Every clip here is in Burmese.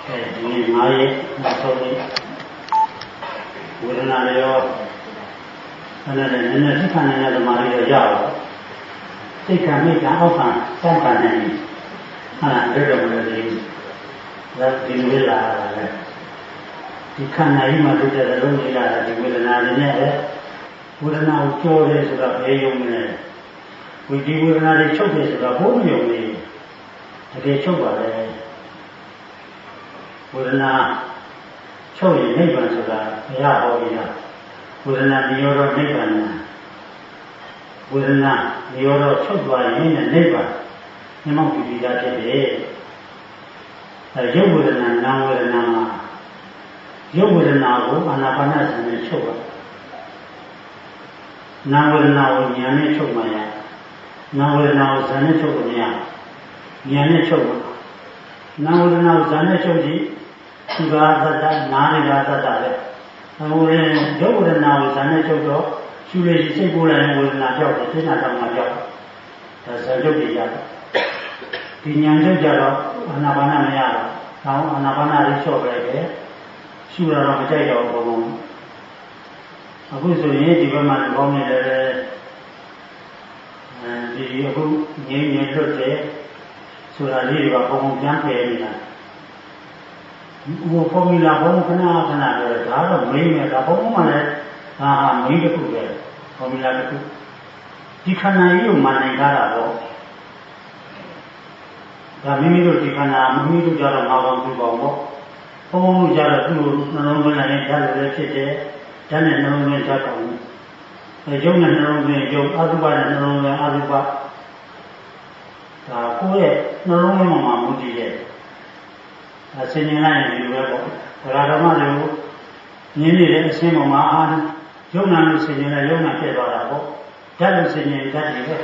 ဒီငါးရဲ့နောက်ဆုံးနေ့ဝေဒနာတွေရောအဲ့ဒါနဲ့နည်းနည်းသိခံနိုင်တဲ့ဓမ္မလေးတော့ရအောင်သိခံမိတာအောက်ခံစောင့်ခံနေပြီဟာအဲ့ဒါလည်းဒီဝေဒနာလည်းဒီခန္ဓာကြီးမှာတွေ့တဲ့လုံးကြီးလာတာဒီဝေဒနာတွေနဲ့ဝေဒနာကိုကြောတယ်ဆိုတော့ဘယ်ယုံနေလဲဒီဝေဒနာတွေချုပ်တယ်ဆိုတော့ဘုံယုံနေတကယ်ချုပ်ပါလေဝေဒနာချုပ်ရင်နိဗ္ဗာန်ဆိုတာဘုရားဟောပြီးတာဝေဒနာနိရောဓနိဗ္ဗာန်ဝေဒနာနိရောဓချုပ်သွားရင်နိဗ္ဗာန်မြတ်မောပြီးသားဖြစ်တယ်ရုပ်ဝေဒနာနာမ်ဝေဒနာမှာရုပ်ဝေဒနာကိုအာနာပါနစံနဲ့ချုပ်ပါနာမ်ဝေဒနာကိုဉာဏ်နဲ့ချုပ်မှရနာမ်ဝေဒနာကိုဇာနဲ့ချုပ်လို့မရဉာဏ်နဲ့ချုပ်ပါနာမ်ဝေဒနာကိုဇာနဲ့ချုပ်ကြည့်ဒီပါသတ္တနားနေတာသတ္တပဲဟိုရင်ရုပ်ဝေဒနာကိုဇာနဲ့ချုပ်တော့ရှုလေစိတ်ပိုးလိုက်ဝေဒနာပြောက်တယ်သိနာတောင်မှပြောက်ဒါဇာချုပ်ကြည့်ရတယ်ဒီဉာဏ်ချုပ်ကြတော့အာနာပါနမရတော့တောင်းအာနာပါနလေးလျှော့ပဲပဲရှုရတော့မကြိုက်တော့ဘူးဘုံအခုဆိုရင်ဒီဘက်မှာကောင်းနေတယ်ဒီအခုငြိမ်းငြိမ်လွတ်တယ်ဆိုတာလေးတွေကဘုံပြန်ဖယ်နေတာဟိုဖော်မူလာဘုံခဏခဏပြောတယ်ဒါတော့မင်းနဲ့ဒါဘုံမှလည်းဟာမင်းတစ်ခုပဲဖော်မူလာတစ်ခုဒီခန္ဓာကြီးကိုမှန်နိုင်တာတော့ဒါမိမိတို့ဒီခန္ဓာမိမိတို့ကြတော့ငါကောင်သူကောင်ပေါ့ဘုံဘုံကြတော့သူ့နှလုံးသွင်းလိုက်ရင်ဓာတ်လည်းဖြစ်တယ်ဓာတ်နဲ့နှလုံးသွင်းဓာတ်ကောင်ရုပ်နဲ့နှလုံးသွင်းရုပ်အတုပနဲ့နှလုံးသွင်းအတုပဒါကိုယ့်ရဲ့နှလုံးသွင်းမှာမူတည်ရဲ့အစင်းနေလိုက်ရင်ဒီလိုပဲပေါ့ဒါဓမ္မတွေကိုနင်းနေတဲ့အစင်းပေါ်မှာအာရုပ်နာလို့စင်နေလိုက်ရုပ်နာဖြစ်သွားတာပေါ့ဓာတ်လို့စင်နေဓာတ်တွေပဲ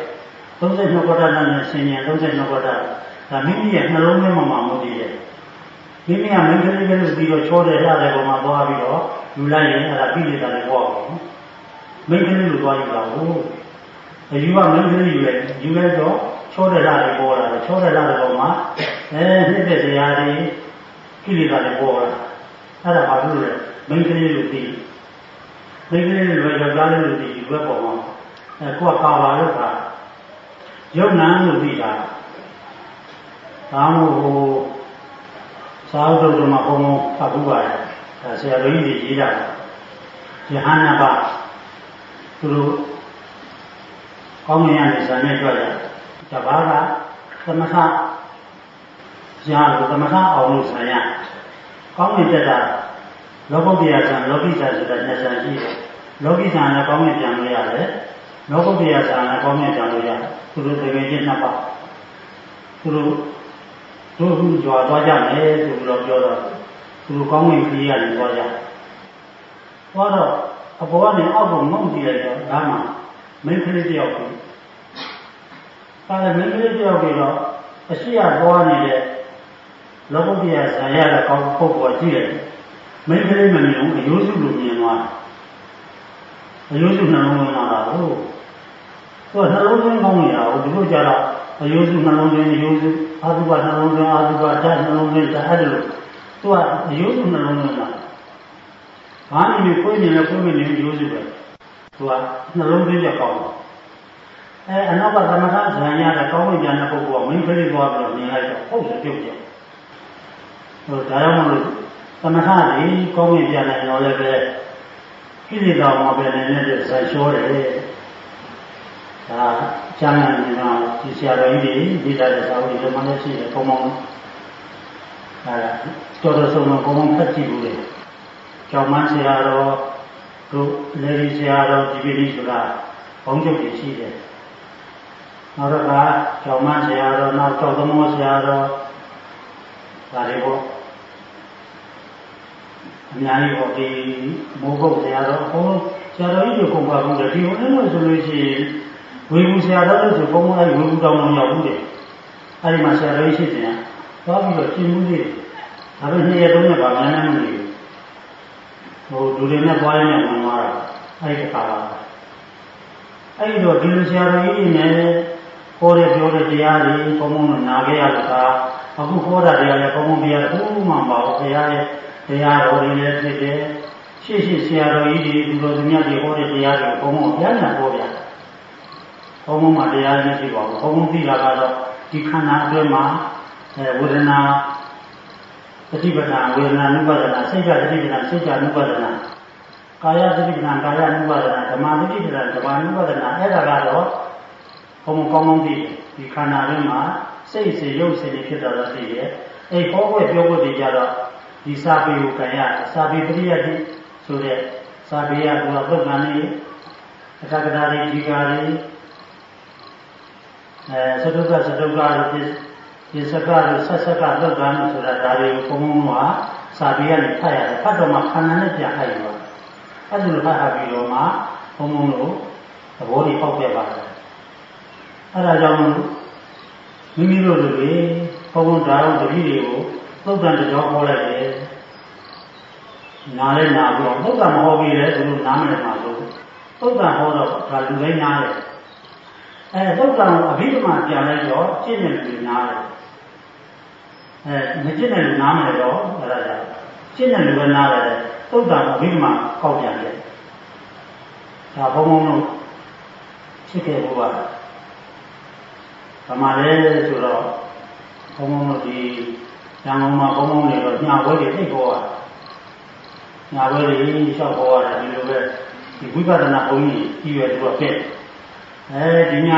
32ခုဓာတ်နဲ့စင်နေ32ခုဓာတ်ဒါမိမိရဲ့နှလုံးသွင်းမှာမူတည်ရဲ့မိမိကမင်းကလေးကလေးပြီးတော့ချောတဲ့ရတယ်ပေါ်မှာသွားပြီးတော့ယူလိုက်ရင်အဲ့ဒါပြိနေတာလည်းပေါ့ပေါ့မင်းကလေးလိုသွားယူတာဟုတ်အယူကမင်းကလေးယူလိုက်တော့ချောတဲ့ရတယ်ပေါ်လာတယ်ချောတဲ့ရတယ်ပေါ်မှာနှစ်သက်တရားတွေကိလေသာတွေပေါ်လာအဲ့ဒါဘာလို့လဲမင်းကလေးလိုပြီးမင်းကလေးလိုယောက်ျားလေးလိုပြီးယူဘက်ပေါ်မှာကိုကပါပါလို့ကယုံနာလို့ပြီးတာဒါမှမဟုတ်သာဝတ္တမှာဘုံဖတ်ဘူးပါတယ်ဒါဆရာတော်ကြီးကြီးတာယဟနာပါသူတို့ကောင်းမြတ်ရတဲ့ဇာနဲ့ကြွရတယ်တပါးကသမထရာလို့သမထအောင်လို့ဆံရကောင်းမြတ်တက်တာလောကုတ္တရာဇာလောကိဇာဆိုတာနှစ်ဆံရှိတယ်လောကိဇာနဲ့ကောင်းမြတ်ပြန်လို့ရတယ်လောကုတ္တရာဇာနဲ့ကောင်းမြတ်ပြန်လို့ရတယ်သူတို့တကယ်ချင်းနှစ်ပါးသူတို့ကြွားသွားကြမယ်ဆိုပြီးတော့ပြောတော့သူတို့ကောင်းဝင်ကြီးရတယ်သွားကြ။သွားတော့အပေါ်ကနေအောက်ကိုငုံကြည့်လိုက်တော့ဒါမှမင်းကလေးတယောက်ကိုဒါလည်းမင်းကလေးတယောက်ပြီးတော့အရှိရသွားနေတဲ့လောကုတ္တရာဇာရတဲ့ကောင်းပုဂ္ဂိုလ်ကြည့်တယ်။မင်းကလေးမမြင်ဘူးအယိုးစုလိုမြင်သွားအယိုးစုနှလုံးသွင်းလာတာဟုတ်။သူကနှလုံးသွင်းကောင်းနေတာဟုတ်ဒီလိုကြတော့အယိုးစုနှလုံးသွင်းအယိုးစုအာသုဘနှလုံးသွင်းအာသုဘဓာတ်နှလုံးသွင်းဓာတ်အဲ့ဒါလို့သူကအယိုးစုနှလုံးသွင်းတာဘာနည်းကိုမြင်လဲကိုမြင်နေအယိုးစုပဲသူကနှလုံးသွင်းချက်ကောင်းတယ်အနောက်ကသမထဇာန်ရတဲ့ကောင်းဝင်ပြန်တဲ့ပုဂ္ဂိုလ်ကမင်းကလေးသွားပြီးတော့မြင်လိုက်တော့ဟုတ်တယ်ပြုတ်တယ်ဟိုဒါကြောင့်မလို့သမထကြီးကောင်းဝင်ပြန်တဲ့တော့လည်းပဲကိလေသာမှာပဲနေတဲ့ဇာလျှောတယ်ဒါကျမ်းဂန်တွေကဒီဆရာတော်ကြီးတွေဒီတိုင်းစာအုပ်တွေမှလည်းရှိတယ်ပုံမှန်အဲတော်တော်ဆုံးတော့ပုံမှန်ဖတ်ကြည့်လို့လေကျောင်းမဆရာတော်တို့လေဒီဆရာတော်ဒီပြည်ဆိုတာဘုံချုပ်တွေရှိတယ်နောက်တော့ကကျောင်းမဆရာတော်နောက်ကျောင်းသမောဆရာတော်ဒါတွေပေါ့အများကြီးပေါ့ဒီမိုးကုတ်ဆရာတော်ဘုံဆရာတော်ကြီးတို့ကုန်ပါဘူးလေဒီလိုလို့ဆိုလို့ရှိရင်ဝေဘူးဆရာတော်တို့ဆိုဘုံဘုံအဲ့ဝေဘူးတောင်းအောင်ရောက်ဘူးလေအဲ့ဒီမှာဆရာတော်ရှိတယ်သွားပြီးတော့ရှင်းမှုလေးဒါပေမဲ့2ရက်3ရက်ပါမှန်းနေတယ်ဟိုလူတွေနဲ့သွားရင်းနဲ့ဝင်သွားတာအဲ့ဒီခါပါအဲ့ဒီတော့ဒီလိုဆရာတော်ကြီးနဲ့ဟောတဲ့ပြောတဲ့တရားတွေဘုံဘုံတို့နာခဲ့ရတာအခုဟောတာတွေကလည်းဘုံဘုံတရားဘူးမှမပါဘူးဘုရားရဲ့တရားတော်တွေလည်းဖြစ်တယ်ရှေ့ဆရာတော်ကြီးတွေသူတော်သူများတွေဟောတဲ့တရားတွေဘုံဘုံပြန်ပြန်ဟောပြဘုံဘုံမှာတရားမရှိပါဘူးဘုံဘုံသိတာကတော့ဒီခန္ဓာအတွင်းမှာဝေဒနာသတိပဋ္ဌာန်ဝေဒနာနုပါဒနာစိတ်ဓာတ်သတိပဋ္ဌာန်စိတ်ဓာတ်နုပါဒနာကာယသတိပဋ္ဌာန်ကာယနုပါဒနာဓမ္မသတိပဋ္ဌာန်ဓမ္မနုပါဒနာအဲ့ဒါကတော့ဘုံဘုံကောင်းကောင်းသိဒီခန္ဓာအတွင်းမှာစိတ်စေရုပ်စေဖြစ်တာတော့သိတယ်အဲ့ဟောခွင့်ပြောဖို့တည်ကြတော့ဒီစာပေကိုခံရစာပေပရိယတ်ဆိုတဲ့စာပေရသူကပုဂ္ဂံနေအထကတာတွေဒီကာတွေသတုကသတုကတို့ဒီစကားတို့ဆက်စကားပုဂ္ဂံဆိုတာဒါတွေကိုဘုံဘုံကစာပေကနေဖတ်ရတယ်ဖတ်တော့မှခန္ဓာနဲ့ပြန်ဟိုက်ရောအဲ့ဒါလိုဖတ်ပြီးတော့မှဘုံဘုံတို့သဘောတွေပေါက်ပြပါတယ်အဲ့ဒါကြောင့်မိမိတို့တွေဘုံဘုံဓာတ်တတိတွေကိုသုတ်တန်တကြောဟောလိုက်တယ်နားလဲနားပြီးတော့သုတ်တန်မဟောပြီးလဲသူတို့နားမလည်မှာလို့သုတ်တန်ဟောတော့ဒါလူတိုင်းနားတယ်သုတ်တန်ကိုအဘိဓမ္မာပြန်လိုက်တော့ကျင့်တဲ့လူနားတယ်မကျင့်တဲ့လူနားမလဲတော့အဲ့ဒါကြောင့်ကျင့်တဲ့လူကနားတယ်သုတ်တန်အဘိဓမ္မာကောက်ပြန်တယ်ဒါဘုံဘုံတို့ဖြစ်ခဲ့ဖို့ပါဗမာလဲဆိုတော့ဘုံဘုံတို့ဒီရန်ကုန်မှာဘုံဘုံတွေတော့ညာဘွဲတွေသိပေါ်တာညာဘွဲတွေလျှောက်ပေါ်ရတယ်ဒီလိုပဲဒီဝိပဿနာဘုံကြီးကြီးရွယ်သူကပြည့်ဒီည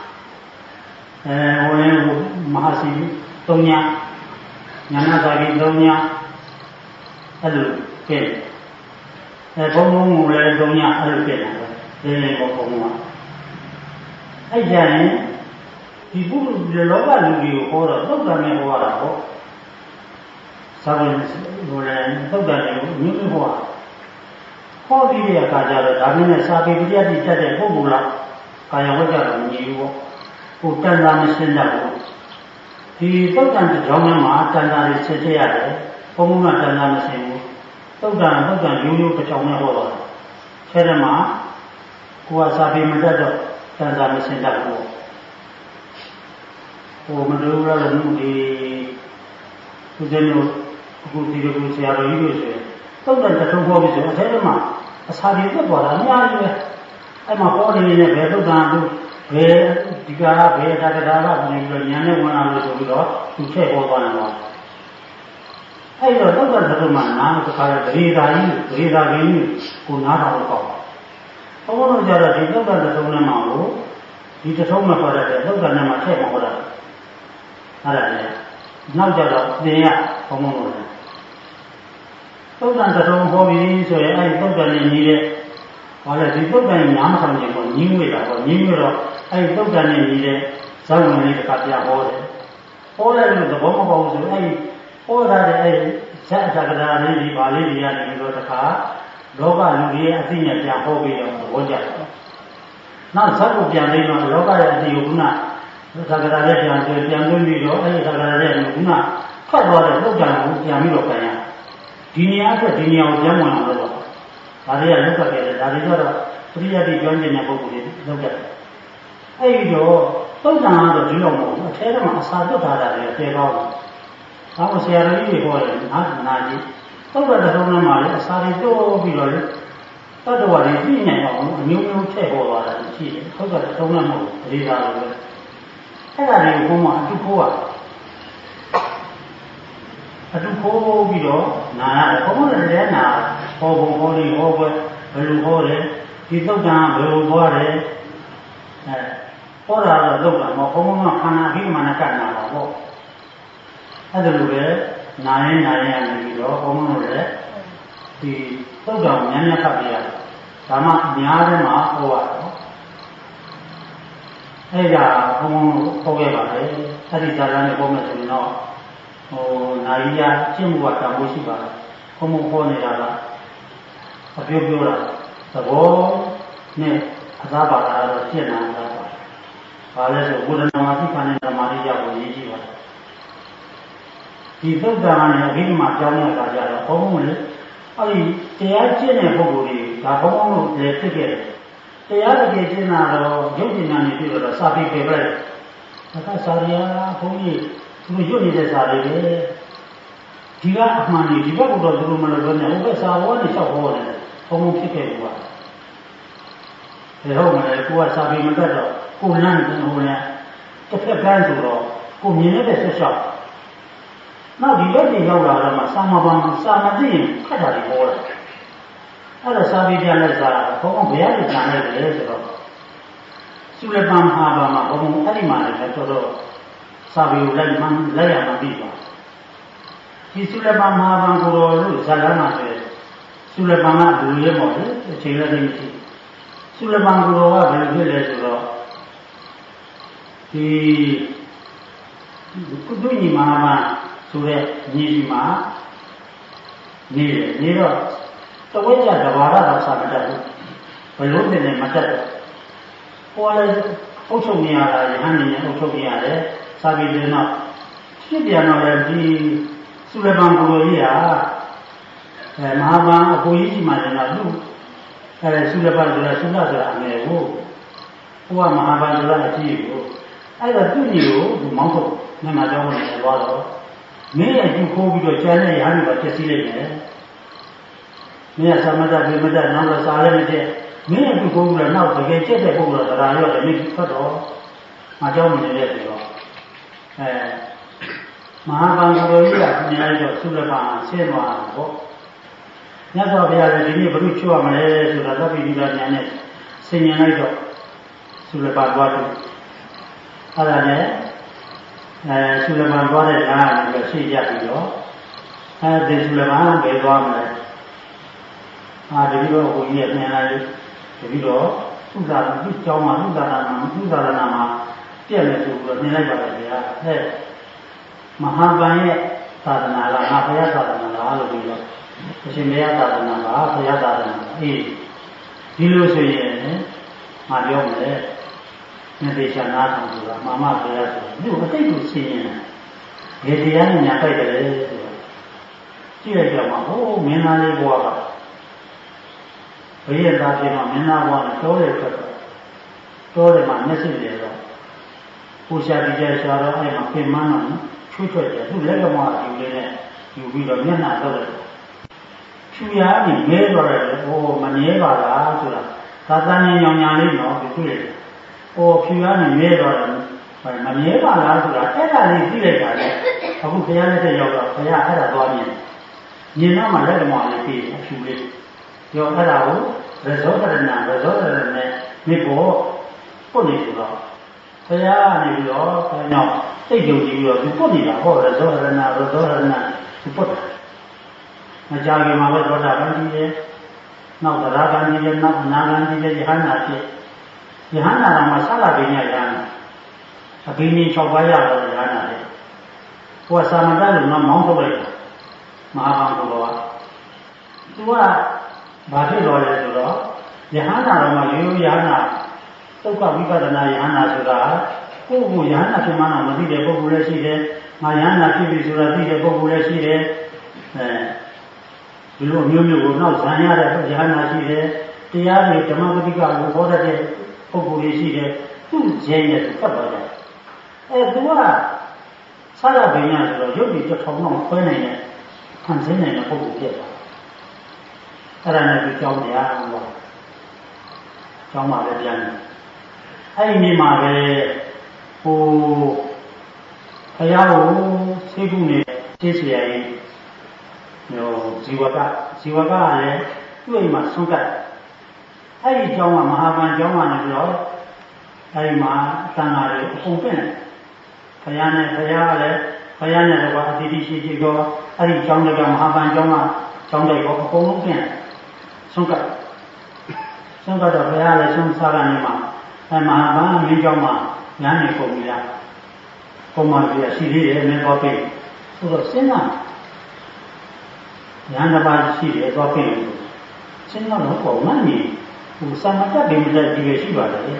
ဟိုရင်မဟာစီ3ညညာနာသာကြီး3ညအဲ့လိုပြည့်ဘုံဘုံကိုလည်း3ညအဲ့လိုပြည့်တယ်လေဘုံဘုံကအဲ့ကြရင်ဒီဘုလောကလူတွေကိုဟောတော့သုတ်တန်နဲ့ဟောရတာပေါ့သာဝေဟိုလည်းသုတ်တန်နဲ့မျိုးမျိုးဟောဟောပြီးတဲ့အခါကျတော့ဒါနဲ့စာပေပရိယတ်တက်တဲ့ပုဂ္ဂိုလ်လားကာယဝိဇ္ဇာကိုညီဘူးပေါ့ဟိုတန်တာမရှင်းတတ်ဘူးဒီသုတ်တန်ကြောင်းထဲမှာတန်တာတွေဆင်ထည့်ရတယ်ဘုံဘုံကတန်တာမရှင်းဘူးသုတ်တန်မျိုးမျိုးတစ်ချောင်းနဲ့ဟောတော့ဆဲထဲမှာကိုယ်ကစာပေမတတ်တော့တန်တာမရှင်းတတ်ဘူးဟိုမတူရတဲ့လူဒီသူတို့အခုဒီလိုဆရာတော်ကြီးတို့ဆိုရင်သုတ်တန်တစ်ထုံးဟောပြီးဆိုအထဲမှာအစာတွေတက်သွားတာအများကြီးပဲအဲ့မှာဟောနေနေဘယ်သုတ်တန်တို့ဘယ်ဒီကာဘယ်တက္ကရာကပြီးတော့ညာနဲ့ဝင်လာလို့ဆိုပြီးတော့သူထည့်ဟောသွားတယ်တော့အဲ့တော့သုတ်တန်တစ်ထုံးမှာနားတစ်ခါတည်းဒေသာကြီးကိုနားတော်တော့ပေါ့ဘုန်းတော်ကြတော့ဒီသုတ်တန်တစ်ထုံးနဲ့မှလို့ဒီတစ်ထုံးမှာပေါ်တဲ့သုတ်တန်နဲ့မှထည့်မဟောတာအဲ့ဒါလေနောက်ကြတော့သင်ရဘုံဘုံလို့သုတ်တန်တစ်ထုံးဟောပြီးဆိုရင်အဲ့ဒီသုတ်တန်နဲ့ညီတဲ့ဘာလဲဒီသုတ်တန်ညာမဆောင်ခြင်းပေါ့ညီးငွေတာပေါ့ညီးငွေတော့အဲ့ဒီသုတ်တန်နဲ့ညီတဲ့ဇောင်းဝင်လေးတစ်ခါပြဟောတယ်ဟောတယ်လို့သဘောမပေါက်ဘူးဆိုအဲ့ဒီဟောတာတဲ့အဲ့ဒီဇတ်အထကရာလေးဒီပါလေးတွေရတယ်ပြီးတော့တစ်ခါလောကလူကြီးရဲ့အသိဉာဏ်ပြန်ဟောပြီးတော့သဘောကျတယ်နောက်ဇတ်ကိုပြန်ပြီးတော့လောကရဲ့အသိကိုခုနသက္ကရာနဲ့ပြန်သွင်းပြီးတော့အဲ့ဒီသက္ကရာနဲ့ခုနထွက်သွားတဲ့သုတ်တန်ကိုပြန်ပြီးတော့ပြန်ရဒီနေရာအတွက်ဒီနေရာကိုပြန်ဝင်အောင်လုပ်တော့ဒါတွေကလုတ်ခဲ့တယ်ဒါတွေကတော့ပရိယတ်တိကျွမ်းကျင်တဲ့ပုဂ္ဂိုလ်တွေလုတ်ခဲ့တယ်အဲ့ဒီတော့သုတ်တန်ကတော့ဒီလိုမဟုတ်ဘူးအထဲထဲမှာအစာတွတ်ထားတာတွေတဲကောင်းတယ်ဒါကိုဆရာတော်ကြီးတွေဟောတယ်နာကြည့်သုတ်တန်တစ်လုံးထဲမှာလေအစာတွေတွတ်ပြီးတော့လေတတ္တဝါတွေပြည့်နေအောင်အမျိုးမျိုးထည့်ပေါ်သွားတာရှိတယ်သုတ်တန်တစ်လုံးထဲမှာဒေသာလိုပဲအဲ့ဒါတွေကိုဘုံမှာအတူခိုးရတယ်အတူခိုးပြီးတော့နာရတယ်ဘုံကလည်းနာဟောဘုံဟောလေးဟောပွဲဘယ်လိုဟောလဲဒီသုတ်တန်ဘယ်လိုဟောတယ်ဟောတာတော့သုတ်တန်မဟုတ်ဘုံကခန္ဓာအပြီးမှနဲ့ကတ်နာတာပေါ့အဲ့ဒါလိုပဲနာရင်ရနေပြီးတော့ဘုံကလည်းဒီသုတ်တန်ကိုများများဖတ်ပြရတယ်ဒါမှအများထဲမှာဟောရတယ်အဲ့ဒါဘုံဟောခဲ့ပါလေအဲ့ဒီဇာတ်လမ်းနဲ့ပြောမယ်ဆိုရင်တော့နာရီရကျင့်မှုကတန်ဖိုးရှိပါတယ်ဘုံဟောနေတာကအပြောတာသဘောနဲ့အသာပါတာတော့ရှင်းနေတာပါဘာလဲဆိုဝိဒနာမှာသိခါနဲ့ဓမ္မရိယကိုရည်ကြည့်ပါဒီသုတ်တန်နဲ့အဘိဓမ္မာကြောင်းတဲ့အခါကျတော့ဘုံလေအဲ့ဒီတရားကျင့်တဲ့ပုဂ္ဂိုလ်တွေဒါဘုံလို့လည်းဖြစ်ခဲ့တယ်တရားတကယ်ကျင့်တာတော့ရုပ်ဉာဏ်နဲ့ပြီးတော့စာပေပဲဒါကစာရီယာဘုန်းကြီးသူတို့ရွတ်နေတဲ့စာတွေလေဒီကအမှန်ကြီးဒီဘက်ကတော့သူတို့မလုပ်ဘဲနဲ့ဟိုဘက်စာဘောနဲ့လျှောက်ဘောနဲ့ဘုံဘုံဖြစ်ခဲ့ဘူးကဒါဟုတ်မလဲကိုကစာပေမတတ်တော့ကိုလမ်းဟိုနဲ့တစ်ဖက်ကန်းဆိုတော့ကိုမြင်နေတဲ့ဆက်လျှောက်နောက်ဒီဘက်ကြီးရောက်လာတော့မှစာမပန်းစာမသိရင်ခက်တာတွေပေါ်လာအဲ့ဒါစာပေပြန်လိုက်စားဘုံဘုံဘယ်ရည်ကြံလိုက်တယ်ဆိုတော့သုလပံမဟာပါမှာဘုံဘုံအဲ့ဒီမှာလည်းတော်တော်စာပေကိုလိုက်မှလက်ရမှပြီးပါဒီသုလပံမဟာပံကိုတော်လို့ဇာလမ်းမှာဆိုသုလပံကလူရဲပေါ့လေအချိန်လည်းသိမရှိသုလပံကိုတော်ကဘယ်လိုဖြစ်လဲဆိုတော့ဒီကုသညီမဟာပံဆိုတဲ့ညီကြီးမှာနေတော့တဝိဇ္ဇတဘာရသာစာမတတ်ဘူးဘယ်လိုဖြစ်နေမတတ်တော့ပေါ်လဲအုပ်ချုပ်နေရတာယဟန်နေအုပ်ချုပ်နေရတယ်စာပေတွေတော့ဖြစ်ပြန်တော့လေဒီသုလပံကိုတော်ကြီးဟာမဟာပံအကိုကြီးကြီးမှလည်းတော့သူသုလပံဆိုတာသုလဆိုတာအငယ်ကိုဟိုကမဟာပံဆိုတာအကြီးကိုအဲ့တော့သူ့ညီကိုသူမောင်းထုတ်မျက်မှောက်ကြောင်းနဲ့သွားတော့မင်းရဲ့သူခိုးပြီးတော့ကျန်တဲ့ရဟန်းတွေပါဖြစ်စီလိုက်တယ်မင်းကသမတဗေမတနောက်တော့စားလည်းမကျက်မင်းရဲ့သူခိုးပြီးတော့နောက်တကယ်ကျက်တဲ့ပုဂ္ဂိုလ်ကတရားရောတယ်မင်းဖတ်တော့မကြောက်မနေတဲ့ပြီးတော့မဟာပံကိုတော်ကြီးကပြင်လိုက်တော့သုလပံဆင်းသွားတာပေါ့မြတ်စွာဘုရားလည်းဒီနေ့ဘုရုချွတ်ရမလဲဆိုတာသဗ္ဗိဓိကဉာဏ်နဲ့ဆင်ញင်လိုက်တော့သုလပံသွားတယ်အဲ့ဒါနဲ့သုလပံသွားတဲ့လမ်းကနေပြီးရှေ့ကြပြီးတော့ဒီသုလပံဘယ်သွားမလဲတတိတော့ကိုကြီးရဲ့ပြန်လာလို့တတိတော့သုသာသူ့ကျောင်းမှာသုသာရဏမှာပြည့်မယ်ဆိုပြီးတော့နှင်လိုက်ပါလေဗျာမဟာပံရဲ့သာသနာလားငါဘုရားသာသနာလားလို့ပြီးတော့အရှင်ဘုရားသာသနာပါဘုရားသာသနာအေးဒီလိုဆိုရင်ငါပြောမယ်မြတ်တရားနာထောင်ဆိုတာမာမဘုရားဆိုမြို့အတိတ်ကိုရှင်းရင်ဘယ်တရားနဲ့ညာတိုက်တယ်ဆိုတော့ကြည့်လိုက်ကြမှာဟိုမင်းသားလေးဘွားကဘယ်ရသားဖြစ်တော့မင်းသားဘွားနဲ့တောတယ်ထွက်တော့တယ်မှာမျက်စိတွေတော့ပူရှာပြီးကြရှာတော့အဲ့မှာပြင်မန်းတော့ချွတ်ထွက်တယ်သူလက်ကမှယူလေးနဲ့ယူပြီးတော့မျက်နှာတော့တယ်ချူရပြီးမဲတော့တယ်ဟိုမငဲပါလားဆိုတာသာသနာညောင်ညာလေးတော့သူတွေ့တယ်ဟိုဖြူရနေမဲတော့တယ်မငဲပါလားဆိုတာအဲ့ဒါလေးသိလိုက်တာလေအခုဘုရားလက်ထက်ရောက်တော့ဘုရားအဲ့ဒါသွားမြင်တော့မှလက်ကမှလေးပြီးအဖြူလေးရောအဲ့ဒါကိုရဇောတရဏနဲ့မိဖို့ပုတ်နေဆိုတော့ဘုရားကနေပြီးတော့ခေါင်းတော့စိတ်ကြုံကြည့်ပြီးတော့သူပုတ်နေတာဟောရဇောရဏသူပုတ်တယ်မကြခင်မှာပဲသောတာပန်ကြီးရဲ့နောက်သရဂန်ကြီးရဲ့နောက်အနာဂန်ကြီးရဲ့ယဟန္တာဖြစ်ယဟန္တာမှာဆလာပင်ရယဟန္တာအဘိနည်း6ပါးရတော့ယဟန္တာလေဟိုကသာမတလို့မောင်းထုတ်လိုက်မဟာဘုရားသူကဘာဖြစ်တော်လဲဆိုတော့ယဟန္တာတော်မှာရိုးယဟန္တာသုခဝိပဿနာယဟန္တာဆိုတာကိုယ့်ကိုယဟန္တာဖြစ်မှတော့မသိတဲ့ပုဂ္ဂိုလ်လည်းရှိတယ်ငါယဟန္တာဖြစ်ပြီဆိုတာသိတဲ့ပုဂ္ဂိုလ်လည်းရှိတယ်ဒီလိုမျိုးမျိုးကိုနောက်ဇန်ရတဲ့ယဟန္တာရှိတယ်တရားတွေဓမ္မပဋိက္ခကိုဟောတတ်တဲ့ပုဂ္ဂိုလ်တွေရှိတယ်သူ့ကျင်းနဲ့သူဖတ်တော့တယ်သူကဆရာပင်ရဆိုတော့ရုပ်တွေတစ်ထောင်လောက်ခွဲနိုင်တဲ့ခံစင်းနိုင်တဲ့ပုဂ္ဂိုလ်ဖြစ်သွားအဲ့ဒါနဲ့ဒီကြောင်းတရားဟောကျောင်းမှာလည်းပြန်တယ်အဲ့ဒီနေ့မှာပဲဟိုဘုရားကိုသိခုနေသိเสียရင်ဟိုဇီဝကလည်းသူ့အိမ်မှာဆုံးကတ်အဲ့ဒီကျောင်းကမဟာပန်ကျောင်းကနေပြီးတော့အဲ့ဒီမှာတန်ဃာတွေအကုန်ပြင့်တယ်ဘုရားနဲ့တော့အတိတိရှိကောအဲ့ဒီကျောင်းတွေကမဟာပန်ကျောင်းကကျောင်းတွေကိုအကုန်လုံးပြင့်ဆုံးကတ်တော့ဘုရားလည်းဆုံးစားကနေမှာမဟာပန်မင်းကျောင်းမှာလမ်းနေပုံပြီးလားပုံမှန်ပြရှိသေးတယ်မင်းတော့ပြင်ဆိုတော့စဉ်းစားဉာဏ်တစ်ပါးရှိတယ်တော့ပြင်စဉ်းစားတော့ပုံမှန်ကြီးဟိုသမတတ်ပင်လက်ဒီပဲရှိပါတယ်သူ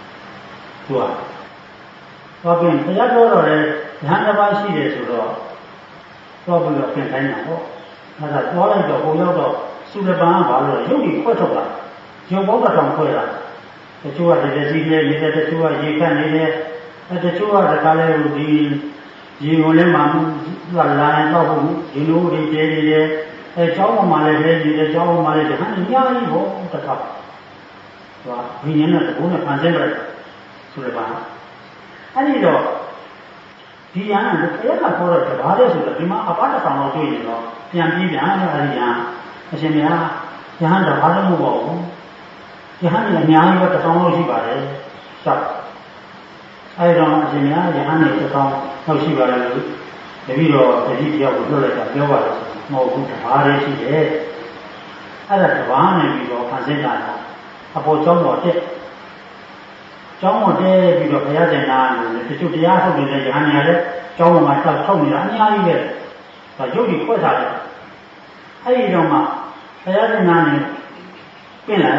ကတော့ပြင်တရားတော်တော့လေဉာဏ်တစ်ပါးရှိတယ်ဆိုတော့တော့ပြီးတော့ပြင်တိုင်းတာပေါ့အဲ့ဒါသွားလိုက်တော့ဟိုရောက်တော့သုလပံကဘာလို့လဲရုပ်ကြီးခွက်ထုတ်တာရုပ်ပေါင်းတစ်ထောင်ခွဲတာတချို့ကတည်းကစီးနေတယ်တချို့ကရေခတ်နေတယ်တချို့ကတခါလဲဒီရေကိုလည်းမှသူကလာရင်တော့ဘူးဒီလိုတွေကျဲနေတယ်အဲကျောင်းပေါ်မှာလည်းနေတယ်ကျောင်းပေါ်မှာလည်းဒီဟန်အများကြီးဟောတစ်ခါသူကဘီရင်နဲ့တကူနဲ့ဖန်ဆင်းလိုက်ဆိုလည်းပါအဲ့ဒီတော့ဒီရန်ကဘုရားကခေါ်တော့တဘာတဲ့ဆိုတော့ဒီမှာအပတ်တစ်ဆောင်တော့တွေ့နေတော့ပြန်ပြီးပြန်အဲ့ဒီရန်အရှင်မြတ်ရဟန်းတဘာလည်းမဟုတ်ပါဘူးရဟန်းကြီးအများကြီးပဲတစ်ဆောင်လို့ရှိပါတယ်စပ်အဲ့တော့အရှင်မြတ်ရဟန်းကြီးတစ်ဆောင်လောက်ရှိပါတယ်လို့တပည့်တော်တတိတယောက်ကိုပြောလိုက်တာပြောပါလို့မဟုတ်ဘူးတဘာလေးရှိတယ်အဲ့ဒါတဘာနဲ့ပြီးတော့ဖန်ဆင်းတာအပေါ်ကျောင်းတော်တက်ကျောင်းတော်တက်ပြီးတော့ဘုရားရှင်နာလို့တချို့တရားထုတ်နေတဲ့ရဟန်းကြီးလည်းကျောင်းပေါ်မှာတောက်ထုတ်နေတာအများကြီးပဲဒါရုပ်ကြီးခွဲထားတယ်အဲ့ဒီတော့မှဘုရားရှင်နာနဲ့ပြင်လာ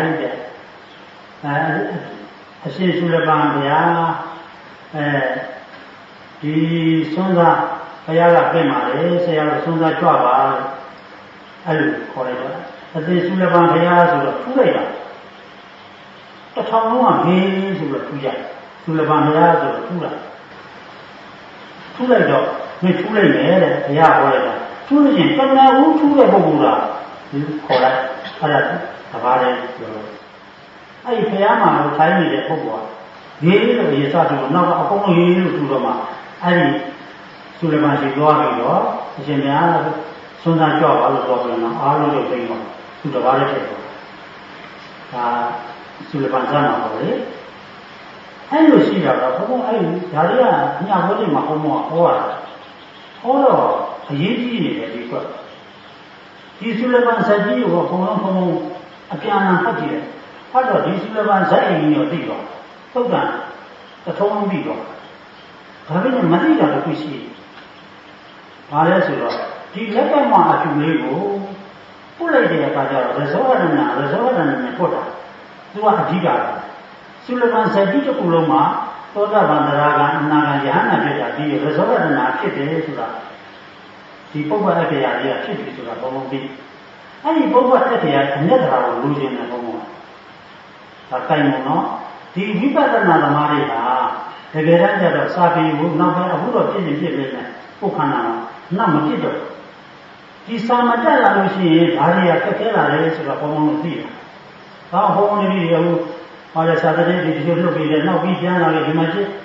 တဲ့အရှင်သုလပန်ဘုရားဒီဆွမ်းသားဘုရားကပြင်ပါလေဆရာကဆွမ်းသားကြွပါအဲ့လိုခေါ်လိုက်တော့အရှင်သုလပန်ဘုရားဆိုတော့ထူးလိုက်တာတစ်ထောင်လုံးကဘေးဆိုတော့ထူးရသုလပန်ဘုရားဆိုတော့ထူးတာထူးလိုက်တော့မင်းထူးလိုက်မယ်တဲ့ဘုရားခေါ်လိုက်တာထူးလို့ရှိရင်တဏှာဦးထူးတဲ့ပုဂ္ဂိုလ်ကခေါ်လိုက်အဲ့ဒါတပါးလေးပြောလို့အဲ့ဒီဘုရားမှာလို့ထိုင်းနေတဲ့ပုဂ္ဂိုလ်ကရေးလို့ရေစတယ်နောက်ကအကုန်လုံးရေးလို့ထူတော့မှအဲ့ဒီသုလပန်ရှိသွားပြီးတော့အရှင်ဘုရားဆွမ်းသားကြွပါလို့ပြောပြီးတော့အားလုံးကိုသိတော့သူတပါးလေးဖြစ်သွားဒါသုလပန်ဆန်းတော်လေအဲ့လိုရှိတာတော့ဘုံအဲ့ဒီဒါတွေကညဘုန်းကြီးမှာဟောတော့ဟောတော့အရေးကြီးနေတယ်ဒီကွဒီသုလပန်ဇတ်ကြီးကိုဘုံလုံးအပြန်အလှန်ဖတ်ကြည့်တယ်ဖတ်တော့ဒီသုလပန်ဇတ်အိမ်ကြီးကိုသိတော့သုတ်တန်တထုံးလုံးပြီးတော့ဒါပေမဲ့မသိတာတစ်ခုရှိဘာလဲဆိုတော့ဒီလက်ကမှအကျူလေးကိုပုတ်လိုက်တဲ့အခါကျတော့ရဇောဝဒနာနဲ့ပုတ်တာသူကအဓိကသုလပန်ဇတ်ကြီးတစ်ခုလုံးမှာသောတာပန်တရားကအနာဂံယဟနာဖြစ်တာဒီရဇောဝဒနာဖြစ်တယ်ဆိုတာဒီပုဗ္ဗအက္ခရာကြီးကဖြစ်ပြီဆိုတာဘုံဘုံပြီးအဲ့ဒီပုဗ္ဗအက္ခရာအမျက်တရားကိုလူချင်းတယ်ဘုံဘုံဒါတိုင်မို့နော်ဒီဝိပဿနာသမားတွေဟာတကယ်တမ်းကျတော့စာပေကိုနောက်ပိုင်းအခုတော့ပြည့်နေပြည့်နေတယ်ပုခန္ဓာနောက်မဖြစ်တော့ဒီစာမတက်လာလို့ရှိရင်ဒါတွေကတက်ခဲလာတယ်ဆိုတော့ဘုံဘုံကိုသိတယ်ဒါဘုံဘုံတွေဒီအခုဟောတဲ့စာတည်းဒီလိုလုပ်ပြီးတယ်နောက်ပြီးပြန်လာလို့ဒီမှာဖြစ်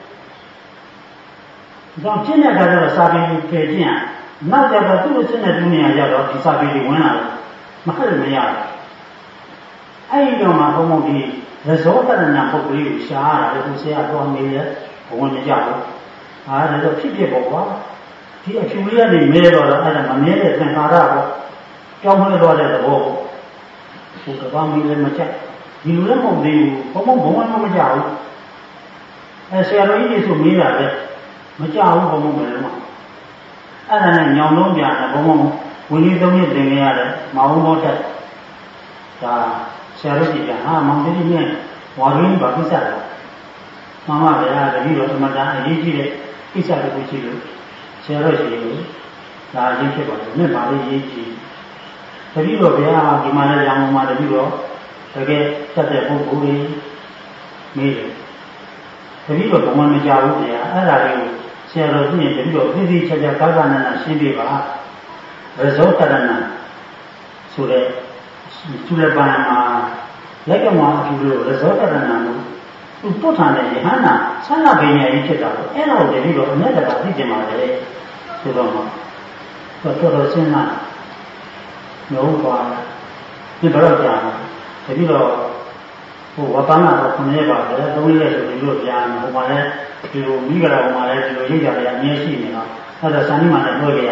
ဒါပြည့်နေတာတော့စာပေကိုဖယ်ကျင်နောက်ကြတော့သူ့စစ်နဲ့တူနေရကြတော့ဒီစာပေတွေဝင်လာတယ်မဟုတ်လို့မရဘူးအဲ့ဒီတော့မှဘုံဘုံဒီရဇောတရဏပုဂ္ဂိုလ်ကိုရှားရတယ်သူဆရာတော်နေတယ်ဘဝမကြဘူးဒါတော့ဖြစ်ဖြစ်ပေါ့ကွာဒီအဖြူလေးကနေမဲတော့အဲ့ဒါမမဲတဲ့သင်္ခါရပေါ့ကြောင်းမလဲတော့တဲ့သဘောပေါ့ဟိုကဘာမီလည်းမချက်ဒီလိုလည်းမဟုတ်သေးဘူးဘုံဘုံမကြဘူးအဲဆရာတော်ကြီးဆိုမေးတာပဲမကြဘူးဘုံဘုံပဲလို့အဲ့ဒါနဲ့ညောင်လုံးပြန်တယ်ဘုံဘုံဝင်ကြီးသုံးရက်သင်ခဲ့ရတယ်မအောင်တော့တက်ဒါဆရာတော်ကြီးကဟာမောင်ကြီးနဲ့ဝါရင်းဘာကိစ္စလဲမမဗျာတတိတော်အမတန်အရေးကြီးတဲ့ကိစ္စတစ်ခုရှိလို့ဆရာတော်ရှိလို့ဒါအရေးဖြစ်ပါတယ်မြတ်ပါလေးရေးကြည့်တတိတော်ဗျာဒီမှာလည်းရောင်မှာတတိတော်တကယ်တက်တဲ့ပုဂ္ဂိုလ်ကြီးမေးတယ်တတိတော်ဘုံမကြဘူးဗျာအဲ့ဒါလေးကိုဆရာတော်ကြီးတတိတော်သိသိချာချာကာကနာနာရှင်းပြပါရဇောတရဏဆိုတဲ့သုလပန်မှာလက်ကမှအကျိုးလို့ရဇောတရဏလို့သူပုထာနဲ့ယဟန္တာဆန္ဒပညာကြီးဖြစ်တာလို့အဲ့ဒါကိုတတိတော်အမြတ်တရားသိကျင်ပါလေဆိုတော့မှတော်တော်စဉ်းစားလို့ပါဒီဘရောကြာတတိတော်ဟိုဝပ္ပနာတော့9ရက်ပါပဲ3ရက်ဆိုဒီလိုကြာဟိုမှာလည်းဒီလိုမိဂရာဟိုမှာလည်းဒီလိုရိပ်ကြရအမြဲရှိနေတော့အဲ့ဒါဇာတိမာနဲ့တွေ့ကြရ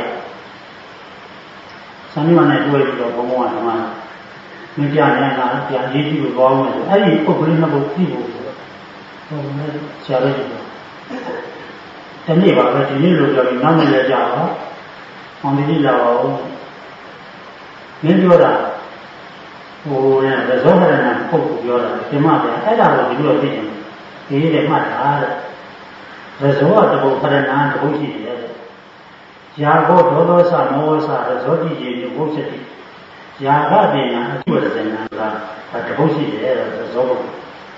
ဇာတိမာနဲ့တွေ့ပြီးတော့ဘုံဘုံကဓမ္မမကြနေတာကြာရေးကြည့်လို့ကောင်းတယ်အဲ့ဒီပုဂ္ဂလိနှစ်ပုဒ်ကြည့်ဖို့ဆိုတော့ဟိုလည်းဆရာတော်ကြီးတနေ့ပါပဲဒီနေ့လိုပြောပြီးနောက်နေ့လည်းကြာတော့မောင်ကြီးလာပါဦးမင်းပြောတာဟိုလည်းရဇောဟရဏပုဂ္ဂိုလ်ပြောတာဒီမှာပြန်အဲ့ဒါကိုဒီလိုသိရင်ဒီတဲ့မှတ်တာတဲ့ရဇောတပုဟရဏတပုရှိတယ်တဲ့ယာဘောဒေါသောသမောသရဇောတိရေဘုဇ္ဇတိယာဘပညာအကျိုးရတဲ့နာကတပုရှိတယ်တဲ့ရဇောကို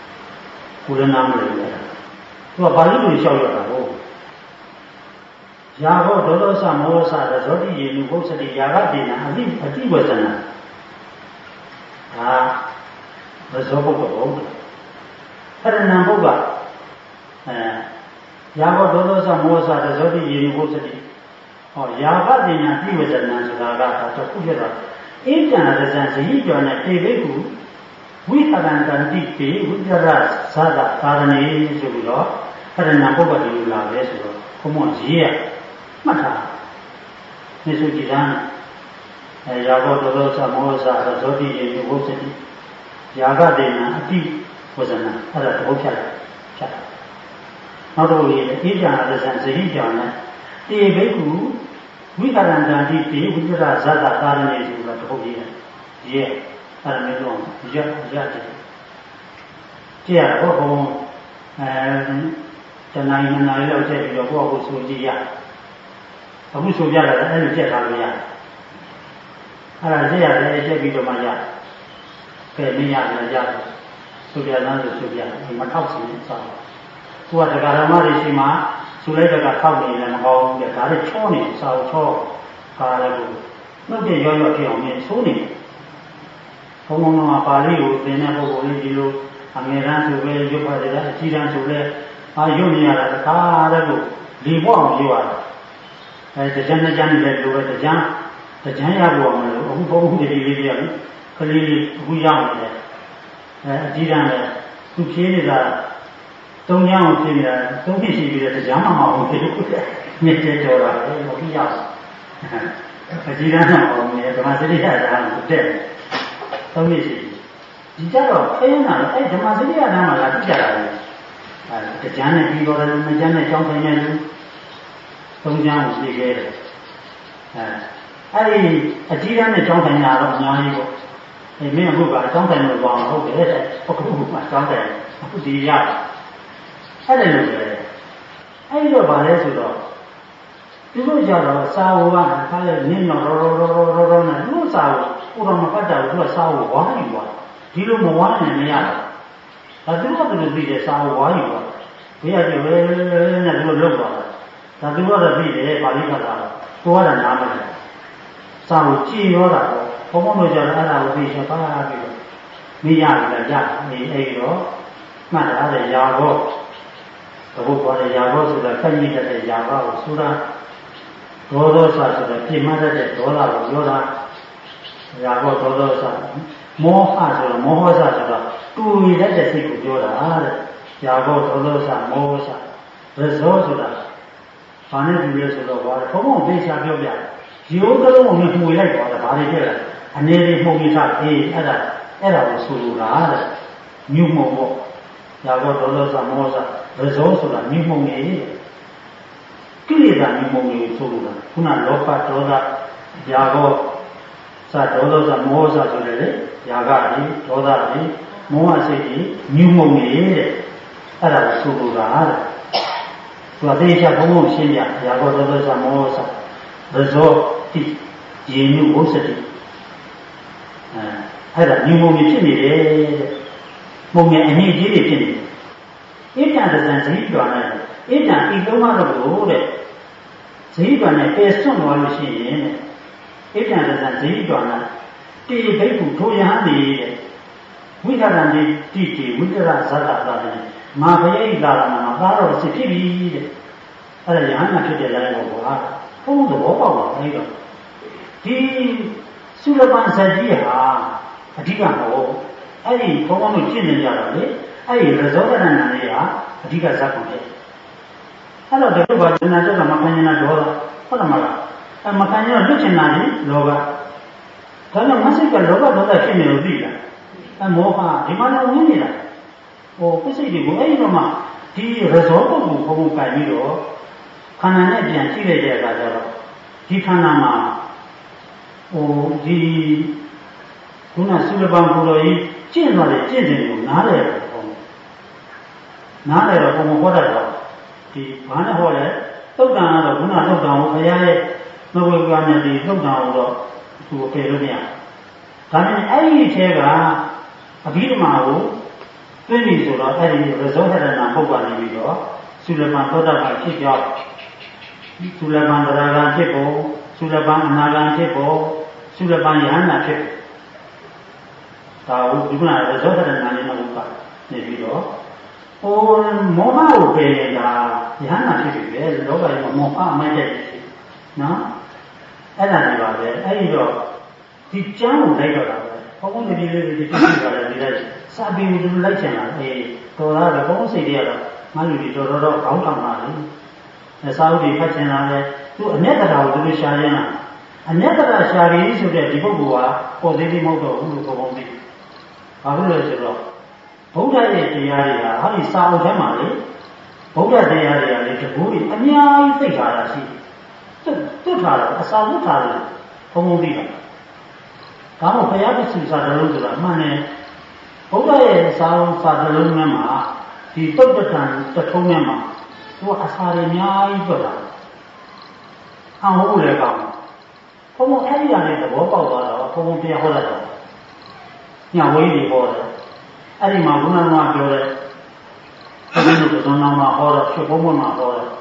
ကုလနာမလို့လေသူကပါဠိလိုလျှောက်ရတာဟုတ်ရာဂောဒေါသောစမောဟစရဇောတိယေနုဘုစတိယာဂတိနာအတိဝဇနာဒါရဇောဘုတ်တော်ပရဏံဘုတ်ကရာဂောဒေါသောစမောဟစရဇောတိယေနုဘုစတိဟောယာဂတိနာအတိဝဇနာဆိုတာကတခုပြတော့ဧကံရဇံဇိကျော်နဲ့တေဘိကုဝိဟရန္တန္တိပေဝိတရဇာတာသာရဏေဆိုပြီးတော့ပရဏံဘုတ်ကဒီလိုလာပဲဆိုတော့ဘုံမရေးရမှတ်ထားဒီစုကြည်သားရာဂောဒေါသောစမောဟစရဇောတိယေနုဘုစတိယာဂတိနာအတိဝဇနာအဲ့ဒါသဘောဖြတ်နောက်တော့ဒီအေးကြံရတဲ့ဇိကြောင့်နဲ့တေဘိက္ခုဝိကရန္တန္တိပေဝိတရဇာတသာရဏေဆိုတာသဘောရေးအဲ့ဒါမျိုးတော့ရတယ်ကြည့်ရတော့ဘုံတဏှာယနာရီလောက်ချက်ပြီးတော့ကိုယ့်ကိုဆိုကြည့်ရအခုဆိုပြတယ်အဲ့လိုချက်ထားလို့ရအဲ့ဒါချက်ရတယ်ချက်ပြီးတော့မှရကဲမင်းရတယ်ရတယ်ဆိုပြလမ်းလို့ဆိုပြမထောက်စီနဲ့စောင့်ကိုကတရားဓမ္မတွေရှိမှဆိုလိုက်တော့ထောက်နေလည်းမကောင်းဘူးတဲ့ဒါလည်းချောနေစောင့်ချောကာလည်းကိုနှုတ်ပြရောရောဖြစ်အောင်နဲ့ဆိုးနေဘုံဘုံကပါဠိကိုသင်တဲ့ပုဂ္ဂိုလ်ကြီးဒီလိုအငယ်တန်းဆိုပဲရုပ်ပါတယ်အကြီးတန်းဆိုလဲရုပ်နေရတာတခါတည်းကိုလီပွားအောင်ရုပ်ရတာတကြမ်းနဲ့ကြမ်းနေတယ်လိုပဲတကြမ်းရဖို့အောင်လို့အခုဘုံဘုံလေးလေးပြရပြီကလေးလေးအခုရောက်နေတယ်အကြီးတန်းလည်းသူဖြေးနေတာ၃ညောင်းဖြေးနေတာ၃နှစ်ရှိပြီတဲ့တကြမ်းမှမဟုတ်ဘူးမြစ်ကျတော်တာလေမပြီးရဘူးအကြီးတန်းတော့အောင်နေဓမ္မစရိယဓာတ်ကိုတက်၃နှစ်ရှိဒီကြတော့ခင်းလာတယ်ဓမ္မစရိယဓာတ်မှာလာပြကြတာလေတကြမ်းနဲ့ပြီးတော့လည်းမကြမ်းနဲ့ကြောင်းထိုင်နေလူ၃ချမ်းကိုသိခဲ့တယ်အဲ့ဒီအကြီးတန်းနဲ့ကြောင်းထိုင်တာတော့အများကြီးပေါ့မင်းအခုကအကြောင်းတိုင်လို့ပေါ့ဟုတ်တယ်တဲ့အခုကအကြောင်းတိုင်အခုဒီရအဲ့ဒါလို့ပဲအဲ့ဒီတော့ဗာလဲဆိုတော့သူတို့ကြတော့စာဝကခါလဲနင်းတော့ရောနဲ့သူတို့စာဝကိုတော့မပတ်တာဘူးသူကစာဝဝါးယူသွားဒီလိုမဝါးနိုင်မရတော့ဒါသူတို့ကလည်းသိတယ်စာဝဝါးယူသွားဘယ်ရည်ပဲနဲ့သူတို့လောက်သွားတာဒါသူကတော့သိတယ်ပါဠိခါတာကိုကတော့နားမလဲစာဝကြည်ရောတာပေါ့ဘုံဘုံတို့ကြတော့အဲ့ဒါကိုသိချပါပြီးတော့မိရတယ်ကြနေအဲ့တော့မှတ်ထားတဲ့ယာဘောဘုရားခေါ်တဲ့ယာဘောဆိုတာဖက်ညစ်တဲ့ယာဘောကိုဆိုတာဒေါသောစဆိုတဲ့ပြင်းမတတ်တဲ့ဒေါသကိုပြောတာယာဘောဒေါသောစမောဟဆိုတော့မောဟစဆိုတော့တူရတဲ့စိတ်ကိုပြောတာတဲ့ယာဘောဒေါသောစမောဟစရဇောဆိုတာဘာနဲ့တူလဲဆိုတော့ဘာဘုံဘုံသိချပြောပြရိုးကလုံးကိုမှုဝေလိုက်တော့ဒါတွေပြတာအနေနဲ့မှုမိသားအေးအဲ့ဒါကိုဆိုလိုတာတဲ့မြုံမုံပေါ့ယာဘောဒေါသောစမောဟစရဇောဆိုတာမြုံမုံနေကိလေသာမြုံမုံကိုဆိုလိုတာခုနလောဘဒေါသယာဘောစဒေါသောစမောဟစဆိုတယ်လေယာဂတွေဒေါသတွေမောဟစိတ်တွေမြုံမုံနေတဲ့အဲ့ဒါကိုဆိုလိုတာတဲ့သူအသေးချာဘုံဘုံရှင်းပြယာဘောဒေါသောစမောဟစရဇောတိယေနုဘုစတိအဲ့ဒါမြုံမုံဖြစ်နေတယ်တဲ့မုံငယ်အမြင့်ကြီးတွေဖြစ်နေတယ်ဣဒ္ဓံတဇံဇိတွာနဲ့ဣဒ္ဓံဤသုံးပါးတော့လို့တဲ့ဇိတွာနဲ့ပယ်စွန့်သွားလို့ရှိရင်တဲ့ဣဒ္ဓံတဇံဇိတွာနဲ့တေဘိက္ခုထိုယဟန်နေတဲ့ဝိသရန္တိတိတိဝိတရဇာတာသာတဲ့မာဘယေလာရမှာသာတော့စစ်ဖြစ်ပြီတဲ့အဲ့ဒါယဟန်ကဖြစ်တဲ့လမ်းပေါ်ကဘုံသဘောပေါက်ပါအဲ့တော့ဒီသုလပန်ဇတိဟာအဓိကမဟုတ်အဲ့ဒီဘုံဘုံတို့ရှင်းနေကြတော့လေအဲ့ဒီရဇောဒနာလေးဟာအဓိကဇတ်ကုန်တယ်အဲ့တော့ဒီလိုပါဇဏတက်တာမခံရင်တော့ဟုတ်တယ်မလားအဲ့မခံရင်တော့လွတ်ချင်တာလေလောဘဒါကြောင့်မဆိတ်ကလောဘဒေါသဖြစ်နေလို့သိလားအဲ့မောဟဒီမှာလည်းဝင်နေတာဟိုပြစိတ်တွေကိုအဲ့ဒီတော့မှဒီရဇောပုဂ္ဂိုလ်ဘုံဘုံကြိုင်ပြီးတော့ခန္ဓာနဲ့ပြန်ကြည့်လိုက်တဲ့အခါကျတော့ဒီခန္ဓာမှာဟိုဒီခုနသုလပံကိုယ်တော်ကြီးကျင့်သွားတဲ့ကျင့်စဉ်ကိုနားလည်တယ်ပေါ့နားလည်တော့ဘုံဘုံဟောတတ်တော့ဒီဘာနဲ့ဟောလဲသုတ်တန်ကတော့ခုနသုတ်တန်ကိုဘုရားရဲ့မဝေကွာနဲ့ဒီသုတ်တန်ကိုတော့သူ့ပေလို့မရဒါနဲ့အဲ့ဒီထဲကအဘိဓမ္မာကိုသိပြီဆိုတော့အဲ့ဒီရဇောဟရဏပုဂ္ဂိုလ်နေပြီးတော့သုလပံသောတာပန်ဖြစ်ကြောင်းသုလပံသရဂံဖြစ်ဖို့သုလပံအနာဂံဖြစ်ဖို့သုလပံယဟနာဖြစ်ဒါဟုတ်ဒီကနေ့ဇောတရဏလေးမှလို့ကနေပြီးတော့မောဟကိုပယ်နေတာယဟနာဖြစ်ပြီပဲလောကကြီးမှာမောဟအမိုက်တဲ့နော်အဲ့ဒါတွေပါပဲအဲ့ဒီတော့ဒီကျမ်းကိုလိုက်တော့တာပဲဘုံဘုံတည်းလေးတွေပြည့်စုံကြတယ်ဒီလိုက်စာပေကိုသူလိုက်ချင်တာတော်တာပဲဘုံဘုံစိတ်တွေကတော့ငါလူတွေတော်ခေါင်းထောင်ပါလေစာအုပ်တွေဖတ်ချင်တာလေသူအမျက်တရားကိုသူရှာရင်းတာအမျက်တရားရှာရင်းဆိုတဲ့ဒီပုဂ္ဂိုလ်ကပေါ်သေးသေးမဟုတ်တော့ဘူးလို့ဘုံဘုံသိဘာလို့လဲဆိုတော့ဗုဒ္ဓရဲ့တရားတွေကဟာဒီစာအုပ်ထဲမှာလေဗုဒ္ဓတရားတွေကလေတကူကြီးအများကြီးသိထားတာရှိတွတ်ထားတာအစာလွတ်ထားတယ်ဘုံဘုံသိတာဒါမှမဟုတ်ဘုရားပစ္စုစာတလုံးဆိုတာအမှန်နဲ့ဗုဒ္ဓရဲ့စာအုပ်စာတလုံးထဲမှာဒီတုတ်တထံတထုံးထဲမှာသူကအစာတွေအများကြီးတွတ်တာအဟောလည်းကောင်းဘုံဘုံအဲ့ဒီကနေသဘောပေါက်သွားတော့ဘုံဘုံတရားဟောတတ်တယ်ညဝေးတွေဟောတယ်အဲ့ဒီမှာဘုရားတော်ပြောတဲ့ဘုရားတို့သုံးနာမှာဟောတော့ရွှေဘုံဘုံမှာဟောတယ်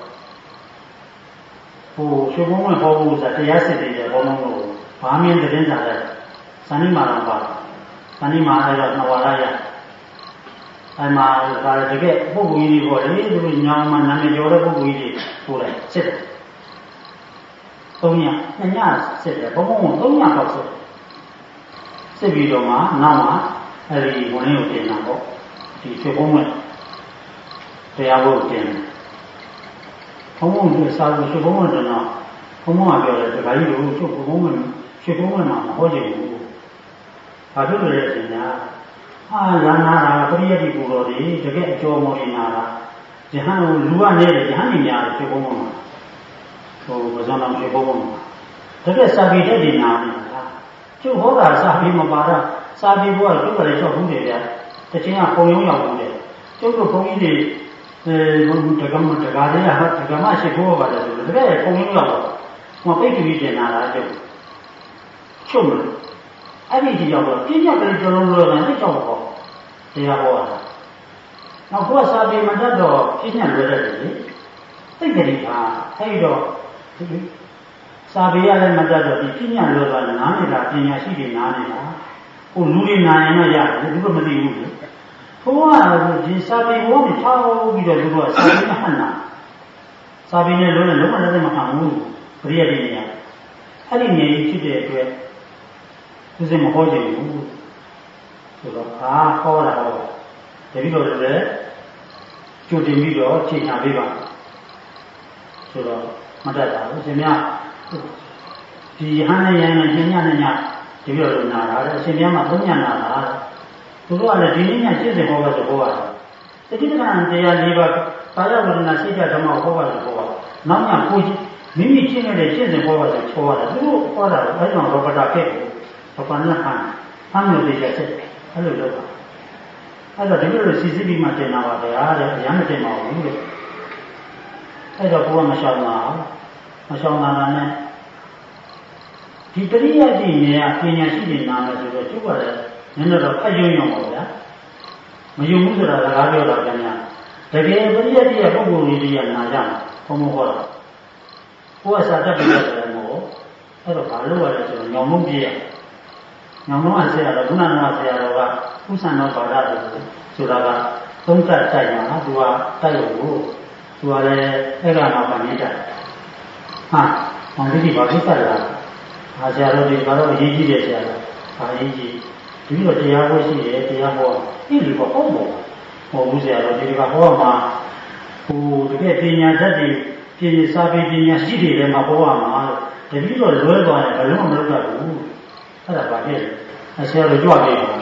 ရွှေဘုံဘုံဟောဖို့ဆိုတာတရားစစ်တွေဘုံဘုံကိုဘာမြင်တဲ့စားတဲ့ဇန်နိမာတော့ပါဇန်နိမာအဲ့တော့နဝရယအဲ့မှာဒါတကယ်ပုဂ္ဂိုလ်ကြီးတွေဟောတယ်သူတို့ညောင်းမှနာမည်ကျော်တဲ့ပုဂ္ဂိုလ်ကြီးတွေဟိုလိုက်စစ်တယ်3ည2ညစစ်တယ်ဘုံဘုံ3ညတော့စစ်ပြီးတော့မှနောက်မှအဲ့ဒီဘုံလေးကိုတင်တာပေါ့ဒီရွှေဘုံဝင်တရားဖို့တင်ဘုံဘုံကိုစာလို့ရွှေဘုံဝင်တော့ဘုံဘုံကပြောတယ်ဒကာကြီးတို့ချုပ်ဘုံဝင်ရွှေဘုံဝင်မှာမဟောချင်ဘူးဘာဖြစ်လို့လဲဆိုရင်လာနာတာပရိယတိပူတော်ဒီတကယ်အကျော်မော်နေနာတာယဟန်လူကနေတယ်ယဟန်နေများတယ်ရွှေဘုံဝင်မှာဘဇွန်တော်ရွှေဘုံဝင်မှာတကယ်စာပေတဲ့ဒီနာနေတာကျုပ်ဟောတာစာပေမပါတော့စာပေဘုရားကျုပ်ကလည်းကြောက်ဘူးတယ်ဗျာတချင်ကပုံရုံးရောက်ဘူးတယ်ကျုပ်တို့ဘုန်းကြီးတွေဒကမဒကာတွေကဒကမရှိဖို့ပါတယ်ဆိုတော့တကယ်ပုံရုံးရောက်တော့ဟိုပိတ်ပြီးတင်လာတာကျုပ်ချုပ်လို့အဲ့ဒီဒီရောက်တော့ပြင်းပြကလေးတော်လုံးလို့လည်းကြောက်တော့တရားဟောတာနောက်ဘုရားစာပေမတတ်တော့ပြင်းညံလွယ်တယ်လေသိကြတယ်ဟာအဲ့ဒီတော့စာပေရလည်းမတတ်တော့ဒီပြင်းညံလွယ်တာနားနေတာပညာရှိတွေနားနေတာဟိုလူတွေနာရင်တော့ရတယ်သူတို့မသိဘူးလေဘုရားဒီစာပေဘောနဲ့ထားပြီးတော့သူတို့ကစာပေမဟန်နာစာပေနဲ့လုံးဝလည်းမဟန်ဘူးပရိယတ်တွေနေရအဲ့ဒီနေဖြစ်တဲ့အတွက်သူစမဟောချင်ဘူးဆိုတော့ဟောတာဟောတတိတော်လည်းကြိုတင်ပြီးတော့ချိန်ချပေးပါဆိုတော့မတတ်တာဘူးရှင်များဒီဟန်နဲ့ရန်နဲ့ညညနဲ့ညဒီလိုလိုနာတာအရှင်ဘုရားမှာသုံးညနာတာသူတို့ကလည်းဒီနေ့ည80ဟောပါဆိုဟောတာတတိပဌာန်တရား၄ပါးပါရဝရဏစိတ်ဓမ္မဟောပါဆိုဟောတာနောက်ညကိုမိမိရှင်းနေတဲ့80ဟောပါဆိုချောတာသူတို့ဟောတာအဲ့တော့ဘောပတာဖြစ်တယ်ဘောပနာခံဖမ်းလို့တရားစစ်အဲ့လိုလုပ်တာအဲ့တော့ဒီလိုလိုစီစစ်ပြီးမှတင်တာပါဗျာတဲ့အရမ်းမတင်ပါဘူးလို့အဲ့တော့ဘုရားမရှောင်တာနဲ့ဒီပရိယတ်ကြီးနေရပညာရှိနေနာမယ်ဆိုတော့ကျုပ်ကလည်းနည်းနည်းတော့ဖတ်ယုံပါဗျာမယုံဘူးဆိုတာစကားပြောတာပြန်ရတကယ်ပရိယတ်ကြီးရဲ့ပုဂ္ဂိုလ်ကြီးတွေကနာကြမှာဘုံမဟောတာကိုယ်ကစာတတ်ပြီးတော့တယ်မို့အဲ့တော့ဘာလို့ရလဲဆိုတော့ညောင်မုန်းပြေးရညောင်မုန်းကဆရာတော်ခုနကဆရာတော်ကဥစ္စာတော်ဘာသာဆိုတာကသုံးသပ်တိုက်မှာသူကတိုက်လို့သူကလည်းအဲ့ကတော့ဗာနေတာဟာမောင်ကြီးဘာဖြစ်တာလဲဆရာတော်ဒီကတော့အရေးကြီးတယ်ဆရာတော်။အရေးကြီးဒီလိုတရားဟောရှိတယ်တရားဟောဒီလိုပေါ့ဟုတ်ပေါ့။ဟောဘူးဆရာတော်ဒီကဟောမှာဟိုတကယ်ပညာတတ်တွေပြင်စာပေပညာရှိတွေလည်းမဟောရမှာတတိတော့လွဲသွားတယ်ဘယ်လုံးမလုပ်တတ်ဘူး။အဲ့ဒါပါဖြစ်တယ်။ဆရာတော်ကြွပေးပါ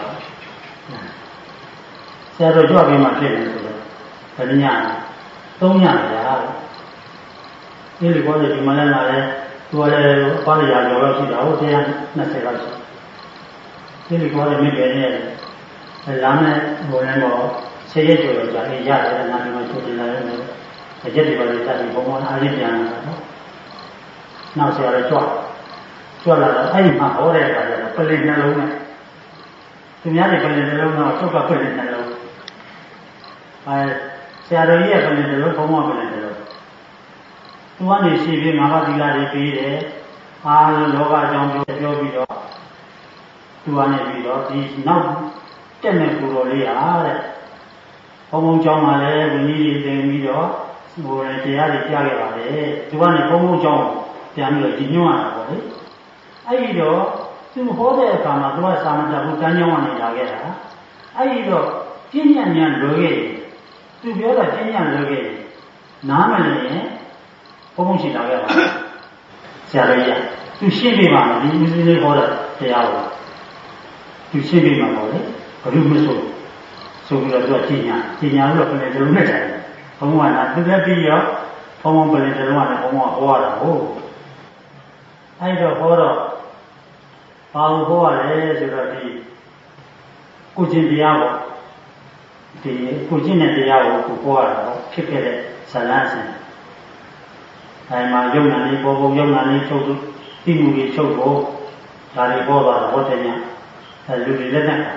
ဆရာတော်ကြွပေးမှဖြစ်တယ်ဆိုတော့ဘယ်ည3ညဗျာ။ဒီလိုပေါ်တယ်ဒီမလည်းလာတယ်သူကလည်းဘာလို့ရကြော်လို့ရှိတာဟုတ်တရား20လောက်ရှိဒီလိုခေါ်တဲ့မိဘနဲ့လာမဲ့ဟိုလည်းတော့10ရက်ကျော်ကြာနေရတယ်အနာဒီမှာချုပ်တင်လာတယ်အရက်တွေပါလေတက်ပြီးဘုံဘုံအားလေးပြန်လာတာနော်နောက်ဆရာလည်းကြွလာတော့အဲ့ဒီမှာဟောတဲ့အခါကျတော့ပလင်နှလုံးနဲ့သူများတွေပလင်နှလုံးတော့ချုပ်ကပလင်နှလုံးဆရာတော်ကြီးကပလင်နှလုံးဘုံဘုံပလင်နှလုံးသူကနေရှိပြီးငါးပါးသီလတွေပြီးတယ်အားလုံးလောကအကြောင်းပြောပြီးတော့သူကနေပြီးတော့ဒီနောက်တက်မဲ့ကိုယ်တော်လေးဟာတဲ့ဘုံဘုံเจ้าမှာလည်းဝိနည်းတွေသင်ပြီးတော့ဟိုတရားတွေကြားခဲ့ပါလေသူကနေဘုံဘုံเจ้าပြန်ပြီးတော့ကြီးညွှန်းရတာပေါ့လေအဲ့ဒီတော့သူဟောတဲ့အခါမှာသူကစာမတတ်ဘူးကမ်းကြောင်းကနေလာခဲ့တာအဲ့ဒီတော့ပြင်းညံ့ညံ့လွယ်ခဲ့သူပြောတာပြင်းညံ့လွယ်ခဲ့နားမလည်ရင်ဘုံဘုံရှိလာခဲ့ပါဆရာတော်ကြီးသူရှင်းပြပါမယ်ဒီဦးစင်းလေးဟောတဲ့တရားကိုသူရှင်းပြမှာပေါ့လေဘယ်လိုမဆိုဆိုပြီးတော့သူကကြီးညာလို့ပြန်တယ်လို့နဲ့တယ်ဘုံဘုံကသူလည်းပြီးရောဘုံဘုံပြန်တယ်လို့ကလည်းဘုံဘုံကဟောရတာဟုတ်အဲ့တော့ဟောတော့ဘာလို့ဟောရလဲဆိုတော့ဒီကိုကျင့်တရားပေါ့ဒီကိုကျင့်တဲ့တရားကိုကိုဟောရတာပေါ့ဖြစ်ခဲ့တဲ့ဇာလန်းစဉ်အဲမှာယုံနာလေးပေါ်ပုံယုံနာလေးချုပ်သူသိမှုတွေချုပ်ဖို့ဒါတွေဟောသွားတာဟောတဲ့ညအဲလူတွေလက်နဲ့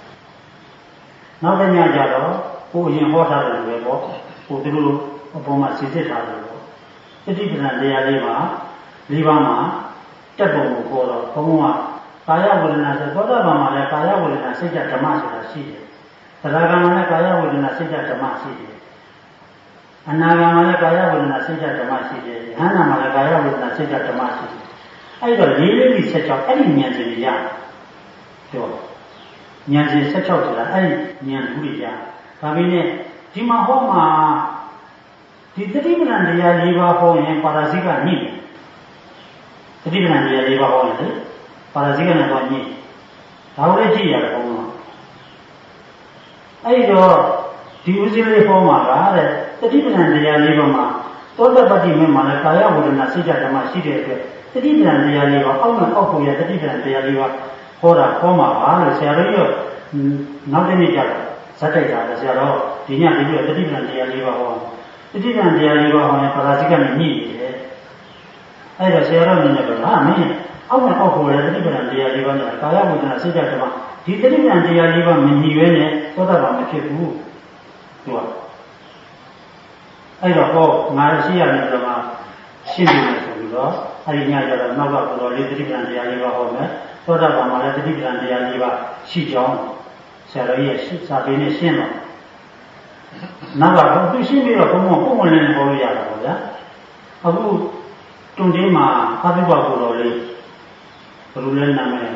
နောက်တစ်ညကျတော့ကိုအရင်ဟောထားတယ်ပဲပေါ့ကိုသူတို့အပေါ်မှာစစ်စစ်ထားတယ်ပေါ့တတိပဒံတရားလေးပါ၄ပါးမှာတက်ပုံကိုဟောတော့ဘုံကကာယဝေဒနာဆိုသောတာပန်မှာလည်းကာယဝေဒနာစိတ်ဓမ္မဆိုတာရှိတယ်သရဂံမှာလည်းကာယဝေဒနာစိတ်ဓမ္မရှိတယ်အနာဂံမှာလည်းကာယဝေဒနာစိတ်ဓမ္မရှိတယ်ဟန္တာမှာလည်းကာယဝေဒနာစိတ်ဓမ္မရှိတယ်အဲ့တော့၄လေးပြီး16အဲ့ဒီဉာဏ်စဉ်တွေရပြောဉာဏ်စဉ်16ဆိုတာအဲ့ဒီဉာဏ်ဘူးတွေရဒါပေမဲ့ဒီမှာဟောမှာဒီတတိပဒံတရား၄ပါးဟောရင်ပါရဇိကညှိတယ်တတိပဒံတရား၄ပါးဟောရင်လေပါရဇိကနဲ့တော့ညှိဒါကိုလည်းကြည့်ရတယ်ဘုံကအဲ့တော့ဒီဥစဉ်လေးဟောမှာကတဲ့တတိပဒံတရား၄ပါးမှာသောတပတ္တိမေမှာလည်းကာယဝေဒနာစိတ်ဓမ္မရှိတဲ့အတွက်တတိပဒံတရား၄ပါးအောက်နဲ့အောက်ဖို့ရတတိပဒံတရား၄ပါးဟောတာဟောမှာပါလို့ဆရာတော်ကြီးနောက်တစ်နေ့ကျတော့ဇတ်တိုက်တာဆရာတော်ဒီညပြီးတော့တတိပဒံတရား၄ပါးဟောတတိပဒံတရား၄ပါးဟောရင်ပါရဇိကနဲ့ညှိတယ်အဲ့တော့ဆရာတော်မြင်တယ်ကမင်းအောက်နဲ့အောက်ဖို့ရတတိပဒံတရား၄ပါးနဲ့ကာယဝေဒနာစိတ်ဓမ္မဒီတတိပဒံတရား၄ပါးမညီဘဲနဲ့သောတာပန်မဖြစ်ဘူးသူကအဲ့တော့ဟောငါရှိရမယ်ဆိုတော့ရှင်းနေတယ်ဆိုပြီးတော့အဲ့ဒီညကျတော့နောက်ကပေါ်တော်လေးတတိပဒံတရား၄ပါးဟောမယ်သောတာပန်မှာလည်းတတိပဒံတရား၄ပါးရှိကြောင်းဆရာတော်ကြီးရဲ့စာပေနဲ့ရှင်းတော့နောက်ကသူရှင်းပြီးတော့ဘုံဘုံပုံဝင်နေပေါ်လို့ရတာပေါ့ဗျာအခုတွန်တင်းမှာအဘိဓမ္မာပေါ်တော်လေးဘယ်လိုလဲနာမည်ဟမ်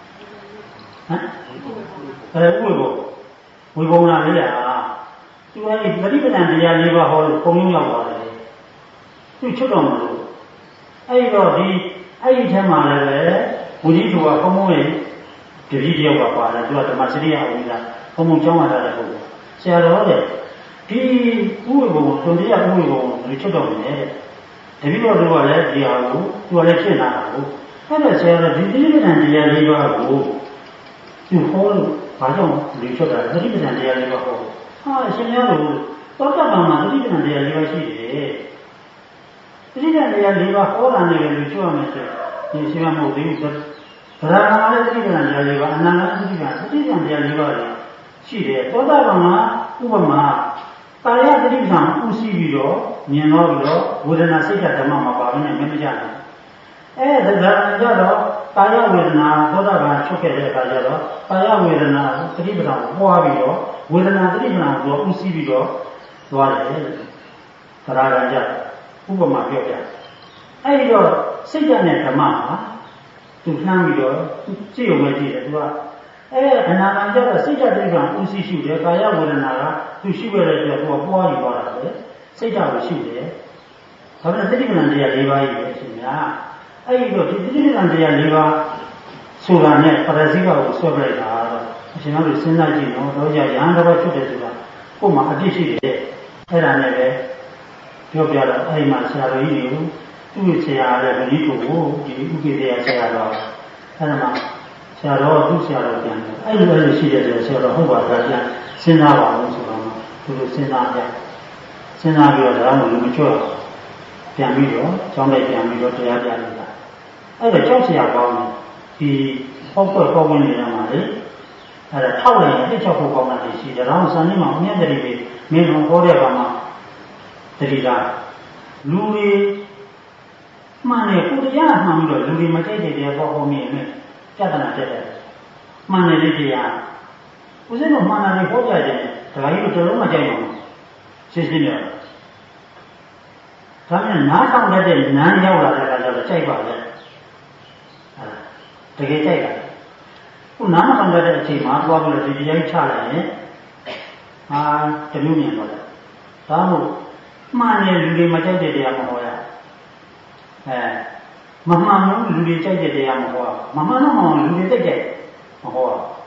ဝေဘုံလာလေးရသူအဲ့ဒီပฏิပဒံတရား၄ပါးဟောလို့ဘုံလုံးရောက်သွားတယ်သူချွတ်တော်မလို့အဲ့တော့ဒီအဲ့ဒီထဲမှာလည်းပဲဘုရားသူကဘုံဘုံရဲ့တတိတယောက်ကပါတယ်သူကဓမ္မစရိယဝိလာဘုံဘုံကျောင်းလာတဲ့ပုဂ္ဂိုလ်ဆရာတော်တဲ့ဒီဥဝေဘုံတွန်တရားဥဝေဘုံကိုချွတ်တော်နေတယ်တတိတော်တို့ကလည်းဒီဟာကိုသူကလည်းရှင်းလာတာကိုအဲ့ဒါဆရာတော်ဒီပฏิပဒံတရား၄ပါးကိုသူဟောလို့ဘာကြောင့်လူချွတ်တာပฏิပဒံတရား၄ပါးဟောဟာရှင်များတို့သောတာပန်မှာတတိပဒံတရား၄ပါးရှိတယ်တတိပဒံတရား၄ပါးဟောတာနဲ့လူချွတ်ရမယ်ဆိုဒီရှင်မမဟုတ်သေးဘူးဆိုဗရာဂံလည်းတတိပဒံတရား၄ပါးအနန္တတတိပဒံတရား၄ပါးရှိတယ်သောတာပန်မှာဥပမာကာယတတိပဒံဥရှိပြီးတော့မြင်တော့ပြီးတော့ဝေဒနာစိတ်ဓမ္မမှာပါဘဲနဲ့မမကြဘူးဒါကကြတော့ကာယဝေဒနာသောတာပန်ချုပ်ခဲ့တဲ့အခါကျတော့ကာယဝေဒနာတတိပဒံကိုပွားပြီးတော့ဝေဒနာတတိပဒံကိုဥသိပြီးတော့သွားတယ်သရဂံကြဥပမာပြောပြအဲ့ဒီတော့စိတ်ဓာတ်နဲ့ဓမ္မမှာသူနှမ်းပြီးတော့ကြည့်ရုံပဲကြည့်တယ်သူကအနာဂံကြတော့စိတ်ဓာတ်တတိပဒံဥသိရှိတယ်ကာယဝေဒနာကသူရှိခဲ့တဲ့အတွက်သူကပွားပြီးသွားတာပဲစိတ်ဓာတ်ကိုရှိတယ်ဒါပေမဲ့တတိပဒံတရား၄ပါးကြီးပဲရှင်များအဲ့ဒီတော့ဒီတတိပဒံတရား၄ပါးဆိုတာနဲ့ပရဇိကကိုဆွဲပလိုက်တာတော့အရှင်တို့စဉ်းစားကြည့်တော့ရဟန်းတော်ဖြစ်တယ်ဆိုတာကိုယ်မှာအပြစ်ရှိတယ်အဲ့ဒါနဲ့ပဲပြောပြတော့အဲ့ဒီမှာဆရာတော်ကြီးတွေသူ့ဆရာလည်းဗလီကိုဒီဥပိ္ပယဆရာတော်အဲ့ဒါမှာဆရာတော်သူ့ဆရာတော်ပြန်တယ်အဲ့လိုရှိတယ်ဆိုဆရာတော်ဟုတ်ပါဒါပြန်စဉ်းစားပါလို့ဆိုတော့သူတို့စဉ်းစားကြစဉ်းစားပြီးတော့ဒါမှမချွတ်ပြန်ပြီးတော့ကျောင်းလိုက်ပြန်ပြီးတော့တရားပြနေတာအဲ့ဒါကြောက်စရာကောင်းတယ်ဒီပေါက်ပွက်ပေါက်ဝင်နေတာမှာလေအဲ့ဒါထောက်လိုက်ရင်တစ်ချောက်ဖို့ကောင်းတာရှိတယ်ဒါမှစံနေမှာအမြတ်တည်းပဲမင်းတို့ဟောတဲ့ကောင်မှာတတိလားလူတွေမှန်တယ်ကိုတရားမှန်ပြီးတော့လူတွေမကြိုက်တဲ့တရားပေါ်ပေါ်မြင်မယ်ပြဿနာတက်တယ်မှန်တယ်လေတရားဦးဇင်းတို့မှန်တာတွေဟောပြတယ်ဒါကြီးတို့တော်တော်မကြိုက်ပါဘူးရှင်းရှင်းပြောဒါနဲ့နားဆောင်တဲ့နန်းရောက်လာတဲ့အခါကျတော့ကြိုက်ပါလေတကယ်ကြိုက်တာခုနားမဆောင်တဲ့အချိန်မှာသွားပြီးတော့ဒီတရားချလိုက်ရင်တမျိုးမြင်တော့တယ်ဒါမို့မှန်တယ်လူတွေမကြိုက်တဲ့တရားမဟောရမမှန်ဘူးလူတွေကြိုက်တဲ့တရားမဟောမမှန်တော့မှန်လူတွေကြိုက်မဟော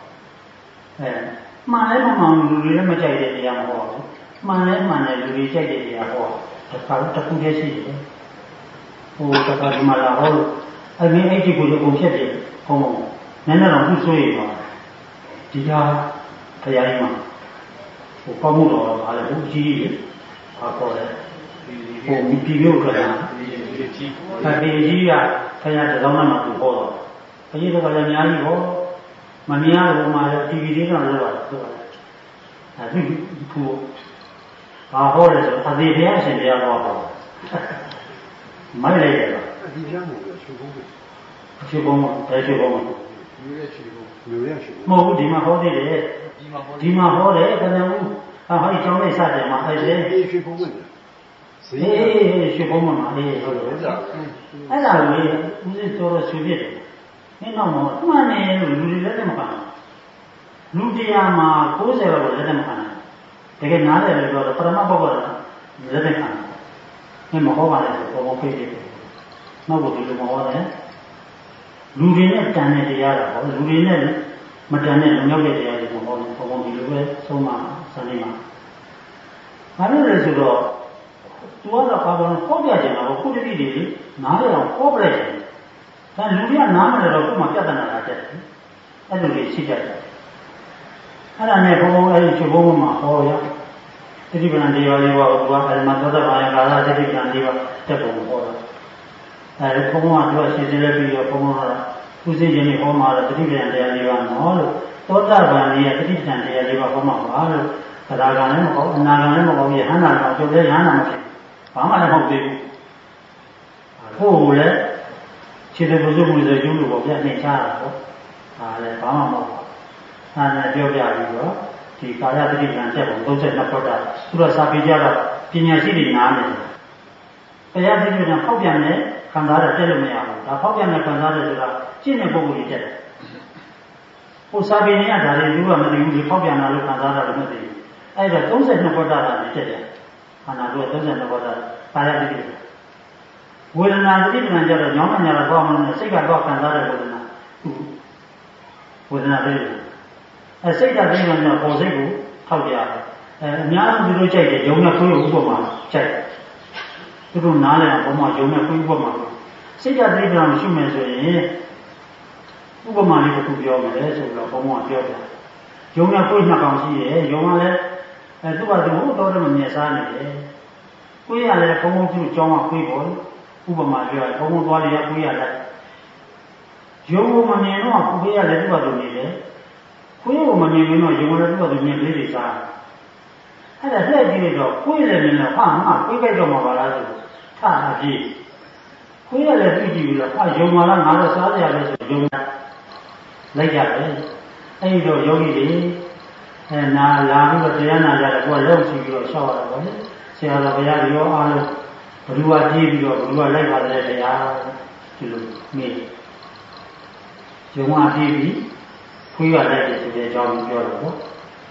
မှန်လဲမမှန်လူတွေလည်းမကြိုက်တဲ့တရားမဟောဘူးမှန်လဲမှန်တယ်လူတွေကြိုက်တဲ့တရားဟောတစ်ခါတစ်ခုတည်းရှိတယ်ဟိုတစ်ခါဒီမှာလာဟောလို့အဲ့ဒီကိုလည်းပုံဖြစ်တယ်ဘုံဘုံနည်းနည်းတော့သူ့ဆိုရပါဒီဟာခရိုင်မှာဟိုပေါမှုတော်ပါလေဘုကြီးကြီးဟာခေါ်တယ်ဟိုပြည်မျိုးခရိုင်ပြည်ကြီးကခရိုင်တစ်စောင်းနဲ့မှသူဟောတော့အကြီးတော့လည်းအများကြီးဟောမမြင်ရဘူးမှာလည်း TV လေးတော့လောက်ပါဆိုတော့အဲဒီခုဟောတယ်ဆိုအသေးတရားရှင်တရားဟောတော့မိုက်လိုက်တယ်တော့ဒီကျမ်းကိုချူဖို့ချူဖို့တယ်ချူဖို့လူရဲ့ချူဖို့လူရဲ့ချူဖို့မဟုတ်ဘူးဒီမှာဟောသေးတယ်ဒီမှာဟောတယ်ခဏဦးဟောဒီကျောင်းလေးစတယ်မှာအဲ့ဒါချူဖို့ဝင်ဈေးချူဖို့မှာအေးဟုတ်တယ်အဲ့ဒါလေးဦးစစ်တော်တော်ချူပြတယ်မင်းတော့မှန်တယ်လို့လူတွေလည်းမခံလူတရားမှာ90လောက်လည်းလက်မခံတကယ်နားတယ်လို့ပြောတော့ပရမတ်ဘောကလည်းလက်ခံမင်းမဟောပါနဲ့ဆိုတော့ဖိတ်တယ်နောက်ကိုဒီလိုမဟောတယ်လူတွေနဲ့တန်တဲ့တရားတော့ဟောလူတွေနဲ့မတန်တဲ့လုံရောက်တဲ့တရားတွေကိုဟောတယ်ဘုံဒီလိုပဲသုံးပါစနေမှာဘာလို့လဲဆိုတော့သူကတော့ဘာလို့ဟောပြကြတာကိုခုတတိတွေနားရအောင်ဟောပြလိုက်တယ်ဒါလူတွေကနားမလဲတော့ကိုယ်မှပြဿနာလာတယ်အဲ့လိုလေးရှိကြတယ်အဲ့ဒါနဲ့ဘုံအဲ့ဒီချုပ်ဘုံမှာဟောရတတိပဏ္ဍတရားလေးပါဘုရားအဲ့မှာသောတာပန်ကာလတတိပဏ္ဍလေးပါတက်ပုံဟောတာအဲ့ဒီဘုံကသူကရှင်းရှင်းလေးပြီးတော့ဘုံကသူစိတ်ချင်းနဲ့ဟောမှာတော့တတိပဏ္ဍတရားလေးပါနော်လို့သောတာပန်ကြီးကတတိပဏ္ဍတရားလေးပါဟောမှာပါလို့သရဂံလည်းမဟုတ်အနာဂံလည်းမဟုတ်ရဟန္တာတော့ကျုပ်လည်းရဟန္တာမဖြစ်ဘာမှလည်းမဟုတ်သေးဘူးကိုယ်လည်းခြေတပုစုမှုဆိုကျုံးလို့ပေါ့ဗျာနှိမ့်ချတာပေါ့ဒါလည်းဘာမှမဟုတ်ဘူးအဲ့ဒါပြောပြပြီးတော့ဒီကာယတတိပံချက်ပုံ32ခုတာသူတို့စာပေကြတော့ပညာရှိတွေနားနေတယ်တရားသိတဲ့ဖောက်ပြန်တဲ့ခံစားရတက်လို့မရဘူးဒါဖောက်ပြန်တဲ့ခံစားရဆိုတာရှင်းတဲ့ပုံကိုတက်တယ်ဟိုစာပေတွေကဒါတွေသူကမသိဘူးဒီဖောက်ပြန်တာလို့ခံစားရလို့မသိဘူးအဲ့ဒါ32ခုတာတာနဲ့တက်တယ်ခန္ဓာတို့32ခုတာကာယတတိပံဝေဒနာတတိပံကြတော့ညောင်းညာတော့မလို့စိတ်ကတော့ခံစားရတဲ့ဝေဒနာဝေဒနာလေးစိတ်ဓာတ်သိမှန်တော့ပေါ်စိတ်ကိုထောက်ကြတယ်အများဆုံးသူတို့ကြိုက်တယ်ယုံနဲ့ခွေးဥပမာကြိုက်သူတို့နားလည်အောင်ဘုံမှာယုံနဲ့ခွေးဥပမာစိတ်ဓာတ်သိမှန်ရှုမယ်ဆိုရင်ဥပမာလေးတစ်ခုပြောမယ်ဆိုတော့ဘုံမှာပြောတယ်ယုံနဲ့ခွေးနှစ်ကောင်ရှိတယ်ယုံကလည်းသူကသူ့တော့တော့မမြင်စားနေတယ်ခွေးကလည်းဘုံသူ့ကြောင်းကခွေးပေါ်ဥပမာပြောဘုံသွားလေခွေးရလိုက်ယုံကိုမမြင်တော့ခွေးကလည်းသူ့ဘာလို့နေလဲခွေးကိုမမြင်ရင်တော့ယုံလည်းသူ့ဘာလို့မြင်လေးတွေစားအဲ့ဒါလက်ကြည့်တော့ခွေးလည်းမြင်တော့ဟာငါခွေးကြိုက်တော့မှာပါလားဆိုထားတာကြည့်ခွေးကလည်းသိကြည့်ပြီးတော့ဟာယုံမှာလားငါတော့စားကြရတယ်ဆိုယုံလိုက်ကြတယ်အဲ့ဒီတော့ယောဂီတွေနာလာပြီးတော့တရားနာကြတယ်ကိုယ်ကလောက်ကြည့်ပြီးတော့ရှောက်ရတာပေါ့လေဆရာတော်ဘုရားဒီရောအားလုံးဘ누구ကကြည့်ပြီးတော့ဘ누구ကလိုက်ပါတယ်တရားဒီလိုမေးယုံကကြည့်ပြီးခွေးရတဲ့ဆိုတဲ့အကြောင်းကိုပြောတော့ပေါ့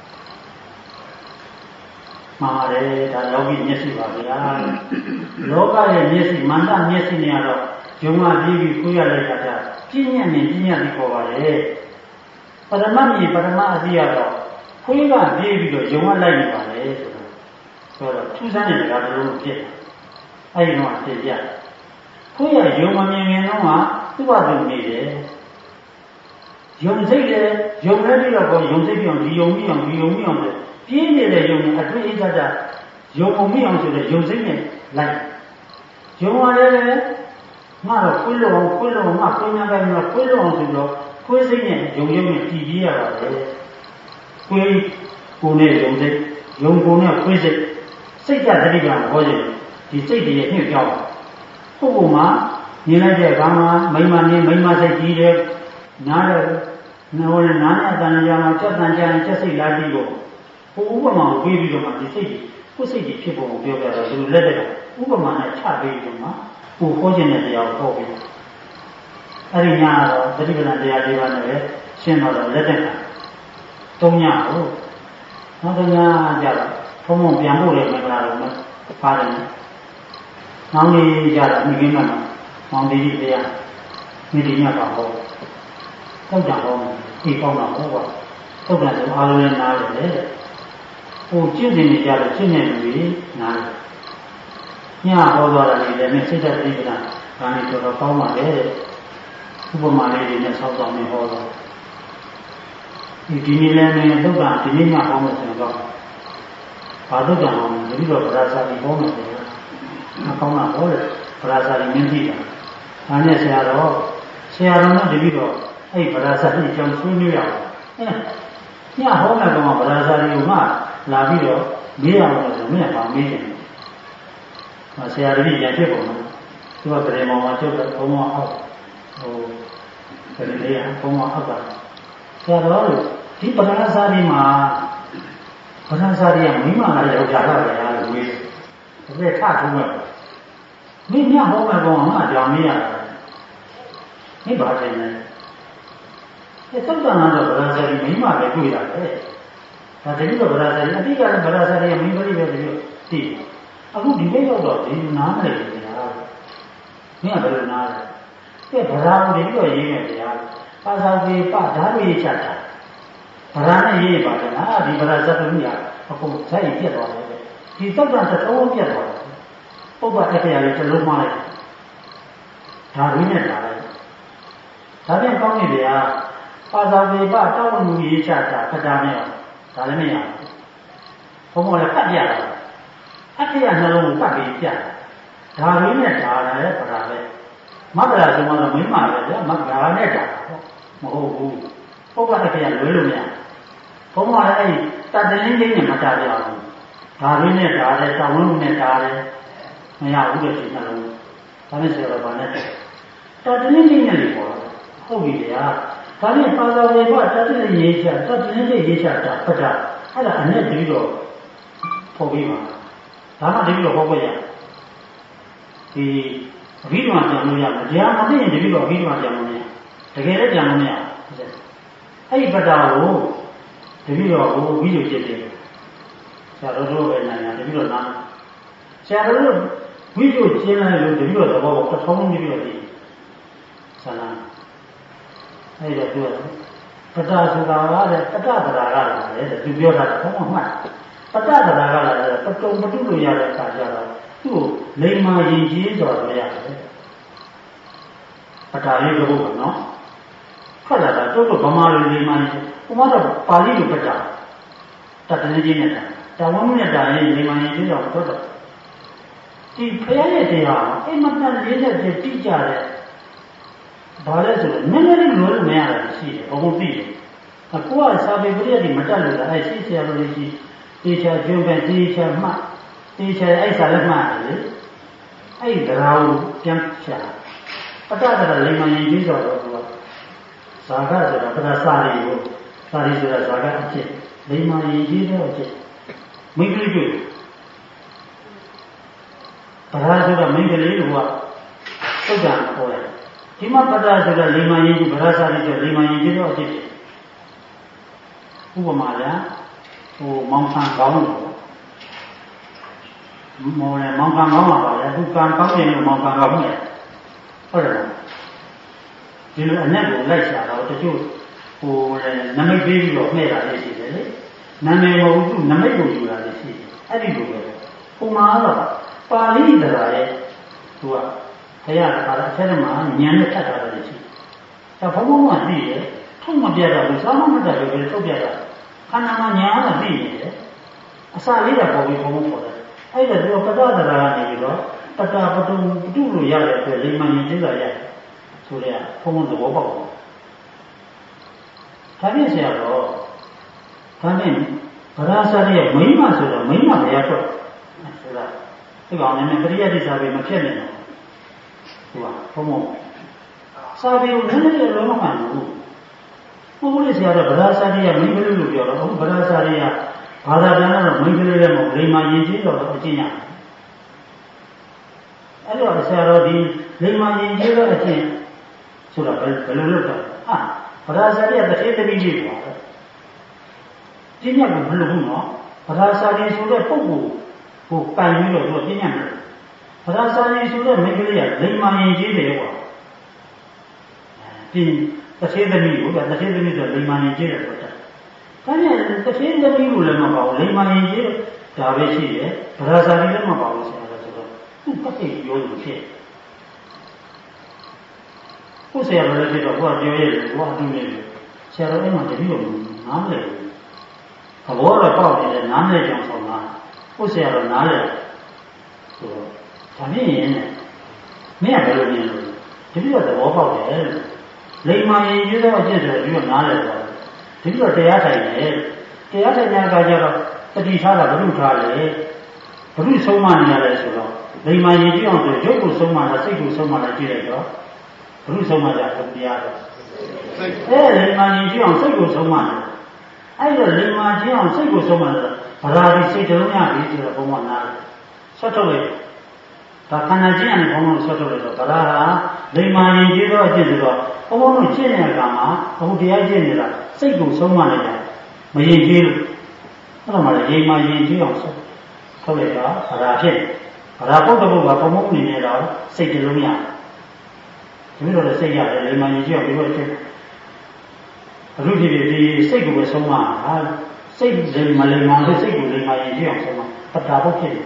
မှားတယ်ဒါယောဂီမျက်စိပါဗျာလောကရဲ့မျက်စိမန္တမျက်စိနဲ့ကတော့ယုံကကြည့်ပြီးခွေးရလိုက်တာပြည့်ညက်နေပြည့်ညက်ပြီးခေါ်ပါလေပရမတ်မြေပရမတ်အစီရတော့ခွေးကပြေးပြီးတော့ယုံကလိုက်နေပါလေဆိုတော့ထူးဆန်းတဲ့တရားတော်လို့ဖြစ်အဲ့ဒီတော့သိကြခွေးရယုံမမြင်ရင်တော့သူ့ဘာသူနေတယ်ယုံစိတ်လေယုံလည်းပြီးတော့ယုံစိတ်ပြောင်းဒီယုံပြီးအောင်ဒီယုံပြီးအောင်ပြင်းနေတဲ့ယုံနဲ့အတွင်းအိကြယုံပုံပြီးအောင်ဆိုတဲ့ယုံစိတ်နဲ့လိုက်ယုံရလည်းငါတော့ခွေးလုံးငါခွေးများတိုင်းမှာခွေးလုံးဆိုတော့ခွေးစိတ်နဲ့ယုံရုံနဲ့တည်ပြီးရပါတယ်ခွေးကိုနဲ့ယုံစိတ်ယုံကိုနဲ့ခွေးစိတ်စိတ်ကတတိကဟောခြင်းဒီစိတ်တွေရဲ့နှိမ့်ကြောင်းပုဂ္ဂိုလ်မှာမြင်လိုက်တဲ့အခါမှာမိမနဲ့မိမစိတ်ကြီးတဲ့နားတဲ့နားနဲ့နားနဲ့အတန်ကြာမှာစက်တန်ကြာရင်စက်စိတ်လာပြီးတော့ဟိုဥပမာကိုပြီးပြီးတော့မှဒီစိတ်ကြီးကိုယ်စိတ်ကြီးဖြစ်ပုံကိုပြောပြတော့သူလက်တဲ့ဥပမာနဲ့ချပြီးတော့မှကိုဟောခြင်းတဲ့တရားကိုဟောပြီးအဲ့ဒီညာတော့သတိပဋ္ဌာန်တရားလေးပါးနဲ့ပဲရှင်းတော့လက်တဲ့သုံးညကိုနောက်တစ်ညကြတော့ဘုံဘုံပြန်ဖို့လည်းမကလာတော့ဘူးပါတယ်။နောက်နေ့ကြတော့မိခင်မှာမောင်တီကြီးတရားမိဒီညပါဟောတောက်ကြဟောဒီကောင်းတော့ဟောပါတောက်ကြဆိုအားလုံးလည်းနားတယ်လေ။ဟိုကျင့်နေကြတော့ကျင့်နေလူကြီးနားတယ်။ညဟောသွားတာလည်းလည်းစိတ်သက်သိက္ခာဒါနဲ့တော်တော်ကောင်းပါလေ။ဥပမာလေးတွေနဲ့ဆောက်ဆောင်နေဟောတော့ဒီနေ့လည်းနဲ့တောက်ကြဒီနေ့ညဟောမယ်ဆိုတော့ဘာလို့ကြောင်လဲဒီလိုဗရာဇာတိဟောမယ်ဆိုတော့အကောင်းတာဟောတယ်ဗရာဇာတိမင်းကြီးတာဒါနဲ့ဆရာတော်နဲ့တပည့်တော်အဲ့ဗရာဇာတိကြောင့်ဆွေးနွေးရအောင်ညဟောမယ်ကောင်ဗရာဇာတိကိုမှလာပြီးတော့မေးရအောင်ဆိုမြင်ပါမေးတယ်ဆရာတပည့်ရဖြစ်ပုံလို့သူကပြေမောင်မှာကျုပ်ကဘုံမောင်အောက်ဟိုပြေလေးကဘုံမောင်အောက်ကဆရာတော်တို့ဒီဗရာဇာတိမှာဗရာဇာတိကမိမလာယောက်ျားလာတယ်လို့ဝေးတယ်။ဒါထထုံးမဲ့။မိညဟောမဲ့ကောင်ကကြောင်မရတာ။မိပါတယ်လေ။ဒီသုတ္တနာတော့ဗရာဇာတိမိမပဲတွေ့တာပဲ။ဒါတတိယဗရာဇာတိအတိကလည်းဗရာဇာတိကမိမလေးပဲလို့သိတယ်။အခုဒီလေးတော့ဒီနားမလဲတရား။မင်းကဘယ်လိုနားလဲ။ဒီဗရာကိုဒီလိုရေးနေတရား။ပါသာပေပဓာတ်ရေးချတာ။ဗရာနဲ့ရေးပါတယ်လားဒီဗရာဇတ်တုညာအခုဇာတ်ပြတ်သွားတယ်ဒီသုတ္တန်တစ်လုံးပြတ်သွားတယ်ပုပ္ပအခရာလေးတစ်လုံးမှလိုက်ဒါရင်းနဲ့တာလိုက်ဒါပြန်ကောင်းနေတယ်ပါဇာပေပတောက်မှုရေးချတာဖတာနဲ့ဒါလည်းမရဘူးဘုံမောလည်းဖတ်ပြတာအခရာနှလုံးကိုဖတ်ပြီးပြဒါရင်းနဲ့တာလည်းဗရာပဲမဗရာဆိုမှတော့မင်းမှလည်းဗျမဗရာနဲ့တာမဟုတ်ဘူးပုပ္ပအခရာလွဲလို့မရဘုံမောလည်းအဲ့တတလင်းလေးနဲ့မတားကြဘူးဒါရင်းနဲ့တားတယ်တောင်းလုံးနဲ့တားတယ်မရဘူးတဲ့ဒီနှလုံးဒါနဲ့ဆိုတော့ဗာနဲ့တတလင်းလေးနဲ့လေပေါ့ဟုတ်ပြီဗျာဒါနဲ့ပါဇာဝေဘတတလင်းရေးချတတလင်းလေးရေးချတာဖတ်တာအဲ့ဒါအနဲ့တပြီးတော့ပေါ်ပြီးပါဒါမှတပြီးတော့ဟောခွင့်ရဒီအဘိဓမ္မာပြန်လို့ရမယ်တရားမသိရင်တပြီးတော့အဘိဓမ္မာပြန်လို့မရတကယ်လည်းပြန်လို့မရအဲ့ဒီပတ္တာကိုတပည့်တော်ကိုဝိဇ္ဇုဖြစ်တယ်ဆရာတော်တို့ပဲနာနာတပည့်တော်နာဆရာတော်တို့ဝိဇ္ဇုကျင်းလိုက်လို့တပည့်တော်သဘောကိုပထမတပည့်တော်သိဆန္ဒအဲ့ဒါပြောတယ်ပတ္တဆိုတာကလည်းပတ္တသရာကလည်းသူပြောတာဘုံမှတ်ပတ္တသရာကလည်းပတုံပတုလို့ရတဲ့အခါကျတော့သူ့ကိုလိမ္မာရင်ကြီးဆိုတော့ရတယ်ပတ္တလေးကဘုရားနော်ခက်လာတာတို့ဗမာလူလိမ္မာရင်ဘုမတော့ပါဠိလိုပတ်တာတတနည်းကြီးနဲ့တာဝမ်းနဲ့တာရင်လိမ္မာရင်ကြီးတော့တော့ဒီဖယားရဲ့တရားအိမ်မတန်လေးတဲ့တိကျတဲ့ဘာလဲဆိုတော့နည်းနည်းလေးလိုလို့မရတာရှိတယ်ဘုံသိတယ်အခုကစာပေပရိယတ်ဒီမတက်လို့လားအဲရှိဆရာတော်ကြီးတေချာကျုံးပဲတေချာမှတ်တေချာအဲ့စာလည်းမှတ်တယ်လေအဲ့တရားကိုပြန်ချာပတ္တတရလိမ္မာရင်ကြီးဆိုတော့သူကဇာကဆိုတာပတ္တစာရီကိုစာရီဆိုတာဇာကအဖြစ်လိမ္မာရင်ကြီးတော့အဖြစ်မိဂလိတွေ့ပရာဆိုတာမိဂလိကသုတ်တံခေါ်တယ်ဒီမှာပတ္တဆိုတာလိမ္မာရင်ကြီးပရာစာရီဆိုလိမ္မာရင်ကြီးတော့အဖြစ်ဥပမာလားဟိုမောင်ခံကောင်းတော့မောင်လည်းမောင်ခံကောင်းပါပါလေသူကံကောင်းတယ်လို့မောင်ခံကောင်းတယ်ဟုတ်တယ်ဒီလိုအနက်ကိုလိုက်ရှာတော့တချို့ဟိုနမိတ်ပေးပြီးတော့နှဲ့တာလေးရှိတယ်လေနာမည်မဟုတ်သူနမိတ်ကိုယူတာလေးရှိတယ်အဲ့ဒီလိုပဲပုံမှန်တော့ပါဠိတရားရဲ့သူကဘုရားကအဲ့အထက်မှာဉာဏ်နဲ့ထပ်တာလည်းရှိတယ်ဒါဘုံဘုံကသိတယ်ထုတ်မပြတ်တော့ဘူးသာမမတတ်လို့ပဲထုတ်ပြတ်တာခန္ဓာမှာဉာဏ်ကသိနေတယ်အစာလေးကပေါ်ပြီးဘုံဘုံပေါ်တယ်အဲ့ဒါသူကပတ္တတရားကနေပြီးတော့ပတ္တပတုလို့ရတဲ့အတွက်လိမ္မာရင်သိတာရတယ်ဆိုရဘုံဘုံသဘောပေါက်တယ်ဒါဖြင့်ဆရာတော်ဒါနဲ့ဗရာဇာတိရဲ့မိမဆိုတော့မိမဘယ်ရတော့ဆိုတာဒီကောင်နဲ့ပရိယတ်တိစာပေမဖြစ်နေတော့吧？不么，沙皮有人家老么看不？我这些的不拉沙的呀，没个路标了，我不拉沙的呀，把他讲了没个路的么，立马引进了不进呀。哎，我下了的立马引进了进，说了不路的啊，不拉沙的呀，这些都没进过。今年不路嘛，不拉沙的说的不干预了做今年不。不拉沙的说的没个路呀，立马引进的话，并。这些都没有的，这些都没有立马引进的，但是这些都没有了嘛，把立马引进大为企业，不拉沙的人嘛，把我现在说，不可以有东西。我现在来这个，我表演，我准备，现在嘛这里有哪来？我来报的哪来讲说嘛？我现在哪来？说，他没人呢，没人来人了，这里是我报的。立马引进的话，就是就拿来的，这个这样才呢，这样才人家讲了，这地产的不用查嘞，不用收嘛人家来说了，立马引进上头就不收嘛，他谁不收嘛来进来的，不用收嘛家是不一样的。哎，立马引进上谁不收嘛的？哎个立马引进上谁不收嘛的？把他的谁这种样的就是不往拿来，说出来。他看他这样的朋友说出来说，把他立马引进到就是说，我们今年干嘛？我们第二件的了，谁够收嘛来着？没引进了，那么来立马引进上说，出来说把他骗，把他不得不把我们里面了谁这种样？怎么说的谁呀？立马引进上比如说，如今的谁够收嘛？啊，谁立马的谁够立马引进上收嘛？把他不骗。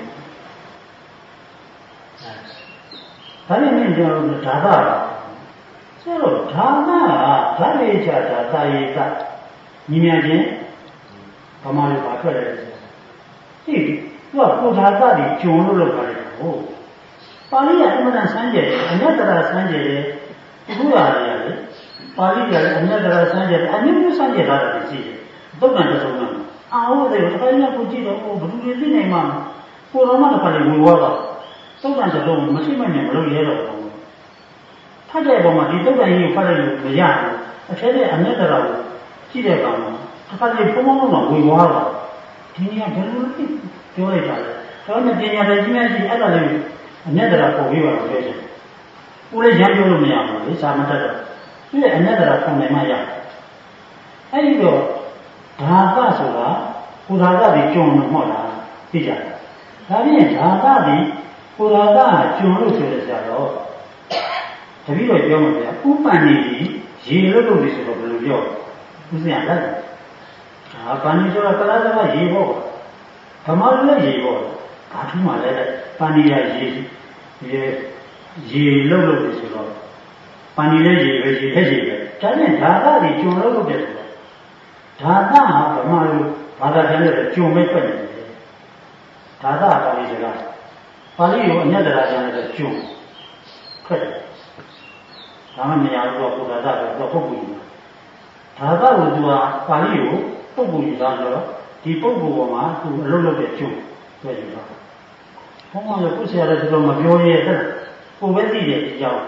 咱们面就是查到了，这个查那咱们家查一查，你面前，干嘛就把出来了？这要不查到的，讲路了开始哦。巴黎也不能三节的，人家在那三节的，不要的呀的。巴黎也人家在那三节的，人家没三节他的记的，都跟着说呢。啊，我这个人家不记得，我不是这内嘛，我他妈的把你问我了。都干这种没什么人不都也了，他这个嘛，你都干有发展有不一样的，现在俺那个了，记得干嘛？他把这不忙了，为我了，今年不是丢了一下子，他那今年在今年是按照的，俺那个了不为我了，就是，我来研究了没样嘛？为啥么这个？因为俺那个了放在嘛样，还有一个，他咋说的？不他咋的讲那么啦？对呀，他连他咋的？不然咱讲路说的下头，这里头讲么子呀？不办理的，业务都是说不能讲，不是这样的。啊，办理说了，本来这个业务，干嘛来业务？干什么来的？办理呀业务的时候，办理的业务，咱们他的讲路都别说，他干嘛把他现在的讲没分的，他办理这个。巴黎有人家在那讲那个囧，快点，咱们没讲说不他大的说不不一样，他大我说啊，巴黎有不不一样说，第不不我嘛都漏的囧，对不对？我们就不晓得这个么表演的，不为自己的讲，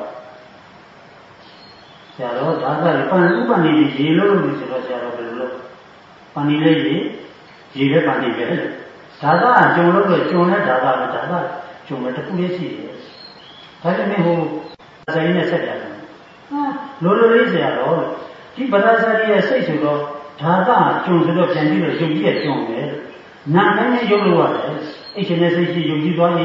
假如他在办理的业漏的时候，假如不漏，办理的业的办理别的，他大囧漏的囧来他大。chúng ta cũng biết gì thế nên mình hồ sai này sai rồi lối gì đó chỉ bắt ra sai sai rồi đó thà ta chúng tôi chẳng đi được dùng gì để dùng đấy nam cái này dùng luôn đấy ấy cho nên sai dùng gì đó gì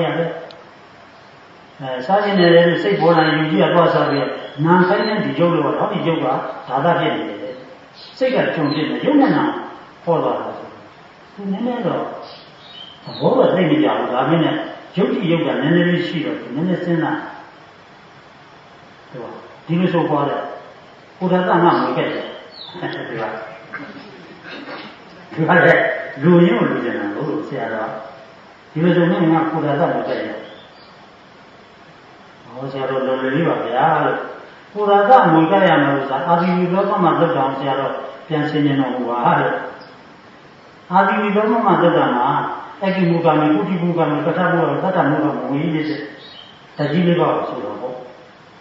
à sai này sai bỏ lại dùng gì đó sao vậy nam cái này thì dùng luôn đó thì dùng quá thà ta biết đấy sai cái dùng gì này dùng nào bỏ vào nên đó bỏ vào đây mình讲咱们呢有的有个人的去了，人的身上，对吧？你们说话的，不知道让没盖的，对吧？对吧？录音录的呢，录这样的，你们说那不知道让没盖的，我想说录里边呀，不知道让没盖呀，没啥，阿弟你说干嘛都讲这样的，变成那种话的，阿弟你说干嘛都干嘛？အဲ့ဒီမူကံနဲ့ကုဋ္ဌိမူကံနဲ့ပဋ္ဌာမူကံပဋ္ဌာမူကံမူရင်းနေတဲ့တကြီးလေးပါဆိုတော့ပေါ့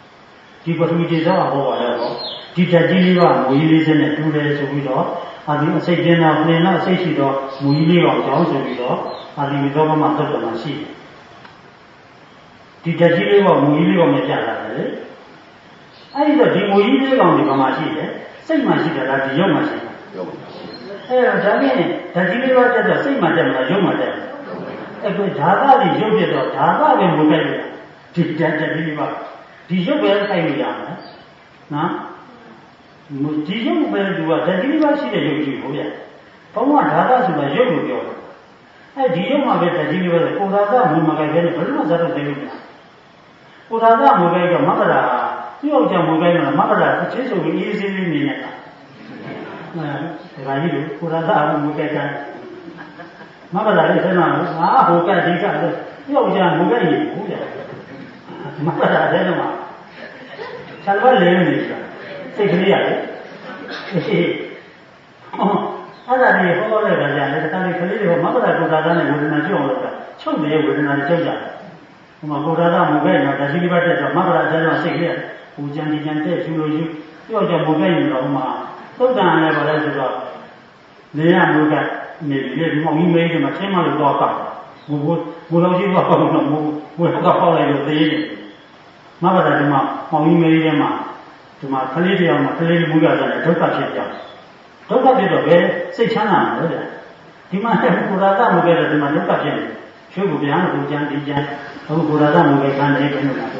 ဒီပထဝီဒေသဟောပါတော့ဒီဓာတ်ကြီးလေးကမူကြီးလေးစနဲ့တူတယ်ဆိုပြီးတော့ဒီအစိတ်ကျင်းတော့ပြင်တော့အစိတ်ရှိတော့မူကြီးလေးကောင်ကြောင်းဆိုပြီးတော့ဒီဝိသောကမှသုတ်တော်မှာရှိတယ်ဒီဓာတ်ကြီးလေးကမူကြီးလေးကောင်နဲ့ကြာလာတယ်လေအဲ့ဒီတော့ဒီမူကြီးလေးကောင်ဒီဘာမှရှိတယ်စိတ်မှရှိတယ်လားဒီရုပ်မှရှိတယ်အဲ့တော့ဒါဖြင့်ဓာတ်ကြီးလေးကတက်တော့စိတ်မှတက်မလားရုပ်မှတက်မလားအဲ့ဒါဓာတ်ကကြီးရုပ်ပြတော့ဓာတ်ကပဲမူခဲ့တယ်ဒီဓာတ်ကြီးလေးကဒီရုပ်ပဲခိုက်လို့ရမယ်နော်ဒီရုပ်ပဲသူကဓာတ်ကြီးလေးပါရှိတဲ့ရုပ်ကြီးဟုတ်ရဲ့ဘုံကဓာတ်ဆိုတာရုပ်လို့ပြောတယ်အဲဒီရုပ်မှာပဲဓာတ်ကြီးလေးပဲကိုယ်ဓာတ်မူမခိုက်ပဲဘယ်လိုမှဇာတ်တော့သိလို့မရကိုယ်ဓာတ်မူခိုက်တော့မကရာသူ့အောင်ကြမူခိုက်မှာမကရာအချင်းဆိုပြီးအေးစေးလေးနေနေတာဒါကြီးလို့ကိုယ်ဓာတ်မူခိုက်တယ်မကရာလေးဆက်မှာဟိုကဒီကလို့သူ့အောင်ကြမူခိုက်ရင်ဟုတ်ရဲ့မကရာတဲ့တော့ဆယ်ဘက်လေးနေဆိုတာစိတ်ကလေးရတယ်အဲ့ဒါကြီးဟောလိုက်တာကြာလေတခါလေကလေးတွေကမကရာကိုယ်ဓာတ်နဲ့ဝေဒနာကြောက်လို့ချုပ်နေတဲ့ဝေဒနာကြောက်ကြတယ်ဟိုမှာကိုယ်ဓာတ်မူခဲ့တော့ဒါရှိဒီဘက်တက်တော့မကရာကျတော့စိတ်ကလေးဟိုကြံဒီကြံတဲ့ယူလို့ယူပြောကြမူခဲ့ရင်တော့မှသုတ်တန်လည်းပါလဲဆိုတော့နေရမူခဲ့နေပြီဒီမောင်ကြီးမေးတယ်မှာချင်းမလို့တော့ကောက်ဘူလုံးကြီးတော့ကောက်တော့ဘူတော့ကောက်လိုက်လို့သေးတယ်မကရာဒီမှာမောင်ကြီးမေးတယ်မှာဒီမှာကလေးတရားမှာကလေးမူရတဲ့ဒုက္ခဖြစ်ကြဒုက္ခဖြစ်တော့ပဲစိတ်ချမ်းသာမှာလေဒီမှာကိုယ်ဓာတ်မူခဲ့တဲ့ဒီမှာဒုက္ခဖြစ်နေရွှေကိုပြန်လို့ကြံဒီကြံအခုကိုယ်ဓာတ်မူခဲ့ခံနေတယ်လို့လား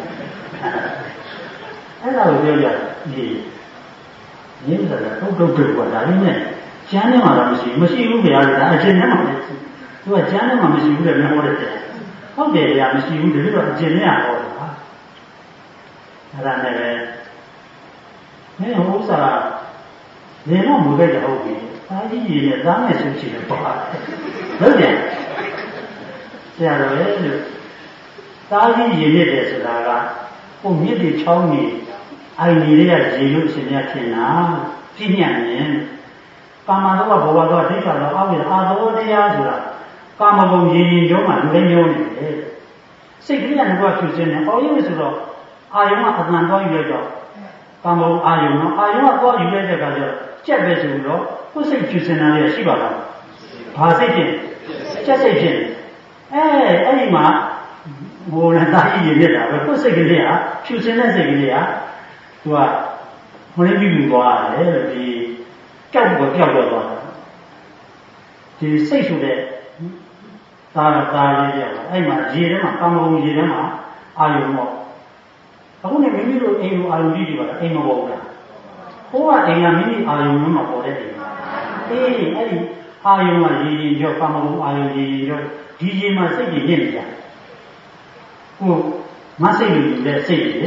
အဲ့ဒါကိုပြောကြဒီရင်းဆိုတာတုတ်ကဒါလေးနဲ့ကျမ်းထဲမှာတော့မရှိဘူးဗျာဒါအချင်းထဲမှာမရှိသူကကျမ်းထဲမှာမရှိဘူးတဲ့မဟုတ်တဲ့ဟုတ်တယ်ဗျာမရှိဘူးဒီလိုတော့အချင်းထဲဟောတာအဲ့ဒါနဲ့ပဲမင်းဟိုဥစ္စာနေတော့မူခဲ့ကြဟုတ်ပြီဒါကြီးကြီးနဲ့သားနဲ့ဆုချင်တယ်ပေါ့ဟုတ်တယ်ဆရာတော်ရဲ့လို့သားကြီးရည်မြစ်တယ်ဆိုတာကဟိုမြစ်တွေချောင်းနေအိုင်ကြီးတွေကရေလို့ရှင်များထင်တာပြည့်ညံ့ရင်ကာမတော့ဘဝတော့ဒိဋ္ဌာတော့အောက်ရအာသောတရားဆိုတာကာမဂုဏ်ရည်ရင်ကျောင်းမှာလူတိုင်းပြောနေတယ်စိတ်ကလေးကတော့ဖြူစင်းနေအော်ရည်ဆိုတော့အာယုံကအတန်တော့ယူလိုက်တော့ကာမဂုဏ်အာယုံနော်အာယုံကတော့ယူလိုက်တဲ့အခါကျတော့ကြက်ပဲဆိုတော့ကိုယ်စိတ်ဖြူစင်တာလည်းရှိပါလားဘာစိတ်ဖြစ်ကြက်စိတ်ဖြစ်အဲ့ဒီမှာဘိုးနဲ့တာကြီးရည်မြစ်တာပဲကိုယ်စိတ်ကလေးကဖြူစင်တဲ့စိတ်ကလေးကသူကမရင်းပြီးသွားတယ်လို့ဒီကြောက်တော့ကြောက်တော့သွားတယ်ဒီစိတ်ဆိုတဲ့သားလေးပြောတာအဲ့မှာရေထဲမှာကာမဂုဏ်ရေထဲမှာအာယုံတော့အခုနေမိမိတို့အိမ်ကိုအာယုံကြည့်ကြပါလားအိမ်မပေါ်ဘူးလားဟိုကအိမ်ကမိမိအာယုံမှာပေါ်တဲ့အိမ်အဲ့ဒီအာယုံကရေရင်ကြောကာမဂုဏ်အာယုံရေရင်ကြောဒီရေမှာစိတ်ကြီးညစ်နေကြဟိုမစိတ်လို့ယူတဲ့စိတ်ကြီးလေ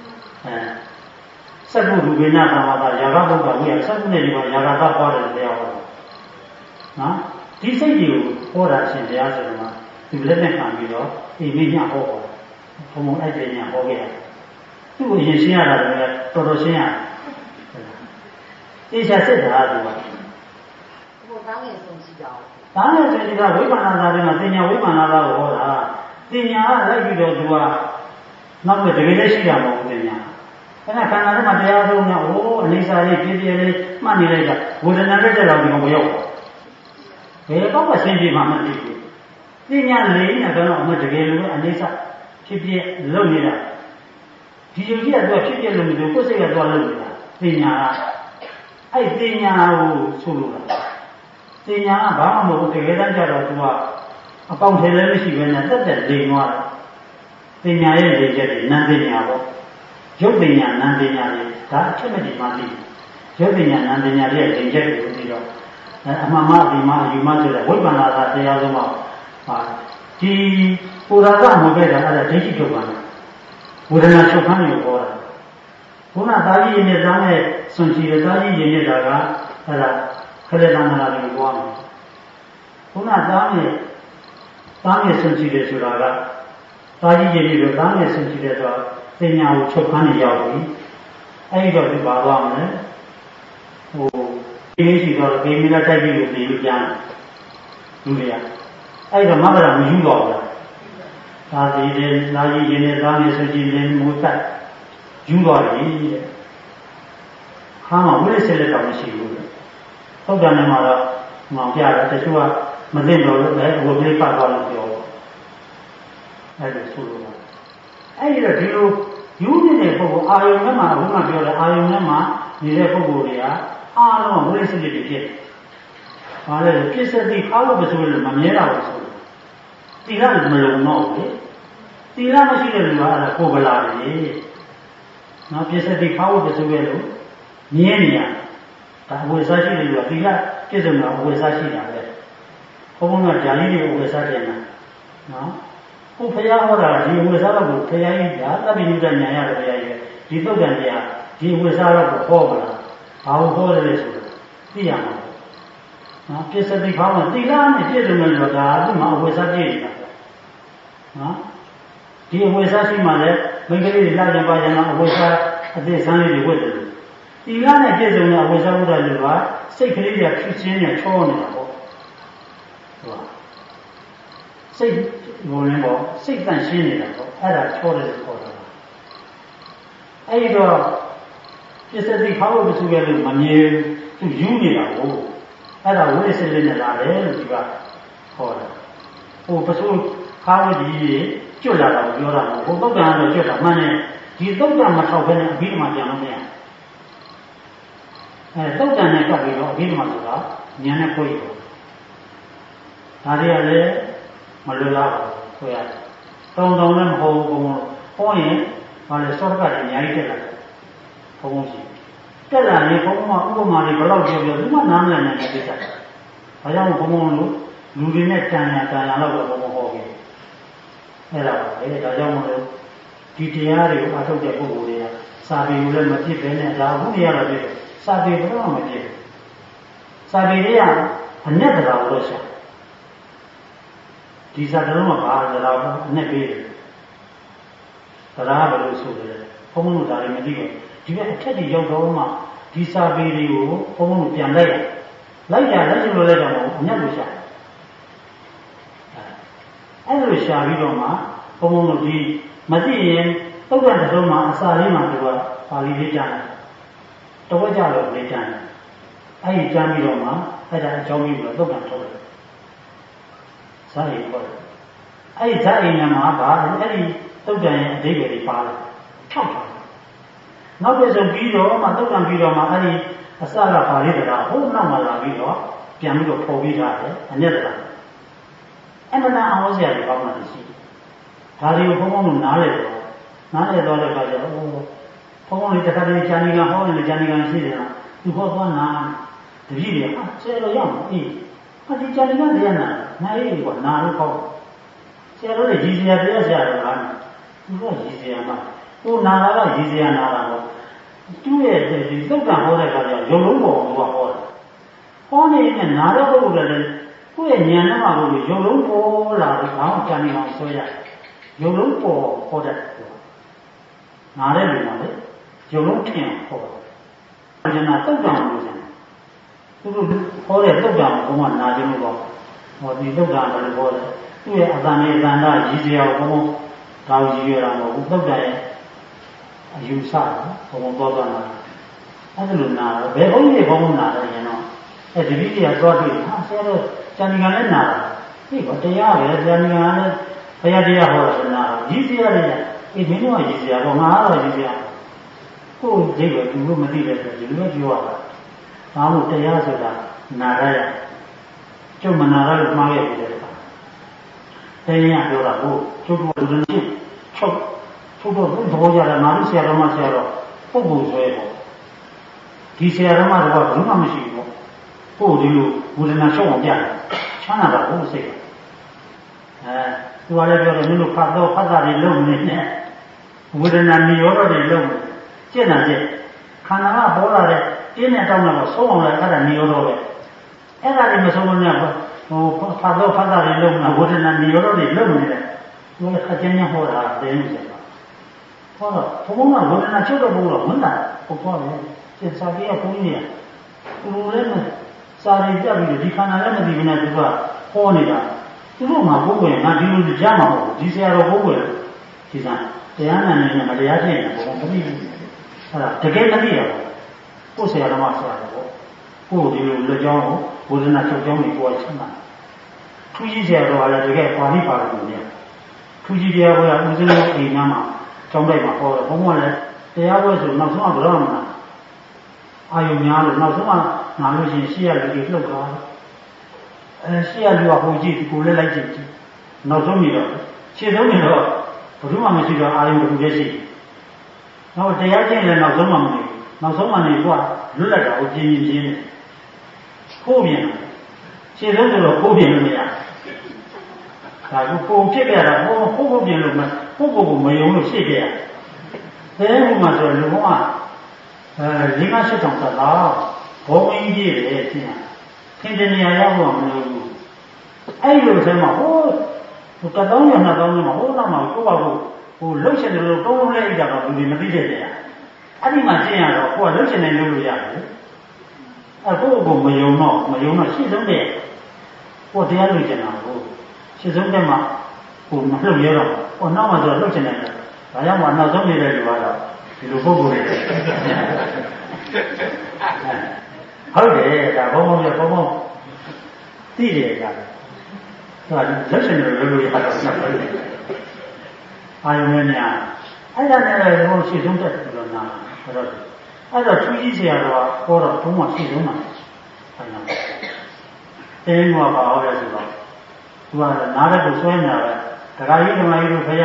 စက္ကုလူပိနာသမတာယာဂဘုဒ္ဓဝိယစက္ကုနဲ့ဒီမှာယာဂသပွားတယ်တရားဟောနော်ဒီစိတ်ကြီးကိုဟောတာရှင်တရားဆိုတော့ဒီလက်နဲ့ခံပြီးတော့အိမ်ကြီးညဟောဘုံဘုံအဲ့ဒီညဟောခဲ့တယ်သူ့ကိုရင်ရှင်းရတာလည်းတော်တော်ရှင်းရတယ်အေးချစစ်တာကဘုသားငယ်ဆုံးရှိကြအောင်ဒါနဲ့ဆိုရင်ကဝိပဿနာသာတွေမှာသင်ညာဝိပဿနာသာကိုဟောတာသင်ညာကလိုက်ပြီးတော့သူကနောက်ပဲတကယ်လည်းရှိတာမဟုတ်ဘူးသင်ညာအဲ့ဒါခန္ဓာထဲမှာတရားဆုံးများအိုးအနိစ္စလေးပြည့်ပြည့်လေးမှတ်နေလိုက်တာဝေဒနာတက်တော့ဒီမှာမရောက်ဘယ်တော့မှရှင်းပြမှာမသိဘူးသင်ညာလေးနဲ့တော့အမှတကယ်လို့အနိစ္စဖြစ်ပြလုပ်နေတာဒီယုံကြည်ကသူကဖြစ်ပြလို့မလို့ကိုယ်စိတ်ကတော့လုပ်နေတာသင်ညာကအဲ့သင်ညာကိုဆိုလို့လားသင်ညာကဘာမှမဟုတ်ဘူးတကယ်တမ်းကျတော့သူကအပေါင်းထဲလည်းမရှိဘဲနဲ့တက်တက်လိမ်သွားတယ်သင်ညာရဲ့လိမ်ချက်တွေနံသင်ညာပေါ့ရုပ်ပညာနံပညာတွေဒါအထက်မဲ့ဒီမှာသိရုပ်ပညာနံပညာတွေရဲ့လိမ်ချက်တွေကိုသိတော့အမှန်မှဒီမှာအယူမှဆိုတဲ့ဝိပဿနာသာတရားဆုံးတော့ဒီပူရာကမဟုတ်တဲ့အဲ့ဒါဒိဋ္ဌိထုတ်ပါလားဝေဒနာချုပ်ခန်းကိုဟောတာခုနသားကြီးရင်းနဲ့သားနဲ့ဆွန်ချီတဲ့သားကြီးရင်းနေတာကအဲ့ဒါခလက်တမလာကိုဟောမယ်ခုနသားနဲ့ဆွန်ချီတယ်ဆိုတာကသားကြီးရင်းပြီးတော့သားနဲ့ဆွန်ချီတယ်ဆိုတော့ပညာကိုချုပ်ခန်းနေရောက်ပြီအဲ့ဒီတော့ဒီပါသွားမယ်ဟိုဒီလိုရှိတော့ဒီမိလာတိုက်ပြီးလို့ပြီးပြန်လူတွေကအဲ့တော့မကရာမယူတော့ဘူးဒါဒီလေလာကြီးရင်းနဲ့သားနဲ့ဆွန်ချီတယ်မိုးတက်ယူသွားပြီတဲ့ခါမှဝိရိဆက်လက်တော့မရှိဘူးတဲ့သုတ်တန်ထဲမှာတော့မောင်ပြတယ်တချို့ကမသိတော့လို့လည်းဝိရိပတ်သွားလို့ပြောအဲ့ဒါဆိုလို့အဲ့ဒီတော့ဒီလိုယူနေတဲ့ပုဂ္ဂိုလ်အာယုံထဲမှာဘုရားပြောတယ်အာယုံထဲမှာနေတဲ့ပုဂ္ဂိုလ်တွေကအားလုံးဝိရိဆက်လက်တွေဖြစ်ဘာလဲပြစ္ဆတိခါလို့မဆိုလို့မမြဲတာလို့ဆိုတယ်သီလမလုံတော့ဘူးသီလမရှိတဲ့လူကအဲ့ဒါကိုယ်ကလာတယ်နော်ပြစ္ဆတိခါလို့မဆိုရလို့မြဲနေရဒါအဝိဇ္ဇာရှိတယ်လူကသီလပြည့်စုံတာအဝိဇ္ဇာရှိတာပဲဘုန်းဘုန်းကဂျာလီတွေကိုဝိဇ္ဇာတင်တာနော်ကိုဖရာဟောတာဒီဝိဇ္ဇာတော့ကိုဖရာကြီးဒါသဗ္ဗညုတညာရတဲ့ဖရာကြီးဒီတုတ်တန်တရားဒီဝိဇ္ဇာတော့ကိုဟောမလားဘာလို့ဟောတယ်လဲဆိုတော့သိရမှာနော်ပြစ္ဆတိခေါင်းကသီလနဲ့ပြည့်စုံတယ်ဆိုတာသူ့မှာအဝိဇ္ဇာပြည့်နေတာနော်ဒီအဝိဇ္ဇာရှိမှလည်းမိန်းကလေးတွေလာကြပါကြမှာအဝိဇ္ဇာအသေးစမ်းလေးတွေဝတ်တယ်သီလနဲ့ပြည့်စုံတဲ့အဝိဇ္ဇာဘုရားလူကစိတ်ကလေးတွေဖြစ်ချင်းနဲ့ချောနေတာပေါ့ဟုတ်စိတ်ဝင်နေပေါ့စိတ်တန့်ရှင်းနေတာပေါ့အဲ့ဒါချောတယ်လို့ခေါ်တာအဲ့ဒီတော့ပြစ္ဆတိခေါင်းကိုသူကလည်းမမြဲသူယူနေတာကိုအဲ့ဒါဝိသေလေးနဲ့လာတယ်လို့ဒီကဟောတာဟိုပစိုးခါဝကြီးကျွတ်လာတာကိုပြောတာမဟုတ်ဘူးသုတ်တန်ကတော့ကျွတ်တာမှန်တယ်ဒီသုတ်တန်မထောက်ဘဲနဲ့အဘိဓမ္မာပြန်လို့မရသုတ်တန်နဲ့ကပ်ပြီးတော့အဘိဓမ္မာဆိုတာဉာဏ်နဲ့ကိုယ်ရောဒါတွေကလည်းမလွယ်လားဆိုရတောင်းလည်းမဟုတ်ဘူးဟောရင်ဘာလဲစောကတွေအများကြီးတက်လာတယ်ဘုံဘုံရှိတက်လာရင်ဘုံဘုံကဥပမာတွေဘယ်လောက်ပြောပြောဒီမှာနားမလည်နိုင်တဲ့ကိစ္စ။ဘာကြောင့်ဘုံဘုံလို့လူတွေနဲ့တန်ရတော့ဘုံဘုံဟောခဲ့။အဲ့ဒါပါလေဒါကြောင့်မလို့ဒီတရားတွေကိုအထုတ်တဲ့ပုဂ္ဂိုလ်တွေကစာပေကိုလည်းမဖြစ်ပဲနဲ့ဒါဟုတ်ရတော့ပြည့်စာပေဘယ်တော့မှမဖြစ်ဘူး။စာပေတွေကအနက်တရားကိုရှာဒီစာတလုံးကဘာတရားကိုအနက်ပေးတယ်။တရားဘယ်လိုဆိုလဲဘုံဘုံတို့ဒါတွေမသိဘူး။ဒီကအထက်ကြီးရောက်တော့မှဒီစာပေတွေကိုဘုံဘုံတို့ပြန်လိုက်လိုက်ကြလို့လိုက်တော့အညက်ကိုရှာအဲ့လိုရှာပြီးတော့မှဘုံဘုံတို့ဒီမသိရင်သုတ်တန်တုံးမှာအစာလေးမှသူကပါဠိလေးကြားတယ်တဝက်ကြတော့လေးကြားတယ်အဲ့ဒီကြားပြီးတော့မှအဲ့ဒါအကြောင်းပြီးတော့သုတ်တန်ထုတ်တယ်ဇာတ်ရင်ပေါ့အဲ့ဒီဇာတ်ရင်မှာဗာအဲ့ဒီသုတ်တန်ရဲ့အဓိပ္ပာယ်တွေပါလာထောက်ထားနောက်ပြဆုံးပြီးတော့မှသုတ်တန်ပြီးတော့မှအဲ့ဒီအစကပါဠိတရားဟိုနောက်မှလာပြီးတော့ပြန်ပြီးတော့ပေါ်ပြီးထားတယ်အညက်တရားအမှန်တရားအောင်စရာတွေကောင်းတာရှိတယ်ဒါတွေကိုဘုံဘုံတို့နားလဲတော့တဲ့အခါကျတော့ဘုံဘုံလေးတစ်ခါတည်းဂျာနီကဟောနေဂျာနီကရှိတယ်လားသူဟောသွားနာတပည့်တွေဆရာတော်ရောက်အေးဒီဂျာနီကတရားနာရေးကွာနာလို့ပေါ့ဆရာတော်လည်းရည်စရာတရားဆရာတော်လားသူကရည်စရာမှာဟိုနာတာကရည်စရာနာတာပေါ့သူ့ရဲ့ဒီသုတ်တန်ဟောတဲ့အခါကျရုံလုံးပေါ်ကဟောတယ်ဟောနေနဲ့နာတဲ့ပုဂ္ဂိုလ်လည်းကိုယ့်ရဲ့ဉာဏ်နဲ့မှလို့ရုံလုံးပေါ်လာပြီးခေါင်းကြံနေအောင်ဆွဲရရုံလုံးပေါ်ဟောတဲ့နာတဲ့လူမှလေရုံလုံးထင်ဟောတယ်ဉာဏ်သုတ်တန်လို့ဆိုတာသူတို့ဟောတဲ့သုတ်တန်ကိုဘုံကနာခြင်းလို့ဟောဒီသုတ်တန်ဘယ်လိုဟောလဲသူ့ရဲ့အတန်နဲ့အတန်သားရည်စရာကိုဘုံဒါကိုရည်ရတာမဟုတ်ဘူးသုတ်တန်ရဲ့အယူဆဘုံတော့သွားတာအဲ့ဒါလိုနာတော့ဘယ်ဘုန်းကြီးဘုံနာတယ်ရင်တော့အဲ့ဒီပြည်ကသွားတွေ့ဟာဆရာတို့ဇာတိကလည်းနာတာဟိဘာတရားပဲဇာတိကလည်းဘုရားတရားဟောတာနာရည်စရာတွေအေးမင်းတို့ကရည်စရာပေါ့ငါကတော့ရည်စရာကိုယ်ဒီကသူတို့မသိတဲ့ဆိုဒီလိုပြောရတာဒါမှမဟုတ်တရားဆိုတာနာရရကျုပ်မနာရလို့မှားခဲ့ပြီလေတရားပြောတာကိုကျုပ်တို့လူတွေချုပ်ထုတ်တော့ဘုရားကြတယ်ငါတို့ဆရာတော်မှဆရာတော်ပုဂ္ဂိုလ်ဆွဲပေါ့ဒီဆရာတော်မှတော့ဘယ်မှမရှိဘူးပေါ့ကိုယ်ဒီလိုဝေဒနာရှုံးအောင်ပြတယ်ချမ်းသာတာဘုစိတ်သူကလည်းပြောတယ်မင်းတို့ဖတ်တာတွေလုံးနေနဲ့ဝေဒနာနိရောဓတွေလုံးကျင့်တာကျင့်ခန္ဓာကပေါ်လာတဲ့တင်းနဲ့တောင်းတော့ဆုံးအောင်လည်းအဲ့ဒါနိရောဓပဲအဲ့ဒါတွေမဆုံးလို့ညဟိုဖတ်တာတွေလုံးနေဝေဒနာနိရောဓတွေလုံးနေတယ်သူကခက်ချင်းနဲ့ဟောတာသိနေတယ်ဟောတော့ဘုံကဝေဒနာချုပ်တော့ဘုံတော့ဝန်တာဟုတ်ပါလေစိတ်စာပြေကဘုန်းကြီးကသူလည်းစာရီတက်ပြီးဒီခန္ဓာလည်းမသိဘူးနဲ့သူကဟောနေတာသူတို့မှဘုံဝင်ငါဒီလိုကြားမှာမဟုတ်ဘူးဒီဆရာတော်ဘုံဝင်ဒီစားတရားနာနေနဲ့မတရားဖြစ်နေဘုံမသိဘူးတကယ်မသိရဘူးကိုယ်ဆရာတော်မှဆရာတော်ကိုယ်ဒီလိုလက်ကြောင်းကိုဝေဒနာချုပ်ကြောင်းတွေကိုရှင်းတာထူးကြီးဆရာတော်ကလည်းတကယ်ပါဠိပါဠိကိုเนี่ยထူးကြီးတရားပွဲကဦးဇင်းတို့အိမ်သားမှာကျောင်းတိုက်မှာဟောတယ်ဘုံကလည်းတရားပွဲဆိုနောက်ဆုံးကဘယ်တော့မှအာယုများလို့နောက်ဆုံးကငါလို့ရှိရင်ရှေ့ရလူတွေလှုပ်သွားရှေ့ရလူကဟိုကြည့်ကိုလည်းလိုက်ကြည့်နောက်ဆုံးပြီးတော့ရှေ့ဆုံးပြီးတော့ဘယ်သူမှမရှိတော့အာယုတစ်ခုတည်းရှိနောက်တရားကျင့်လည်းနောက်ဆုံးမှမနေနောက်ဆုံးမှနေကွာလွတ်လပ်တာကိုပြင်းပြင်းနေခိုးပြင်ရှေ့ဆုံးဆိုတော့ခိုးပြင်လို့မရဒါကပုံဖြစ်ကြတာခိုးပြင်လို့မကိုမယုံလို့ရှေ့ပြရဘယ်မှာဆိုလူက၄-၅-၈တောင်သက်သာဘောဝင်းကြီးတယ်ရှင်းရသင်တနေရာရောက်တော့မလို့ဘူးအဲ့လိုဆိုမှဟို1000ကျော်2000ကျော်မှာဟိုနောက်မှာကိုယ့်ဘာကိုဟိုလှုပ်ရှင်တယ်လို့တုံးလုံးလိုက်ကြတော့လူတွေမသိတဲ့နေရာအဲ့ဒီမှာရှင်းရတော့ကိုယ်ကလှုပ်ရှင်နေလို့ရတယ်အဲ့ကိုမယုံတော့ရှင်းဆုံးတဲ့ကိုတရားလို့ကျင်တာကိုရှင်းဆုံးတဲ့မှာကိုမလှုပ်ရတော့ဟိုနောက်မှာဆိုလှုပ်ရှင်နေတယ်ဒါကြောင့်မှနောက်ဆုံးနေတဲ့လူကတော့ဒီလိုပုဂ္ဂိုလ်တွေဟုတ်တယ်ဒါဘုံသိတယ်ကြာဒါလက်ရှင်တွေလို့ရတော့ဆက်တယ်အာယုံနဲ့ညာအဲ့ဒါနဲ့လည်းဘုံရှိဆုံးတက်တယ်လို့နာဆိုတော့အဲ့တော့သူကြီးဆရာတော်ကဟောတော့ဘုံမှာရှိဆုံးမှာအဲ့ဒါတင်းကပါဟောတယ်ဆိုတော့သူကနားတဲ့ကိုဆွဲနေတာပဲတရားကြီးဓမ္မကြီးတို့ခရ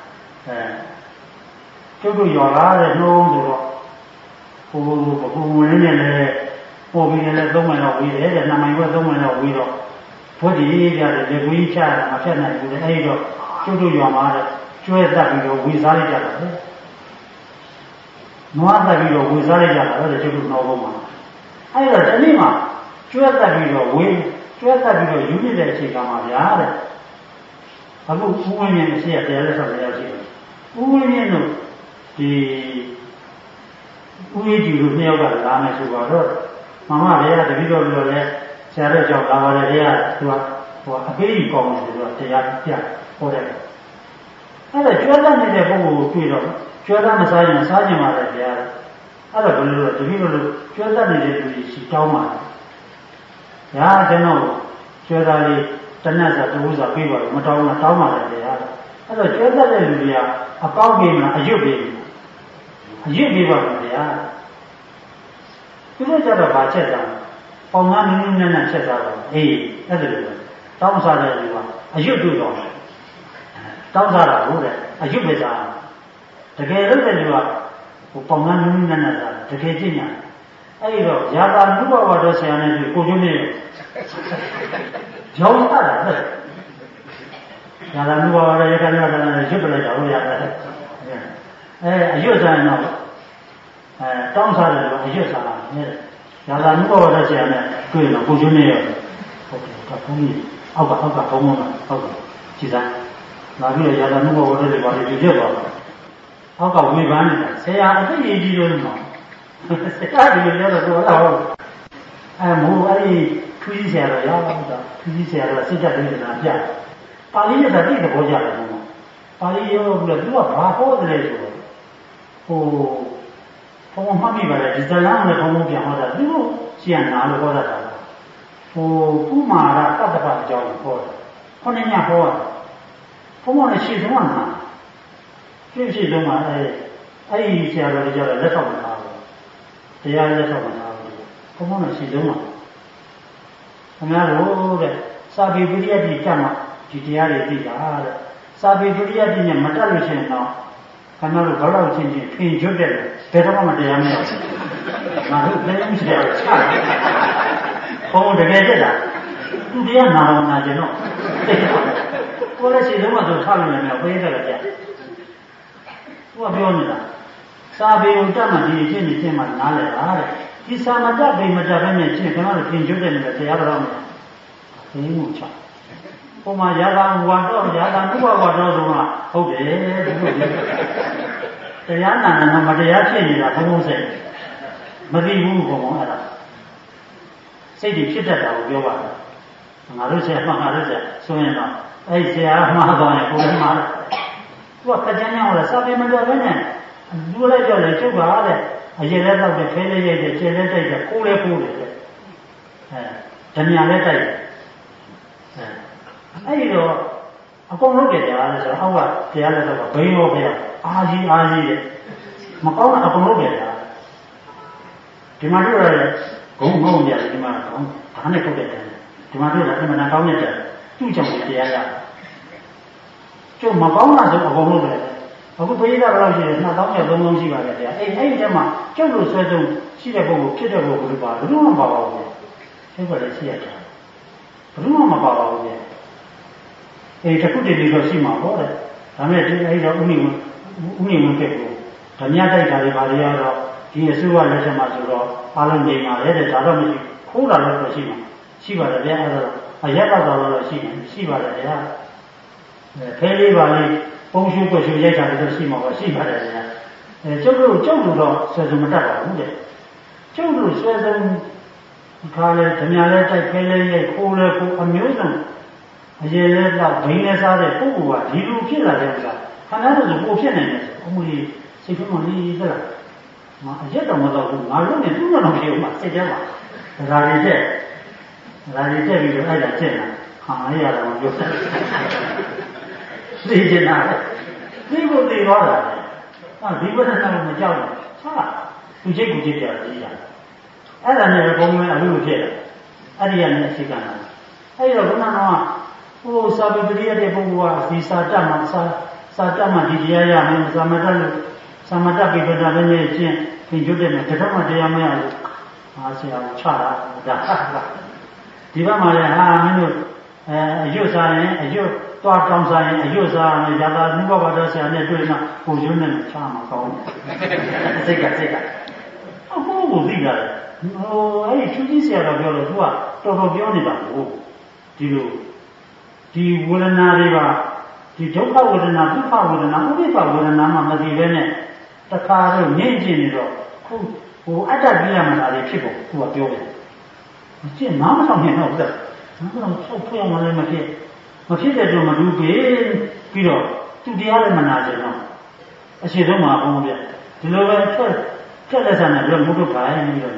ကျုပ်တို့ရွာလာတဲ့နှုံးဆိုတော့ဟိုဘုံဝင်နေလည်းပေါ်ပြီးလည်း3မိုင်လောက်ဝေးတယ်တဲ့2မိုင်ခွဲ3မိုင်လောက်ဝေးတော့ဘုဒ္ဓကြီးကြတယ်လေကိုကြီးချတာမဖြတ်နိုင်ဘူးလေအဲ့တော့ကျုပ်တို့ရွာမှာတဲ့ကျွဲတက်ပြီးတော့ဝေစားလိုက်ကြတာလေနွားတက်ပြီးတော့ဝေစားလိုက်ကြတာလေကျုပ်တို့နောက်ဘုံမှာအဲ့တော့ဒီနေ့မှာကျွဲတက်ပြီးတော့ယူနေတဲ့အခြေခံမှာဗျာတဲ့အခုဦးဝင်းမြင့်အရှိရတရားလက်ဆောင်တရားရှိတယ်ဦးဝင်းမြင့်တို့ဒီဦးရေးကြည့်လို့နှစ်ယောက်ကလာမယ်ဆိုတော့မမလည်းတပည့်တော်ပြောလဲဆရာတော်ကြောင့်လာပါတယ်တဲ့သူကအပေးကြီးကောင်းတယ်ဆိုတော့တရားပြဟောတယ်အဲ့ဒါကျွမ်းတတ်နေတဲ့ပုဂ္ဂိုလ်ကိုတွေ့တော့ကျွမ်းတတ်မစားရင်စားကြင်ပါလေတရားအဲ့တော့ဘယ်လိုလဲတပည့်တော်ကျွမ်းတတ်နေတဲ့လူကြီးရှိတောင်းပါညာကျွန်တော်ကျွမ်းသားလေးတနတ်စာတူစာပြေးပါလို့မတောင်းတော့တောင်းပါလေတရားအဲ့တော့ကျွမ်းတတ်တဲ့လူတွေကအကောင်းပြေးမလားအရွတ်ပြေးပါမယ်ဗျာသူတို့ကြတော့ဗာချက်တာပေါင်ငါနင်းနဲ့ချက်တာတော့အေးအဲ့ဒါလိုပဲတောင်းစားတဲ့လူကအရွတ်တို့တော့တောင်းစားတာဟုတ်တယ်အရွတ်ပဲစားတကယ်လို့တဲ့လူကဟိုပေါင်ငါနင်းနဲ့စားတကယ်ကြည့်ညာအဲ့ဒီတော့ယာတာနုဘဝတော်ဆရာနဲ့ဒီကိုကျွန်းနေကြောင်းစားတာလေယာတာနုဘဝတော်ရကနာတယ်ရွတ်ပလိုက်တာဟုတ်ရတယ်အရွတ်စားရင်တော့တောင်းစားတယ်လို့အရွတ်စားတာနဲ့ရာဇာနုဘောတော်ဆရာနဲ့တွေ့ရင်တော့ကိုကျွန်းနေရဟုတ်တယ်ဒါဘုန်းကြီးအောက်ကဘုံဘုံဟုတ်တယ်ကြည်စားလာပြီးတော့ရာဇာနုဘောတော်တွေပါလေပြည့်သွားတယ်အောက်ကဝေဖန်နေတာဆရာအသိရည်ကြီးလို့နော်ဆရာဒီလိုပြောတော့ဟုတ်မိုးအဲ့ဒီထူးကြီးဆရာတော်ရပါဘူးတော့ထူးကြီးဆရာတော်စိတ်တက်တယ်နာပြပါဠိနဲ့တိတ်သဘောကျတယ်ဘုံပါဠိရောပြီးတော့သူကဘာဟောတယ်ဆိုတော့ဟိုဘုံမှတ်မိပါလေဒီဇလန်းနဲ့ဘုံပြန်ဟောတာသူတို့ရှင်းနာလို့ဟောတာဟိုကုမာရတတ္တပအကြောင်းဟောတာခုနှစ်ညဟောတာဘုံကလည်းရှင်းဆုံးကနာရှင်းဆုံးကအဲ့ဒီဆရာတော်တွေကြတော့လက်ဆောင်မထားဘူးတရားလက်ဆောင်မထားဘူးဘုံကလည်းရှင်းဆုံးကခင်ဗျားတို့တဲ့စာပေပရိယတ်ကြီးကြမှာဒီတရားတွေသိတာတဲ့စာပေပရိယတ်ကြီးနဲ့မတက်လို့ရှိရင်တော့ခင်ဗျားတို့ဘာလို့ချင်းချင်းဖင်ကျွတ်တယ်ဘယ်တော့မှတရားမရဘူးငါတို့လည်းမရှိရဘူးဘုံတကယ်တက်တာသူတရားနာတော့နာကျင်တော့ကိုယ်လည်းရှိဆုံးမှဆိုထားလို့လည်းမရဘူးပေးတယ်ကြသူကပြောနေတာစာပေကိုတက်မှဒီအချင်းချင်းမှနားလဲတာတဲ့ဒီစာမတက်ပိမတက်ပဲနဲ့ချင်းခင်ဗျားတို့ဖင်ကျွတ်တယ်နဲ့တရားတော်မှာဘင်းမှုချဟိုမှာရာဂဝါတော့ရာဂနုဘဝတော့ဆိုမှဟုတ်တယ်ဒီလိုတရားနာနာမတရားဖြစ်နေတာဘုံဘုံစိတ်မသိဘူးဘုံဘုံအဲ့ဒါစိတ်တွေဖြစ်တတ်တာကိုပြောပါတယ်ငါတို့ဆရာမှငါတို့ဆရာဆိုရင်တော့အဲ့ဆရာမှားသွားရင်ကိုယ်လည်းမှားတယ်သူကခက်ကြမ်းကြမ်းဟောတာစာပေမတော်ဘဲနဲ့လူလိုက်ကြလေကျုပ်ပါတဲ့အရင်လည်းတော့ခဲလေးရိုက်တယ်ကျဲလည်းတိုက်တယ်ကိုယ်လည်းကိုယ်တယ်ဓမြလည်းတိုက်တယ်အဲ့ဒီတော့အကုန်လုံးကြတယ်အားလည်းဆိုတော့အောက်ကတရားလည်းတော့ဘိန်းရောဖေးအာကြီးတဲ့မကောင်းတာအကုန်လုံးကြတယ်ဒီမှာတို့ရတယ်ဂုံငုံကြတယ်ဒီမှာကောင်းဒါနဲ့ထုတ်တယ်ဒီမှာတို့လည်းအမှန်တန်ကောင်းနေတဲ့သူ့ကြောင့်တရားရကျုပ်မကောင်းတာဆိုအကုန်လုံးပဲအခုပရိသတ်ဘယ်လောက်ရှိလဲ2000ကျော်3000ရှိပါတယ်ဗျာအဲ့ဒီထဲမှာကျုပ်လိုဆွဲဆုံးရှိတဲ့ပုံကိုဖြစ်တဲ့ပုံကိုပါဘယ်လိုမှမပါပါဘူးကျုပ်ကလည်းရှိရတာဘယ်လိုမှမပါပါဘူးဗျာအဲ့တခုတည်းလေးတော့ရှိမှာပေါ့တဲ့ဒါမဲ့ဒီအဲ့တော့ဥနိဝင်ဖြစ်ကိုဓမြတိုက်တာတွေပါလေရတော့ဒီအစိုးရလက်ထက်မှာဆိုတော့အားလုံးနေပါလေတဲ့ဒါတော့မရှိခိုးတာလည်းတော့ရှိမှာရှိပါတယ်ဗျာအဲ့တော့အရက်တော့ရှိပါတယ်ဗျာခဲလေးပါလေးပုံရှုပ်ွက်ရှုပ်ရိုက်တာလည်းရှိမှာပါရှိပါတယ်ဗျာကျုပ်တို့တော့ဆွဲစုံမတတ်ပါဘူးတဲ့ကျုပ်တို့ဆွဲစုံခါလဲဓမြလဲတိုက်ခဲလဲရိုက်ခိုးလဲခိုးအမျိုးစုံအရင်လဲတော့ဘိန်းလဲစားတဲ့ပုဂ္ဂိုလ်ကဒီလိုဖြစ်လာတဲ့ဥစ္စာခန္ဓာတို့ဆိုပိုဖြစ်နိုင်တယ်အမှုကြီးစိတ်ထဲမှာလေးသလားငါအရက်တော့မတော့ဘူးငါလုံးနဲ့သူ့တော့မဖြစ်ဘူးမှစိတ်ထဲမှာဒါတွေတက်ပြီးတော့အဲ့ဒါကျင့်တာခံရတာမပြောဘူးသိကျင်တာသိဖို့သိသွားတာဒီဝိသနာကိုမကြောက်ဘူးဟာသူချိတ်ကိုကြည့်ကြတယ်ကြာအဲ့ဒါနဲ့ဘုံမင်းအလုပ်လုပ်ဖြစ်တယ်အဲ့ဒီကနေအခြေခံတာအဲ့တော့ဘုရားတော်ကစာပေပရိယတဲ့ပုဂ္ဂိုလ်ကဒီစာတတ်မှဒီတရားရမယ်စာမတတ်လို့စာမတတ်ပြီးတော့လည်းနေချင်းခင်ကျွတ်တယ်တခါမှတရားမရဘူးဆရာချတာဒါဒီဘက်မှာလည်းဟာမင်းတို့အရွတ်စားရင်အရွတ်သွားတောင်းစားရင်အရွတ်စားရင်ရတာဘုရားဘာသာဆရာနဲ့တွေ့မှကိုကျွန်းနဲ့ချမှာကောင်းတယ်စိတ်ကအဖို့ကိုသိကြတယ်အဲ့ဒီသူကြီးဆရာတော်ပြောလို့သူကတော်တော်ပြောနေတာကိုဒီလိုဒီဝေဒနာတွေပါဒီဒုက္ခဝေဒနာဒုက္ခဝေဒနာဥပိ္ပဝေဒနာမှမသိဘဲနဲ့တခါတော့ငြိမ့်ကျင်နေတော့ဟိုအတ္တပြရမှာတွေဖြစ်ဖို့သူကပြောတယ်မကျင့်နားမဆောင်ရင်တော့သက်နားမဆောင်ဆောက်ဖွဲ့မှလည်းမဖြစ်တဲ့တော့မတူပြီးတော့သူတရားလည်းမနာကြတော့အရှိဆုံးမှာဘုံပြဒီလိုပဲဖြတ်လက်ဆံနဲ့ပြောမှုတို့ခိုင်းပြီးတော့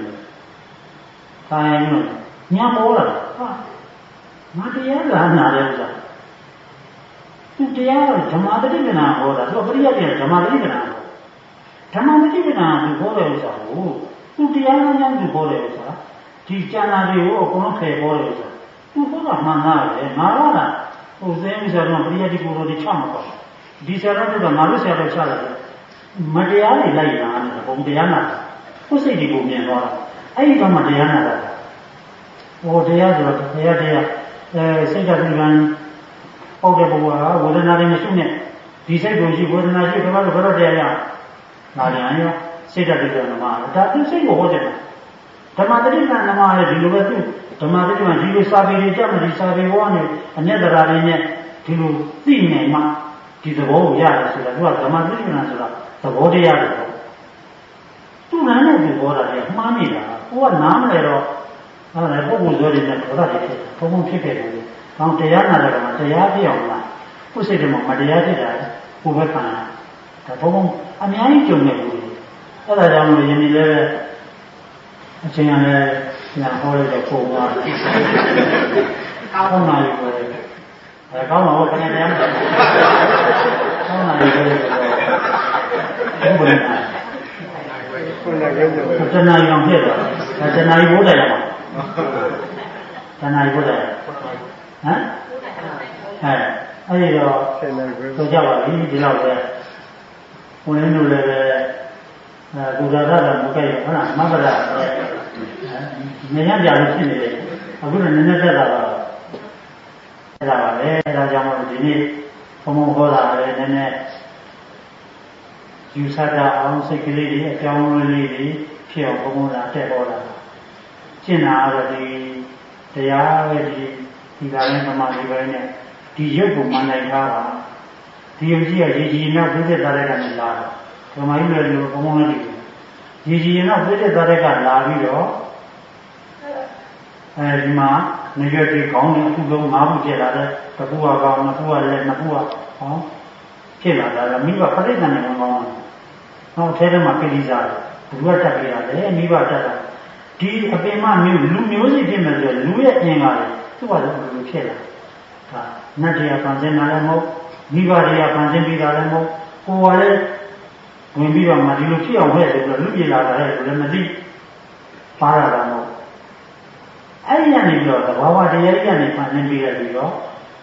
ညာမောလာဟာငါတရားကနာတယ်ဥစ္စာသူတရားကဓမ္မတတိပ္ပဏဟောတာသူပရိယတ်ကဓမ္မတတိပ္ပဏဟောဓမ္မတတိပ္ပဏသူဟောတဲ့ဥစ္စာကိုသူတရားနဲ့ဉာဏ်သူဟောတဲ့ဥစ္စာဒီကျမ်းစာတွေကိုအကုန်လုံးဖယ်ဟောတဲ့ဥစ္စာသူဟောတာမှန်တာပဲငါကဟိုသိမ်းဆရာတော်ပရိယတ်ဒီကိုယ်တော်တွေချမှာပေါ့ဒီဆရာတော်ကငါတို့ဆရာတော်ချလာတယ်မတရားတွေလိုက်လာတယ်ဘုံတရားနာကိုယ်စိတ်တွေကိုမြင်သွားတာအဲ့ဒီတော့မတရားနာတာဟောတရားဆိုတော့တရားစိတ်ဓာတ်ဉာဏ်ပေါ့တဲ့ဘဝကဝေဒနာတွေမရှိနဲ့ဒီစိတ်ကိုရှိဝေဒနာရှိဘယ်တော့တရားရနာရန်ရောစိတ်ဓာတ်တွေနမဒါသူစိတ်ကိုဟောတယ်ဓမ္မတတိကနမလည်းဒီလိုပဲသူဓမ္မတတိကဒီလိုစာပေတွေကြမှာဒီစာပေဘောနဲ့အမျက်တရားတွေနဲ့ဒီလိုသိနေမှဒီသဘောကိုရတယ်ဆိုတာသူကဓမ္မတတိကဆိုတာသဘောတရားတွေပေါ့သူ့နာနဲ့သူဟောတာလည်းမှားနေတာကိုကနားမလဲတော့အဲ့ဒါပုဂ္ဂိုလ်ဇောတွေနဲ့ဒေါသတွေဖြစ်ဘုံဘုံဖြစ်ခဲ့တယ်။ကောင်းတရားနာတယ်ကမှတရားပြအောင်လား။ကိုယ်စိတ်ထဲမှာမတရားဖြစ်တာကိုယ်ပဲခံတာ။ဒါဘုံဘုံအများကြီးကြုံနေဘူး။အဲ့ဒါကြောင့်လို့ယနေ့လည်းအချိန်ရလည်းညာဟောရတဲ့ပုံကအောင်းနာရီပဲ။အဲကောင်းတော့ခဏတရားမဟုတ်ဘူး။အောင်းနာရီပဲဆိုတော့ဘုရားတဏှာရောင်ဖြစ်သွားတယ်။တဏှာကြီးဘိုးတယ်ရမှာတဏှာကြီးဘိုးတယ်ဟမ်အဲ့ဒီတော့ဆိုကြပါပြီဒီလောက်ပဲဘုန်းကြီးတို့လည်းပဲကုသရတာမကဲ့ဟုတ်လားမဘရနေရကြလို့ဖြစ်နေတယ်အခုလည်းနည်းနည်းသက်တာပါအဲ့ဒါပါပဲအဲ့ဒါကြောင့်မို့ဒီနေ့ဘုံဘုံဟောတာလည်းနည်းနည်းယူဆတာအောင်စိတ်ကလေးတွေအကြောင်းလေးတွေဖြစ်အောင်ဘုံဘုံလာတက်ပေါ်လာကျင့်တာကတော့ဒီတရားပဲဒီကလည်းသမာဓိပဲနဲ့ဒီရုပ်ကိုမှန်နိုင်တာပါဒီရုပ်ကြီးကရည်ကြည်နောက်ပြည့်တဲ့သားတဲ့ကနေလာတာဓမ္မကြီးလည်းဒီဘုံဘုံလေးတွေရည်ကြည်နောက်ပြည့်တဲ့သားတဲ့ကလာပြီးတော့အဲဒီမှာနေရွက်တွေခေါင်းနဲ့အခုလုံး၅ခုဖြစ်လာတဲ့တစ်ခုကကောင်းနှစ်ခုကလည်းနှစ်ခုကဟောဖြစ်လာတာကမိဘခရိတ်နဲ့ကောင်းတယ်နောက်ထဲထဲမှာပိဋိစားဘုရားတက်ပြရတယ်မိဘတက်တာဒီအပင်မမျိုးလူမျိုးစီဖြစ်မယ်ဆိုလူရဲ့အင်္ဂါတွေသူ့ဘာလို့လူဖြစ်လာဒါနတ်တွေကဖန်ဆင်းတာလည်းမဟုတ်မိဘတွေကဖန်ဆင်းပြီးတာလည်းမဟုတ်ကိုယ်ကလည်းဝင်ပြီးတော့မှဒီလိုဖြစ်အောင်ခဲ့ဆိုတော့လူပြေလာတာလည်းလည်းမသိပါရတာမဟုတ်အဲ့ဒီကနေပြီးတော့သဘာဝတရားကြီးကနေဖန်ဆင်းပြီးရပြီးတော့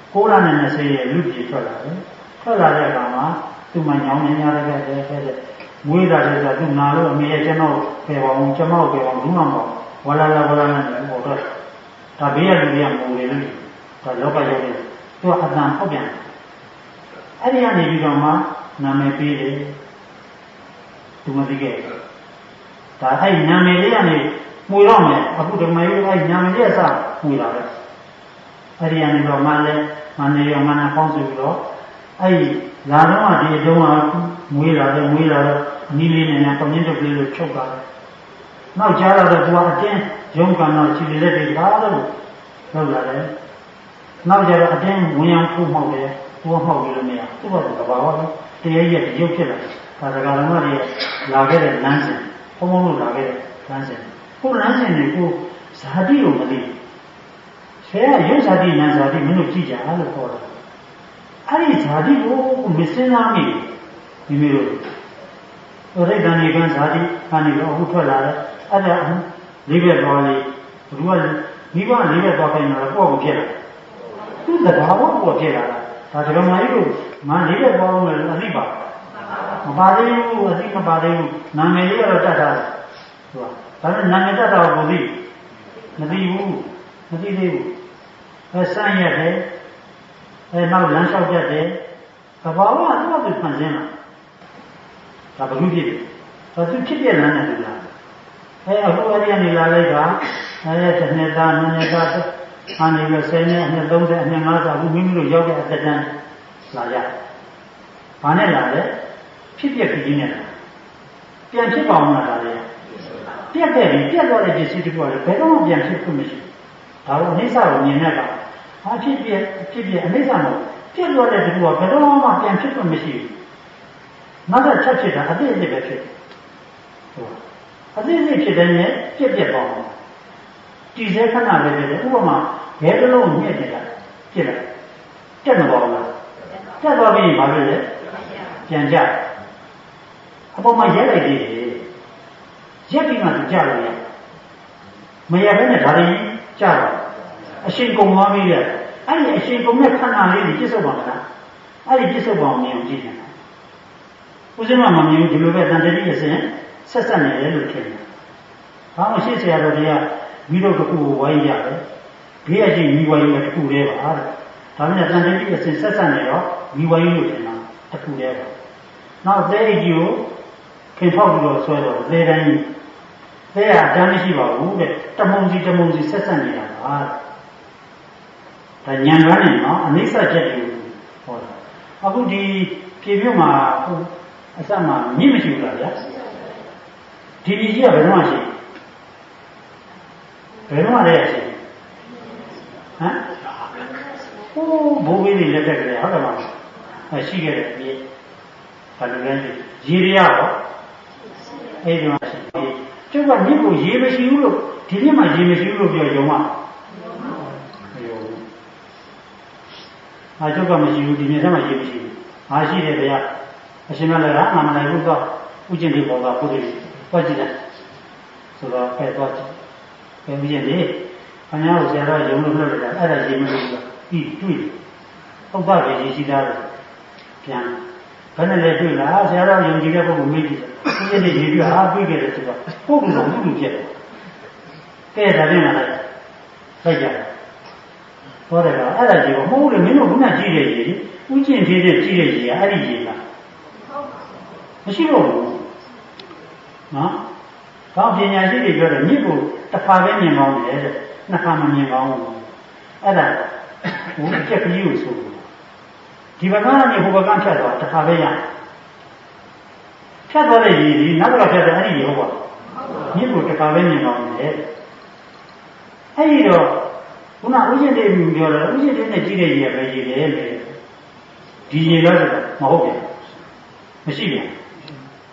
920ရဲ့လူပြေထွက်လာတယ်ထွက်လာတဲ့အခါမှာသူ့မှာညောင်းနေရတယ်တဲ့မွေးတာလည်းဆိုသူနာလို့အမေရဲ့ကျွန်တော်ပဲပါအောင်ကျွန်တော်ပဲပါအောင်ဘူးမှမပေါ့ဝလာနဲ့ပေါ်တော့ဒါဘေးရလူတွေကမူတယ်လို့ဒါလောကရောက်တယ်သူကအတန်ဖောက်ပြန်အဲ့ဒီကနေပြီးတော့မှနာမည်ပေးတယ်သူမသိခဲ့ဒါအဲ့နာမည်လေးကနေမွေတော့မယ်အခုဓမ္မရေးအဲ့နာမည်လေးအစမွေလာတယ်အဲ့ဒီကနေတော့မှလည်းမနေရမနာပေါင်းစုပြီးတော့အဲ့လာတော့ဒီအတုံးကမွေးလာတယ်နီးလေးနဲ့ပုံရင်းတုပ်လေးလို့ချုပ်သွားတယ်နောက်ကြားတော့သူကအတင်းရုံးကန်တော့ခြေလက်တွေလာတော့လောက်လာတယ်နောက်ကျတော့အတင်းဝင်အောင်ထိုးမှောက်တယ်သူကမှောက်လို့မရသူ့ဘာကဘာဝတရားရဲ့ရုပ်ဖြစ်လာဒါကဓမ္မတွေလာခဲ့တဲ့လမ်းစဉ်ဘုံဘုံလို့လာခဲ့တဲ့လမ်းစဉ်ကိုလမ်းစဉ်တွေကိုဇာတိကိုမသိဆရာရုပ်ဇာတိနာဇာတိမင်းတို့ကြည့်ကြလို့ခေါ်တယ်အဲ့ဒီဇာတိကိုမစင်စားမိမိမိတို့ရိတ်တန်ဒီကံဇာတိကနေတော့အခုထွက်လာတယ်အဲ့ဒါလေးဘက်တော်လေးဘုရားမိဘလေးဘက်တော်ခိုင်းတော့ပေါ့ကိုဖြစ်လာသူ့တဘာဝပေါ့ဖြစ်လာတာဒါဓမ္မကြီးတို့မလေးဘက်တော်လို့အသိပါမပါသေးဘူးအသိမပါသေးဘူးနာမည်လေးကတော့တတ်တာသူကဒါနဲ့နာမည်တတ်တာကိုသိမသိဘူးမသိသေးဘူးဆန်းရတယ်နောက်လမ်းလျှောက်တတ်တယ်သဘာဝကသူ့အတူဖန်ဆင်းလာဒါဘယ်လိုဖြစ်လဲသူဖြစ်တဲ့လမ်းနဲ့တူလားအခုအဲ့ဒီကနေလာလိုက်တာတစ်နှစ်သားနှစ်နှစ်သားအနေနဲ့10နှစ်အနှစ်30အနှစ်50အခုမိမိတို့ရောက်တဲ့အသက်တန်းလာရဘာနဲ့လာလဲဖြစ်ပြဖြစ်ခြင်းနဲ့ပြန်ဖြစ်ပါအောင်လားဒါလေပြက်တဲ့ပြက်သွားတဲ့ပစ္စည်းတစ်ခုကလည်းဘယ်တော့မှပြန်ဖြစ်ခွင့်မရှိဘူးဒါတော့အိဋ္ဌာကိုမြင်တဲ့အခါဖြစ်ပြအနိစ္စမဟုတ်ပြက်သွားတဲ့တစ်ခုကဘယ်တော့မှပြန်ဖြစ်ခွင့်မရှိဘူးနောက်တစ်ချက်ဖြစ်တာအတိအကျပဲဖြစ်အတိအကျဖြစ်တဲ့နဲ့ပြက်ပေါ့ကြည်စဲခဏလည်းဖြစ်တယ်ဥပမာဘဲတစ်လုံးညက်နေတာဖြစ်လာတက်မပေါ်ဘူးတက်သွားပြီးဘာဖြစ်လဲပြန်ကြအပေါ်မှာရက်လိုက်သေးတယ်ရက်ပြီးမှသူကြလို့ရမရဘဲနဲ့ဒါလေးကြတော့အရှင်ကုံသွားပြီးရဲ့အဲ့ဒီအရှင်ကုံတဲ့ခန္ဓာလေးကိုပြစ္ဆုတ်ပါလားအဲ့ဒီပြစ္ဆုတ်ပါအောင်မြင်အောင်ကြည့်နေတာဦးဇင်းမမမြင်ဘူးဒီလိုပဲတန်တတိအစဉ်ဆက်ဆက်နေတယ်လို့ထင်တယ်ဘာမှရှေ့ဆရာတော်တွေကမိတို့တစ်ခုကိုဝိုင်းရတယ်ဘေးအချင်းမိဝိုင်းနဲ့တစ်ခုတည်းပါတဲ့ဒါနဲ့တန်တတိအစဉ်ဆက်ဆက်နေတော့မိဝိုင်းလို့ထင်တာတစ်ခုတည်းပါနောက်သဲအကြီးကိုခင်ဖောက်ပြီးတော့ဆွဲတော့သဲတိုင်းသဲကအတန်းမရှိပါဘူးတဲ့တမုံစီဆက်ဆက်နေတာပါဒါညံရမ်းနေနော်အနိစ္စချက်တွေဟောတာအခုဒီပြေပြမှာအစမှမြင့်မရှိဘူးလားဗျာဒီကြီးကဘယ်တော့မှရှိဘယ်တော့မှလည်းရှိဟမ်ဟိုးဘိုးဘေးတွေလက်ထက်ကလေးဟုတ်တယ်မလားရှိခဲ့တယ်ပြေဘာလို့လဲရေရရောအဲ့ဒီမှာရှိကျုပ်ကမြင့်ကိုရေမရှိဘူးလို့ဒီမြင့်မှာရေမရှိဘူးလို့ပြောရုံမှာကျုပ်ကမရှိဘူးဒီမြင့်ထဲမှာရေမရှိဘူးရှိတယ်ဗျာအရှင်မလည်းကမနိုင်ဘူးတော့ဥကျင်ဒီပေါ်ကပုဒ်တယ်သွားကြည့်တယ်ဆိုတော့ဖဲသွားကြည့်ဖဲပြီးရင်လေခင်ဗျားကိုဆရာတော်ရုံလို့လုပ်လိုက်တာအဲ့ဒါရေမလို့ပြီးတွေ့ဟုတ်ပါပဲရေရှိသားတယ်ပြန်ဘယ်နဲ့လဲတွေ့လားဆရာတော်ယုံကြည်တဲ့ပုဂ္ဂိုလ်မေးကြည့်တယ်ဥကျင်ဒီရေပြပြီးခဲ့တယ်ဆိုတော့ပုဂ္ဂိုလ်ကလူဖြစ်တယ်ကဲဒါပြန်လာလိုက်ကြတယ်ဟောတယ်ကအဲ့ဒါကြီးကမဟုတ်လေမင်းတို့ကကြည့်တဲ့ရေဥကျင်သေးတဲ့ကြည့်တဲ့ရေကအဲ့ဒီရေလားမရှိတော့ဘူးနော်ဘာပညာရှိတွေပြောတယ်မြစ်ကိုတစ်ခါပဲမြင်ကောင်းတယ်တဲ့နှစ်ခါမမြင်ကောင်းဘူးအဲ့ဒါဟိုအကျက်ကလေးကိုဆိုဒီဘက်ကနေဟိုဘက်ကဖြတ်သွားတစ်ခါပဲရဖြတ်သွားတဲ့ရေဒီနောက်ကဖြတ်တဲ့အဲ့ဒီရေဟုတ်ပါမြစ်ကိုတစ်ခါပဲမြင်ကောင်းတယ်အဲ့ဒီတော့ခုနဥရှင်တေပြောတယ်ဥရှင်တေနဲ့ကြည့်တဲ့ရေပဲရေတယ်လေဒီရေလို့မဟုတ်ဘူးမရှိဘူး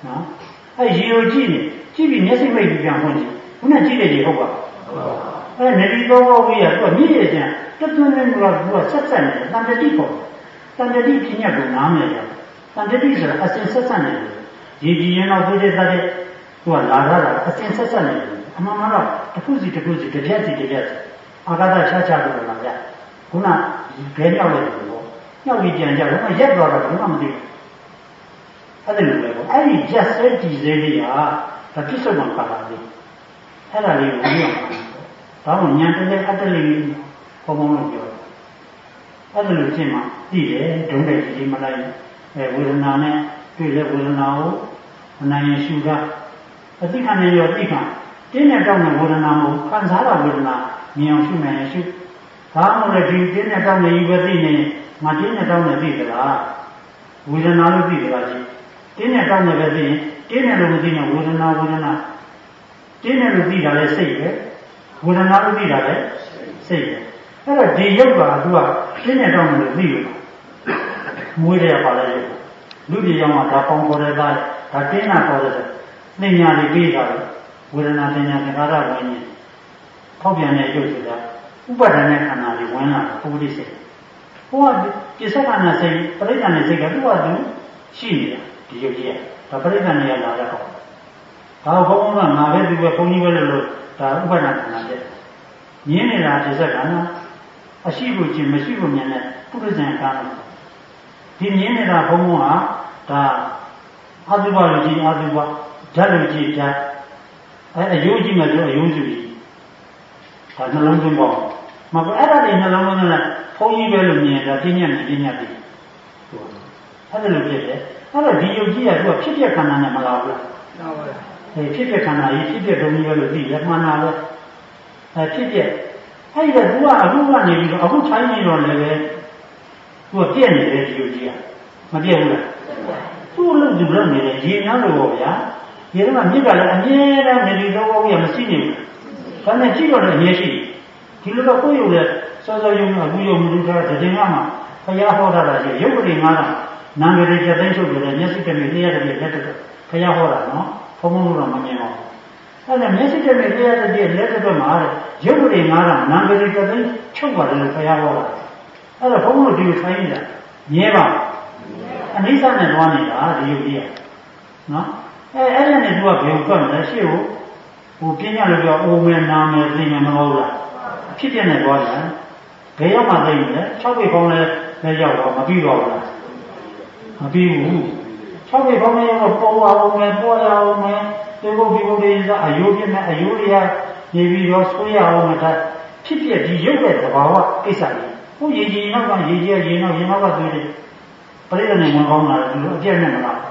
နော်အဲ့ရေကိုကြည့်နေကြည့်ပြီးမျက်စိမိတ်ပြီးပြန်ဖွင့်ကြည့်ခုနကြည့်တဲ့ရေဟုတ်ပါအဲ့နေဒီတော့ဝိရသူကမြည်ရခြင်းတက်သွင်းနေလို့ကသူကဆက်ဆက်နေတယ်တန်တတိပေါ့တန်တတိပြညတ်ကိုနားမယ်တယ်တန်တတိဆိုတာအစဉ်ဆက်ဆက်နေတယ်ရေကြည်ရင်တော့သူတဲ့သူကလာရတာအစဉ်ဆက်ဆက်နေတယ်အမှန်မှန်တော့တစ်ခုစီတစ်ပြက်စီအာဂတချာချာလို့လာကြခုနဘဲမြောက်လိုက်တယ်ပေါ့မြောက်ပြီးပြန်ကြတော့ရက်သွားတော့ဘာမှမသိဘူးအဲ့ဒါလိုပဲပေါ့အဲ့ဒီ just စဲဒီစဲလေးဟာဒါပြစ္ဆုတ်မှာပါတာလေအဲ့ဒါလေးကိုမြင်အောင်ဒါမှညံတဲ့အတ္တလေးဘုံဘုံလို့ပြောအဲ့ဒါလိုဖြစ်မှသိတယ်ဒုံးတဲ့ဒီမလိုက်ဝေဒနာနဲ့တွေ့လဲဝေဒနာကိုအနိုင်ရင်ရှုတာအသိခံနေရောသိခံတင်းနဲ့တောင်းတဲ့ဝေဒနာကိုခံစားတာဝေဒနာမြင်အောင်ရှုနိုင်ရင်ရှုဒါမှမဟုတ်ဒီတင်းနဲ့တောင်းနေယူပဲသိနေငါတင်းနဲ့တောင်းနေသိသလားဝေဒနာလို့သိသလားကြီးတင်းနဲ့တောင်းနေပဲသိရင်တင်းနဲ့လို့မသိရင်ဝေဒနာတင်းနဲ့လို့သိတာလဲစိတ်ပဲဝေဒနာလို့သိတာလဲစိတ်ပဲအဲ့တော့ဒီရုပ်ကသူကတင်းနဲ့တောင်းနေလို့သိလို့မွေးတယ်ပါလဲလူကြီးရောမှာဒါပေါင်းပေါ်တဲ့သားဒါတင်းနာပေါ်တဲ့သင်ညာတွေပြီးတာဝေဒနာသင်ညာသင်္ခါရဝိညာဉ်ထောက်ပြန်တဲ့ရုပ်ဆိုတာဥပါဒณะခန္ဓာတွေဝင်လာပုဂ္ဂိုလ်စိတ်ဟိုကပြစ္ဆခန္ဓာစိတ်ပရိစ္ဆာနဲ့စိတ်ကသူ့ဟာသူရှိနေတာဒီရုပ်ကြီးကဒါပရိစ္ဆာနဲ့လာတဲ့ကောင်ဒါဘုံဘုံကငါပဲသူပဲဘုံကြီးပဲလို့ဒါဥပါဒณะခန္ဓာတဲ့မြင်နေတာပြစ္ဆခန္ဓာအရှိကိုခြင်းမရှိကိုမြင်တဲ့ပုရိစ္ဆာကာမဒီမြင်နေတာဘုံဘုံကဒါအာသုဘလူကြီးအာသုဘဓာတ်လူကြီးဓာတ်အယုံကြည့်မှဆိုအယုံစုကြီးဒါနှလုံးသွင်းပေါ့မဟုတ်အဲ့ဒါတွေနှလုံးသွင်းတဲ့ဘုန်းကြီးပဲလို့မြင်တာပြဉ္ညာပြီးအဲ့ဒါလိုဖြစ်တယ်အဲ့တော့ဒီယုတ်ကြီးကသူကဖြစ်ဖြစ်ခန္ဓာနဲ့မလာဘူးလားလာပါဘူးဖြစ်ဖြစ်ခန္ဓာကြီးဖြစ်ဖြစ်ဒုံကြီးပဲလို့သိရမှန်တာပဲဖြစ်ဖြစ်အဲ့ဒါသူကအခုကနေပြီးတော့အခုထိုင်းနေတော့လည်းပဲသူကပြည့်နေတယ်ဒီယုတ်ကြီးကမပြည့်ဘူးလားသူ့လို့သူလုပ်နေတယ်ရေများလို့ပေါ့ဗျာဒီတော့မြစ်ကလည်းအမြဲတမ်းနေပြီးတော့ဘုရားမရှိနေဘူးဒါနဲ့ကြည့်တော့လည်းအမြဲရှိဒီလိုတော့ကိုယ်ရုပ်လည်းစောစောယုံအခုယုံမှုထားတဲ့တင်ကမှဘုရားဟောတာလည်းရုပ်ပရိငါးတာနာမည်တွေချက်သိမ်းချုပ်တယ်မျက်စိတည်းနဲ့တရားတည်းလက်တည်းဘုရားဟောတာနော်ဘုံဘုံတော့မမြင်ပါဘူးအဲ့ဒါမျက်စိတည်းနဲ့တရားတည်းလက်တည်းမှာတဲ့ရုပ်ပရိငါးတာနာမည်တွေချက်သိမ်းချုပ်ပါတယ်လို့ဘုရားဟောတာအဲ့ဒါဘုံဘုံဒီကိုဆိုင်နေတာမြဲပါအနိစ္စနဲ့သွားနေတာဒီယုတ်ကြီးကနော်အဲ့ဒါနဲ့သူကဘယ်ကိုပတ်မလဲရှေ့ကိုဟိုပြညာလို့ပြောအိုမယ်နာမယ်သိမယ်မဟုတ်လားဖြစ်ပြနေသွားတယ်ဘယ်ရောက်မှသိမလဲ6ပေပေါင်းလဲရောက်တော့မပြီးတော့ဘူးလားမပြီးဘူး6ပေပေါင်းလဲရောက်တော့ပေါ်အောင်မယ်ပေါ်ရအောင်မယ်ဒီဘုတ်တွေကအယိုးပြမယ်အယိုးတွေကနေပြီးတော့ဆွေးရအောင်မယ်ဒါဖြစ်ပြဒီရုပ်တဲ့သဘာဝကိစ္စကြီးဟိုရေကြီးနောက်ကရေကြီးရေနောက်ကသွေးတယ်ပရိသေနဲ့ဝင်ကောင်းလာတယ်ဒီလိုအပြည့်နဲ့မလား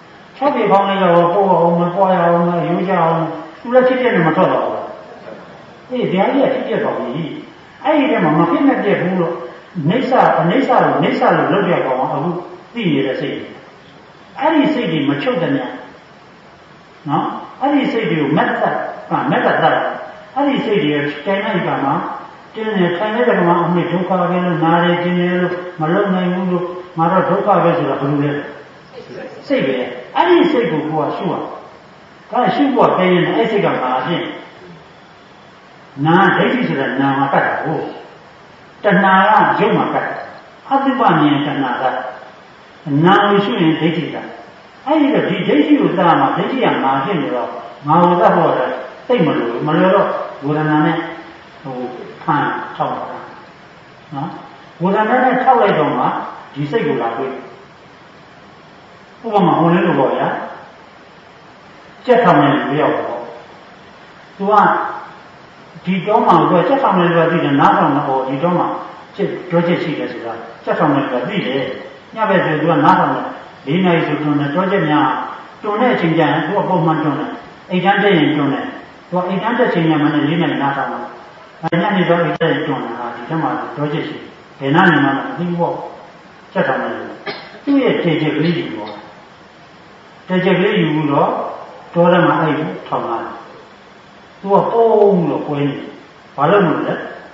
6ပေပေါင်းလဲရောက်တော့ပေါ်အောင်မယ်ပေါ်ရအောင်မယ်ရိုးကြအောင်သူလည်းဖြစ်ပြနေမထွက်တော့ဘူးအေးတရားကြီးကဖြစ်ပြတော့ပြီအဲ့ဒီထဲမှာမဖြစ်နဲ့ပြည့်ဘူးလို့နေဆာအနေဆာလို့လုပ်ပြကောင်းအောင်အခုသိနေတဲ့စိတ်အဲ့ဒီစိတ်ကြီးမချုပ်တဲ့ညနော်အဲ့ဒီစိတ်တွေကိုမက်တတ်အဲ့ဒီစိတ်တွေတိုင်လိုက်ပါမှာတင်းနေထိုင်နေတဲ့ကမှာအမေဒုက္ခပဲလို့နားရခြင်းလေလို့မလုံနိုင်ဘူးလို့ငါတော့ဒုက္ခပဲဆိုတာဘယ်လိုလဲစိတ်ပဲအဲ့ဒီစိတ်ကိုကိုယ်ကရှုရဒါရှုဖို့တည်ရင်အဲ့စိတ်ကပါဖြစ်နာဒိဋ္ဌိဆိုတာနာမှာကတ်တာကိုတဏှာကရုပ်မှာကတ်အတုပမြင်တဏှာကနာကိုရှုရင်ဒိဋ္ဌိကအဲ့ဒီတော့ဒီဒိဋ္ဌိကိုသာမှာဒိဋ္ဌိကမာဖြစ်နေတော့ငါဝတ္တဟောတာသိမလို့တော့ဝေဒနာနဲ့ဟိုဖန်ထောက်တာနော်ဝေဒနာနဲ့ထောက်လိုက်တော့မှဒီစိတ်ကိုလာတွေ့ဥပမာဟိုလည်းလို့ပေါ့ဗျာကြက်ထောင်နေလို့ရောက်တော့သူကဒီတော့မှတော့ကြက်ထောင်နေလို့သိတယ်နားထောင်တော့ဒီတော့မှတော့ချက်ရှိတယ်ဆိုတာကြက်ထောင်နေလို့သိတယ်ညဘက်ဆိုသူကနားထောင်တယ်4 နာရီဆိုတွန်းတယ်တော့ချက်များတွန်းတဲ့အချိန်ကျရင်သူကပုံမှန်တွန်းတယ်အိတ်တန်းတက်ရင်တွန်းတယ်သူကအိတ်တန်းတက်ချိန်ညမှလည်း4 နာရီနားထောင်တယ်အဲ့ညနေတော့အိတ်တက်တွန်းတာဒီထဲမှာတော့ချက်ရှိဘယ်နာနေမှလည်းသိဖို့ကြက်ထောင်နေလို့သူ့ရဲ့ခြေချက်ကလေးကြီးပေါ့တကြက်ကလေးယူလို့တော့ထဲမှာအဲ့ထောင်လာတယ်သူကပုံလို့ကိုင်းနေဘာလို့လဲ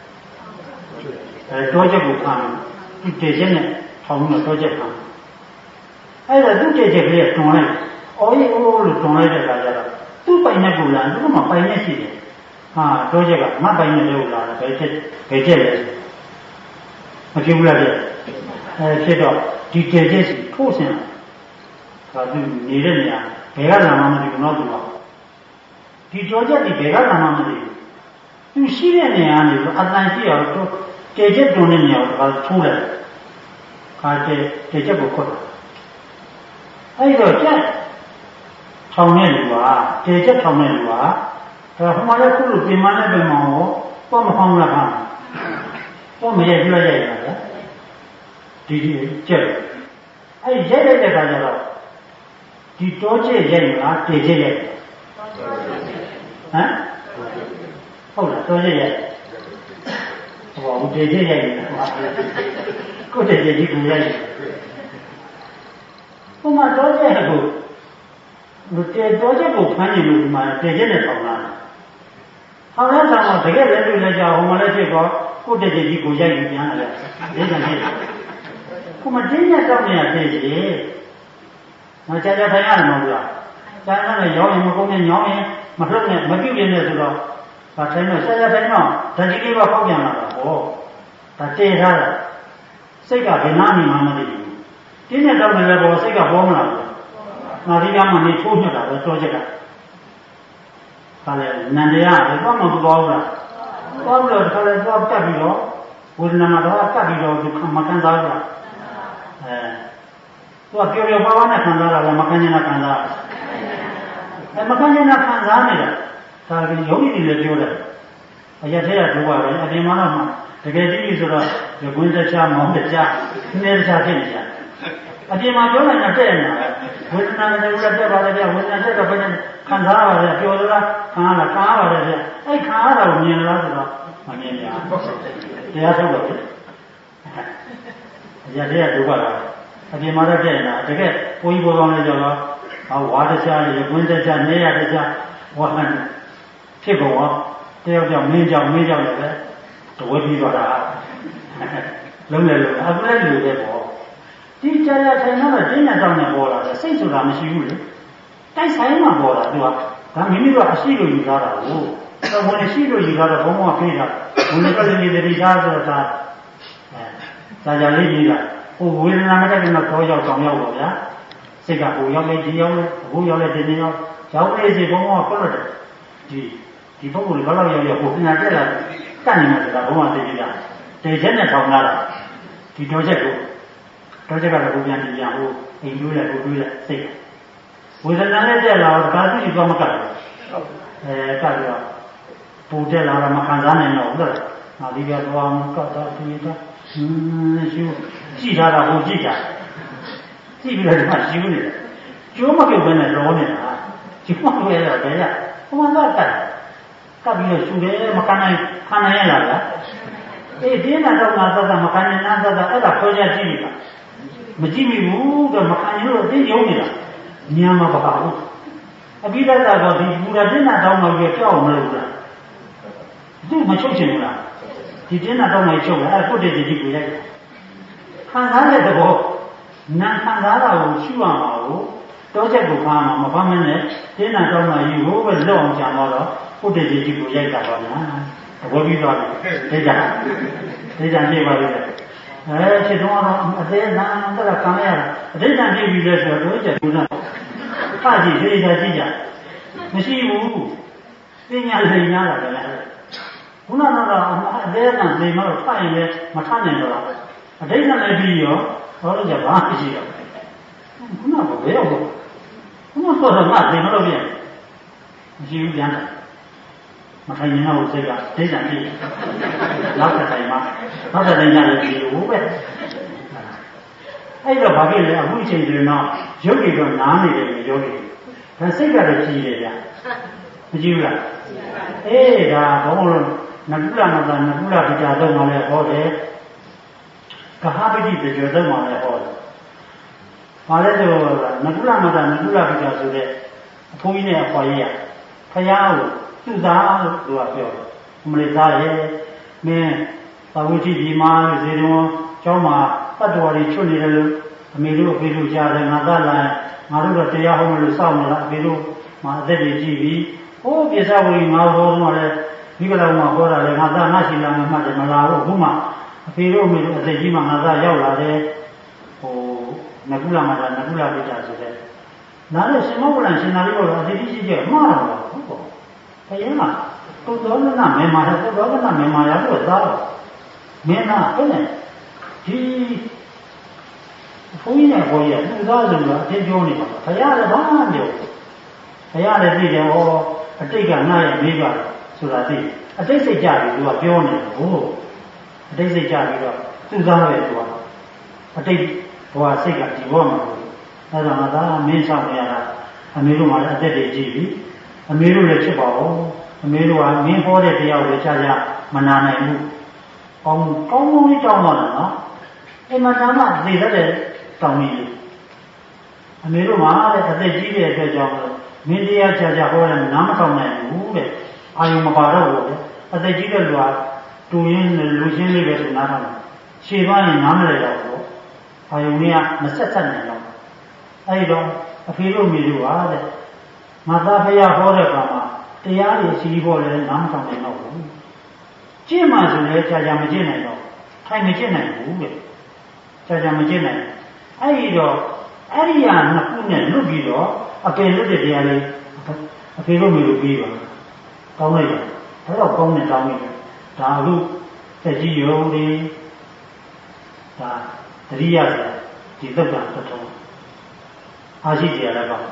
တော့ချက်ကိုခံသူတချက်နဲ့ထောင်လို့တော့ချက်ခံအဲ့ဒါသူ့တချက်ကလေးတွန်းလိုက်ဩအော်ရီအိုးလို့တွန်လိုက်တဲ့အခါကျတော့သူ့ပိုင်နဲ့ကိုလာသူကမှပိုင်နဲ့ရှိတယ်ဟာတော့ချက်ကမပိုင်နဲ့လို့လာတယ်ဘယ်ဖြစ်လဲမဖြစ်ဘူးလားပြဖြစ်တော့ဒီတည်ချက်စီထိုးဆင်းဒါသူနေတဲ့နေရာဘယ်ကလာမှမသိဘူးတော့သူကဒီတော့ချက်ဒီဘယ်ကလာမှမသိဘူးသူရှိတဲ့နေရာနေလို့အတန်ရှိအောင်တော့တည်ချက်တွန်တဲ့နေရာကိုဒါထိုးလိုက်ခါတည်ချက်ကိုခွတ်အဲ့တော့ချက်ထောင်တဲ့လူကတည်ချက်ထောင်တဲ့လူကဒါဟိုမှာလည်းခုလိုပြင်မနဲ့ပြင်မအောင်တော့မဖောင်းလာပါတော့မရိုက်ပြလိုက်ရတာဒီချက်အဲ့ရိုက်လိုက်တဲ့ခါကျတော့ဒီတော့ချက်ရိုက်လားတည်ချက်ရိုက်ဟမ်ဟုတ်လားတော့ချက်ရိုက်ဟောတည်ချက်ရိုက်ကိုတည်ချက်ကြီးကိုရိုက်ဟိုမှာတော့ချက်ကိုလူတေတော့ချက်ကိုဖမ်းနေလို့ဒီမှာတည်ချက်နဲ့ဆောင်လာဟောင်းလည်းဆောင်တော့တကယ်လည်းတွေ့လဲကြဟိုမှာလည်းဖြစ်တော့ကိုတည်ချက်ကြီးကိုရိုက်ပြီးပြန်လာတယ်ဒီကနေ့ကိုမတင်းနဲ့တောင်းနေရသေးတယ်မကြကြထိုင်ရတယ်မဟုတ်လားကျန်တဲ့ရောင်းရင်မကုန်နဲ့ညောင်းရင်မလှုပ်နဲ့မပြုတ်ရင်လည်းဆိုတော့ဒါထိုင်တော့ကြကြထိုင်တော့ဓာတ်ကြီးလေးပါပေါက်ပြန်လာတာဟောဒါတည်ထားတာစိတ်ကဘယ်နာနေမှမသိဘူးတင်းနဲ့တောင်းနေလဲပေါ်စိတ်ကပေါ်မလာဘူးငါဒီကမှနေထိုးညွတ်တာပဲတော့ချက်ကဒါလည်းနန္တရားပဲတော့မဟုတ်တော့ဘူးလားတော့လို့ဒါလည်းတော့တက်ပြီးတော့ဝေဒနာမှာတော့တက်ပြီးတော့ဒီမကန်သားဘူးသူကပြောပါနဲ့ခံစားတာလည်းမခံနိုင်တာခံစားမခံနိုင်တာခံစားနေတာဒါကယောဂီတွေလည်းပြောတယ်အရက်ထဲကဒုက္ခပဲအပြင်မှာတော့တကယ်ကြည့်ပြီဆိုတော့ဝိဉ္ဇချမောင်းတချနေတချဖြစ်နေကြအပြင်မှာပြောလိုက်တာတဲ့နေတာဝေဒနာနဲ့လည်းတက်ပါလေပြဝေဒနာတက်တော့ဘယ်နဲ့ခံစားပါလဲပြောသလားခံရလားခံရပါလေပြအဲ့ခံရတာကိုမြင်လားဆိုတော့မမြင်ရဘူးတရားထုတ်တော့အရက်ထဲကဒုက္ခလားအပြင်မှာတော့တဲ့နေတာတကယ်ဘုန်းကြီးဘောကောင်းလေးကြောတော့ဝါတချရဝိဉ္ဇချနေရတချဝါဟန်ဖြစ်ကုန်တော့တယောက်ကြောင့်မင်းကြောင့်လည်းပဲတဝဲပြီးတော့တာလုံးလည်းအခုလည်းလူပဲပေါ့ဒီကြာရထိုင်တော့တင်းညာတောင်းနေပေါ်လာတယ်စိတ်ဆိုတာမရှိဘူးလေတိုက်ဆိုင်မှပေါ်လာသူကဒါမိမိတို့အရှိလို့ယူထားတာကိုတော့ဘုန်းကြီးရှိလို့ယူထားတော့ဘုံဘုံကပြေးတာဘုန်းကြီးကလည်းနေတည်ထားဆိုတော့ဒါကြာလေးကြီးတာဟိုဝေဒနာမတက်တဲ့တော့ရောက်တောင်ရောက်ပါဗျာစိတ်ကဟိုရောက်လေဒီရောက်လေအခုရောက်လေဒီနေရောက်လေစီဘုံဘုံကပြတ်တယ်ဒီပုဂ္ဂိုလ်ဘာလို့ရောက်ဟိုညာတက်လာတတ်နေမှာဆိုတာဘုံကသိကြတာတေချက်နဲ့ထောင်လာတာဒီတော့ချက်ကိုတော့ချက်ကတော့ဘုပြန်ပြန်ဟိုအိမ်တွေးလိုက်ဟိုတွေးလိုက်စိတ်ဝေဒနာနဲ့တက်လာတော့ဒါသိပြီးတော့မကတ်ဘူးကတ်တော့ပူတက်လာတော့မခံစားနိုင်တော့ဘူးလားငါဒီကတော့ကတ်တော့ဒီတော့ရှိထားတာဟိုကြည့်တာကြည့်ပြီးတော့ဒီမှာရှိနေတယ်ကျိုးမပြုတ်ဘဲနဲ့လောနေတာဒီမှာပဲတော့တဲ့ဟိုမှာတော့ကတ်ပြီးတော့ရှူတယ်မခံနိုင်ခံနိုင်ရလားအေးဒီနာတော့ငါသတ်တာမခံနိုင်နာသတ်တာအဲ့ဒါခေါ်ကြကြည့်နေတာမကြည့်မိဘူးတော့မခံနိုင်လို့အသိယုံနေတာညံမှာပါဘူးအပိဓာတ်ကတော့ဒီဘူရာဒီနာတောင်းတော့ကြောက်မလို့လားသူ့မချုပ်ချင်ဘူးလားဒီတင်းနာတော့မှချုပ်တယ်အဲ့ပုတ်တဲ့ဒီကိုရိုက်ခံစားတဲ့သဘောနာခံစားတာကိုရှုရမှာကိုတောချက်ကိုဖားမှာမဖားမနဲ့တင်းနာတော့မှယူဖို့ပဲလောက်အောင်ကြံတော့ပုတ်တဲ့ဒီကိုရိုက်တာပါဗျာသဘောပြီးသွားတယ်ဒေကြပြပါလိမ့်မယ်ဖြစ်တော့အသေးနာတော့ခံရတာအသေးတန်ပြပြီးလဲဆိုတော့ချက်ကူးတာဖားကြည့်ဒေကြကြည့်ကြမရှိဘူးပညာလိမ်များတာလည်းခုနကတော့အသေးကလိမ်မတော့ဖတ်ရင်လည်းမထနိုင်တော့အတိတ်ကလည်းပြီးရောဟောလို့ကြဘာမှရှိတော့ခုနကဘယ်ရောက်တော့ခုနကတော့ငါလိမ်မတော့ပြန်မရှိဘူးပြန်တယ်မထိုင်ရင်တော့စိတ်ကဒိဋ္ဌံပြည့်နောက်တစ်တိုင်မှာနောက်တစ်တိုင်ကျလည်းဒီလိုပဲအဲ့တော့ဘာဖြစ်လဲအခုချိန်တွင်တော့ရုပ်တွေတော့နားနေတယ်ရုပ်တွေဒါစိတ်ကတော့ကြည်တယ်ဗျမကြည့်ဘူးလားအေးဒါဘုံလုံးနကုလမသာနကုလပိတာတော့မှလည်းဟောတယ်ကဟပိတိပြေတော့မှလည်းဟောတယ်ဘာလဲဆိုနကုလမသာနကုလပိတာဆိုတဲ့အဖိုးကြီးနဲ့အဖွားကြီးကဖယားကိုသူ့သားလို့သူကပြောတယ်မလေးသားရဲ့မင်းသာဝတိဒီမာလို့ဇေတုံကျောင်းမှာတတ္တဝါတွေချွတ်နေတယ်လို့အမေတို့အဖေတို့ကြားတယ်ငါသားလာငါတို့တော့တရားဟောမယ်လို့စောင့်နေတာအဖေတို့မှအသက်တွေကြည့်ပြီးဟိုးပြစ္ဆဝီငါဟောတော့လည်းမိဘတော်မှာဟောတာလေငါသားနတ်ရှိလာမှမှတ်တယ်မလာတော့ဘူးမှအဖေတို့မေတို့အသက်ကြီးမှငါသားရောက်လာတယ်ဟိုနကုလမှာနကုလပိတာဆိုတဲ့နားနဲ့ရှင်မောကလန်ရှင်သာရိပုတ္တရာအသက်ကြီးကြီးမှားတော့ဟုတ်ပေါ့ဘယ်မှာသုတ္တောကနာမေမာရသုတ္တောကနာမေမာရတော့သားမင်းသားဟုတ်တယ်ဒီဘုန်းကြီးနဲ့ဘောကြီးကသူ့သားဆိုတော့အတင်းပြောနေပါဘုရားလည်းဘာမှမပြောဘုရားလည်းသိတယ်ဟောအတိတ်ကငါ့ရဲ့မိဘဆိုတာသိအတိတ်စိတ်ကြပြီးသူကပြောနေတယ်ဟုတ်အတိတ်စိတ်ကြပြီးတော့သူ့သားပဲသူကအတိတ်ဘဝစိတ်ကဒီဘဝမှာအဲ့ဒါမှသာမင်းဆောင်ရတာအမေတို့မှလည်းအသက်တွေကြည့်ပြီအမေတို့လည်းချစ်ပါဦးအမေတို့ကမင်းဟောတဲ့တရားကိုကြားကြမနာနိုင်ဘူးကောင်းလေးတောင်းတော့တယ်နော်အိမ်မှာဒါမှသိတတ်တဲ့တောင်းနေတယ်အမေတို့မှလည်းအသက်ကြီးတဲ့အတွက်ကြောင့်မင်းတရားကြားဟောတယ်နားမထောင်နိုင်ဘူးတဲ့အာယုံမပါတော့ဘူးတဲ့အသက်ကြီးတဲ့လူကတူရင်းလူချင်းလေးပဲသူနားထောင်တယ်ခြေသွားရင်နားမလဲတော့ဘူးအာယုံကြီးကမဆက်ဆက်နိုင်တော့အဲဒီတော့အဖေတို့မိတို့ဟာတဲ့ငါသားဖရာဟောတဲ့အခါမှာတရားတွေရှိဖို့လည်းနားမထောင်နိုင်တော့ဘူးကျင့်မှဆိုလည်းကြာမကျင့်နိုင်တော့ထိုင်မကျင့်နိုင်ဘူးတဲ့ကြာမကျင့်နိုင်အဲဒီတော့အဲ့ဒီဟာနှစ်ခုနဲ့လွတ်ပြီးတော့အပင်လွတ်တဲ့တရားလေးအဖေတို့မိတို့ပြီးပါကောင်းလိုက်တယ်ဒါတော့ကောင်းတဲ့တောင်းလိုက်တယ်ဒါအခုသက်ကြီးရုံလေးဒါတတိယဆရာဒီသုတ်တံတထုံးအားရှိကြရတာပါ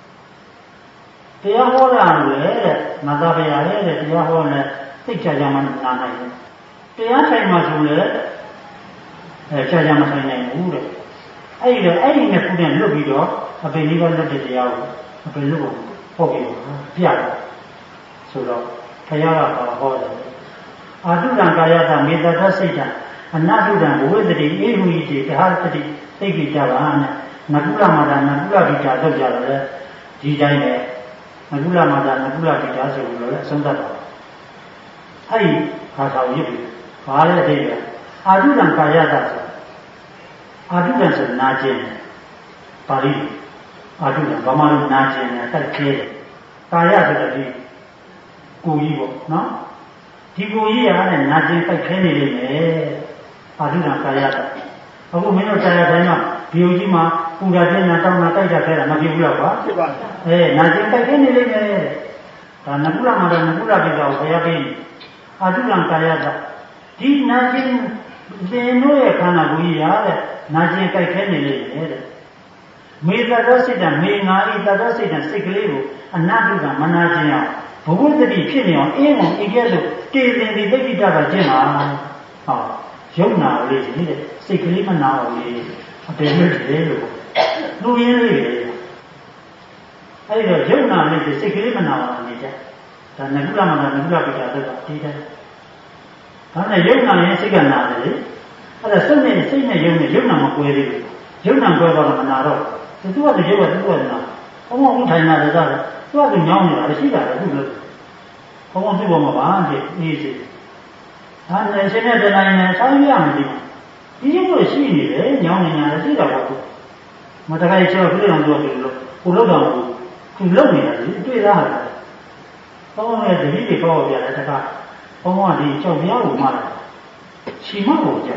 တရားဟောတာလေတဲ့မသာဗျာရဲ့တရားဟောနေသိချာချာမှနာနိုင်တယ်တရားဆိုင်မှဆိုလေချာချာမဆိုင်နိုင်ဘူးတဲ့အဲ့ဒီတော့အဲ့ဒီနဲ့ခုနဲ့လွတ်ပြီးတော့အပေလေးကလွတ်တဲ့တရားကိုအပေလွတ်ဖို့ဟောပြီးတော့ပြတယ်ဆိုတော့ဘုရားကဟောတယ်အာတုတံကာယတမေတ္တာစိတ်တံအနတုတံဘဝတတိအေဟူဤတေတဟတတိသိကိကြပါနဲ့နကုလမာတာနကုလဗိတာတော့ကြတယ်ဒီတိုင်းနဲ့နကုလမာတာနကုလဗိတာဆိုလို့လည်းအဆုံးသတ်တာအဲ့ဒီခါဆောင်ရစ်ပြီဘာလဲအသေးပဲအာတုတံကာယတဆိုအာတုတံဆိုနာကျင်ပါဠိအာတုတံဘာမှလို့နာကျင်တယ်တက်ခဲတယ်ကာယဆိုတဲ့ဒီကိုကြီးပေါ့နော်ဒီကိုကြီးကလည်းနာကျင်ပိုက်ခဲနေလိမ့်မယ်အာတုတံကာယတအခုမင်းတို့တရားတိုင်းမှာဒီလိုကြီးမှာပူတာတဲ့နာတောင်းတာတိုက်တာခဲတာမဖြစ်ဘူးလားကွာဖြစ်ပါဘူးနာကျင်ပိုက်ခဲနေလိမ့်မယ်ဒါနကုလမှာတော့နကုလပိတာကိုဘုရားပေးအာတုတံကာယတဒီနာကျင်သင်တို့ရဲ့ခန္ဓာကိုယ်ကြီးရတဲ့နာကျင်ပိုက်ခဲနေလိမ့်မယ်တဲ့မေတ္တာစိတ်တမေငါဤတတ္တစိတ်တစိတ်ကလေးကိုအနတုကမနာကျင်အောင်ဘဝတတိဖြစ်နေအောင်အင်းအောင်အိကျဲလို့တည်တင်ဒီသိက္ခိတကကျင့်ပါဟောယုံနာလေးကြီးတဲ့စိတ်ကလေးမနာအောင်လေအပင်မဲ့တယ်လို့လူရင်းလေးပဲအဲ့တော့ယုံနာလေးစိတ်ကလေးမနာအောင်နေကြဒါနကုလမနာနကုလပိတာတော့ဒီတိုင်းဒါနဲ့ယုံနာရင်စိတ်ကနာတယ်လေအဲ့ဒါစိတ်နဲ့ယုံနာမကွဲသေးဘူးယုံနာကွဲတော့မနာတော့သူကတည်းကသူကနာဘုံဘုံထိုင်လာတယ်ဆိုတော့သူကညောင်းနေတာရှိတာလေသူလို့ဘုံဘုံသူ့ဘောမှာပါတဲ့အေးစီဒါနဲ့ရှင်တဲ့တနိုင်နဲ့ဆောင်းရမယ်ဒီလိုရှိနေတယ်ညောင်းနေတာရှိတာပေါ့မတခိုင်ချောပြည့်အောင်လုပ်ပြီးလို့ကိုလောက်တော့သူလုံနေတာလေတွေ့သားတာဘုံဘုံရဲ့တတိတွေပေါ့ပြတယ်တခါဘုံဘုံကဒီကြောက်ပြားကိုမှလာချီမကိုကြ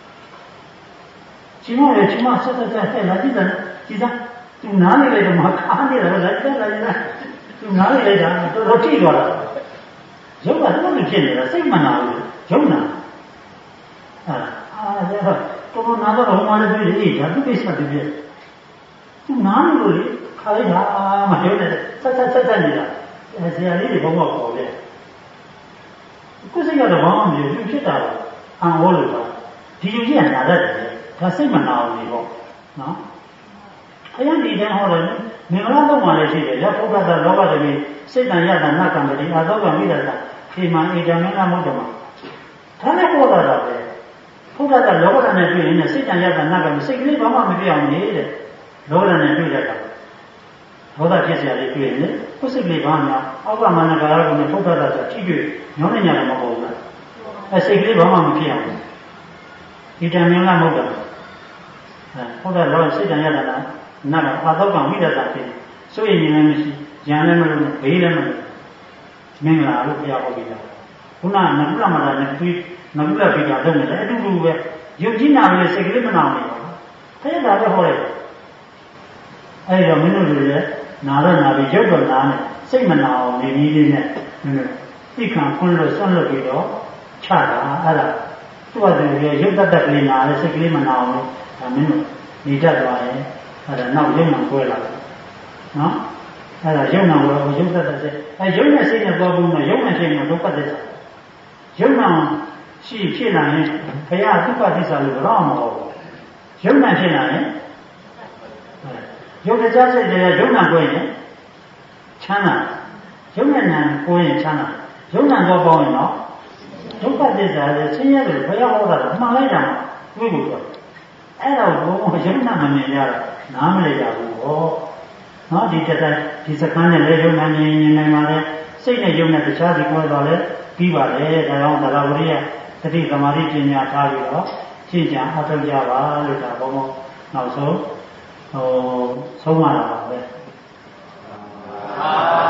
ချီမရဲ့ချီမဆက်ဆက်ဆက်လာကြည့်စားသူနားနေလိုက်တော့မှခါနေတာပဲလိုက်သူနားနေလိုက်တာတော်ထိသွားတာရုပ်ကတော့ဖြစ်နေတာစိတ်မနာဘူးရုပ်နာတော်နာတော့ဟောမှလည်းတွေ့တယ်ဓာတ်ကိစ္စတည်းပြသူနားနေလို့လေခါလိုက်တာမပြောနဲ့ဆက်နေတာဆရာလေးတွေဘုံတော့ပေါ်တယ်ကိုယ်စိတ်ကတော့ဘာမှမပြောဘူးဖြစ်တာအံဟောလို့ပါဒီယူကြီးကနာတတ်တယ်ဒါစိတ်မနာဘူးလေပေါ့နော်ဘုရားဒီတန်းဟောတယ်မင်္ဂလာတော့မှလည်းရှိတယ်ရပုဂ္ဂတလောကတည်းစိတ်တန်ရတာနတ်ကံတည်းအာသောကမိဒတာခေမံဧတမင်္ဂမုဒ္ဓမဒါနဲ့ဟောတာပဲဘုရားကလောကဓာတ်နဲ့တွေ့ရင်စိတ်တန်ရတာနတ်ကံစိတ်ကလေးဘာမှမပြအောင်နေတဲ့လောကဓာတ်နဲ့တွေ့တတ်တာဘောဓဖြစ်เสียလေးတွေ့ရင်ကိုယ်စိတ်ကလေးဘာမှအောက်ကမန္တကာရကုနဲ့ဘုရားကဆိုကြည့်တွေ့ညောင်းနေကြတယ်မဟုတ်ဘူးအဲစိတ်ကလေးဘာမှမဖြစ်အောင်ဧတမင်္ဂမုဒ္ဓမဘုရားလောစိတ်တန်ရတာနာတော့အာသောကဝိဒတာဖြစ်ဆိုရင်လည်းမရှိဉာဏ်လည်းမလို့ဘေးလည်းမလို့မင်္ဂလာလို့ပြောပြီးတာခုနနကုလမတာနဲ့ပြီးနကုလပြီးတာတော့လည်းအတူတူပဲယုတ်ကြီးနာလို့စိတ်ကလေးမနာဘူးဘုရားဒါပဲဟောတယ်အဲ့တော့မင်းတို့လည်းနာတော့နာပြီးရုပ်တော့နာနဲ့စိတ်မနာအောင်နေနည်းလေးနဲ့သိခံခွန်းလို့ဆွန့်လွတ်ပြီးတော့ချတာအဲ့ဒါသူ့အတူရရုပ်တတ်ကလေးနာလဲစိတ်ကလေးမနာအောင်လို့ဒါမင်းတို့နေတတ်သွားရင်အဲ့ဒါနောက်ရုပ်နာကွဲလာတယ်နော်အဲ့ဒါရုပ်နာကိုရုပ်တတ်တဲ့အဲ့ရုပ်နဲ့စိတ်နဲ့ပေါ်ဘူးနော်ရုပ်နဲ့စိတ်နဲ့ဒုက္ခသစ္စာရုပ်နာရှိဖြစ်လာရင်ဘုရားဒုက္ခသစ္စာလို့တော့မဟုတ်ဘူးရုပ်နာဖြစ်လာရင်ရုပ်တရားစိတ်တရားရုပ်နာကွဲရင်ချမ်းသာရုပ်နဲ့နာကွဲရင်ချမ်းသာရုပ်နာတော့ပေါင်းရင်တော့ဒုက္ခသစ္စာလည်းဆင်းရဲတယ်ဘုရားဟောတာမှန်လိုက်တာတွေ့လို့ပြောအဲ့တော့ဘုံရုပ်နာမမြင်ရတော့နားမလည်ကြဘူးဟောနော်ဒီတက်ဒီစကန်းနဲ့လည်းရုပ်နာမြင်နိုင်ပါလေစိတ်နဲ့ရုပ်နဲ့တခြားစီကွဲသွားလဲပြီးပါလေဒါကြောင့်သရဝရိယတတိသမာဓိပညာထားပြီးတော့ရှင်းကြအထောက်ကြပါလို့ဒါဘုံနောက်ဆုံးဆုံးမလာပါပဲ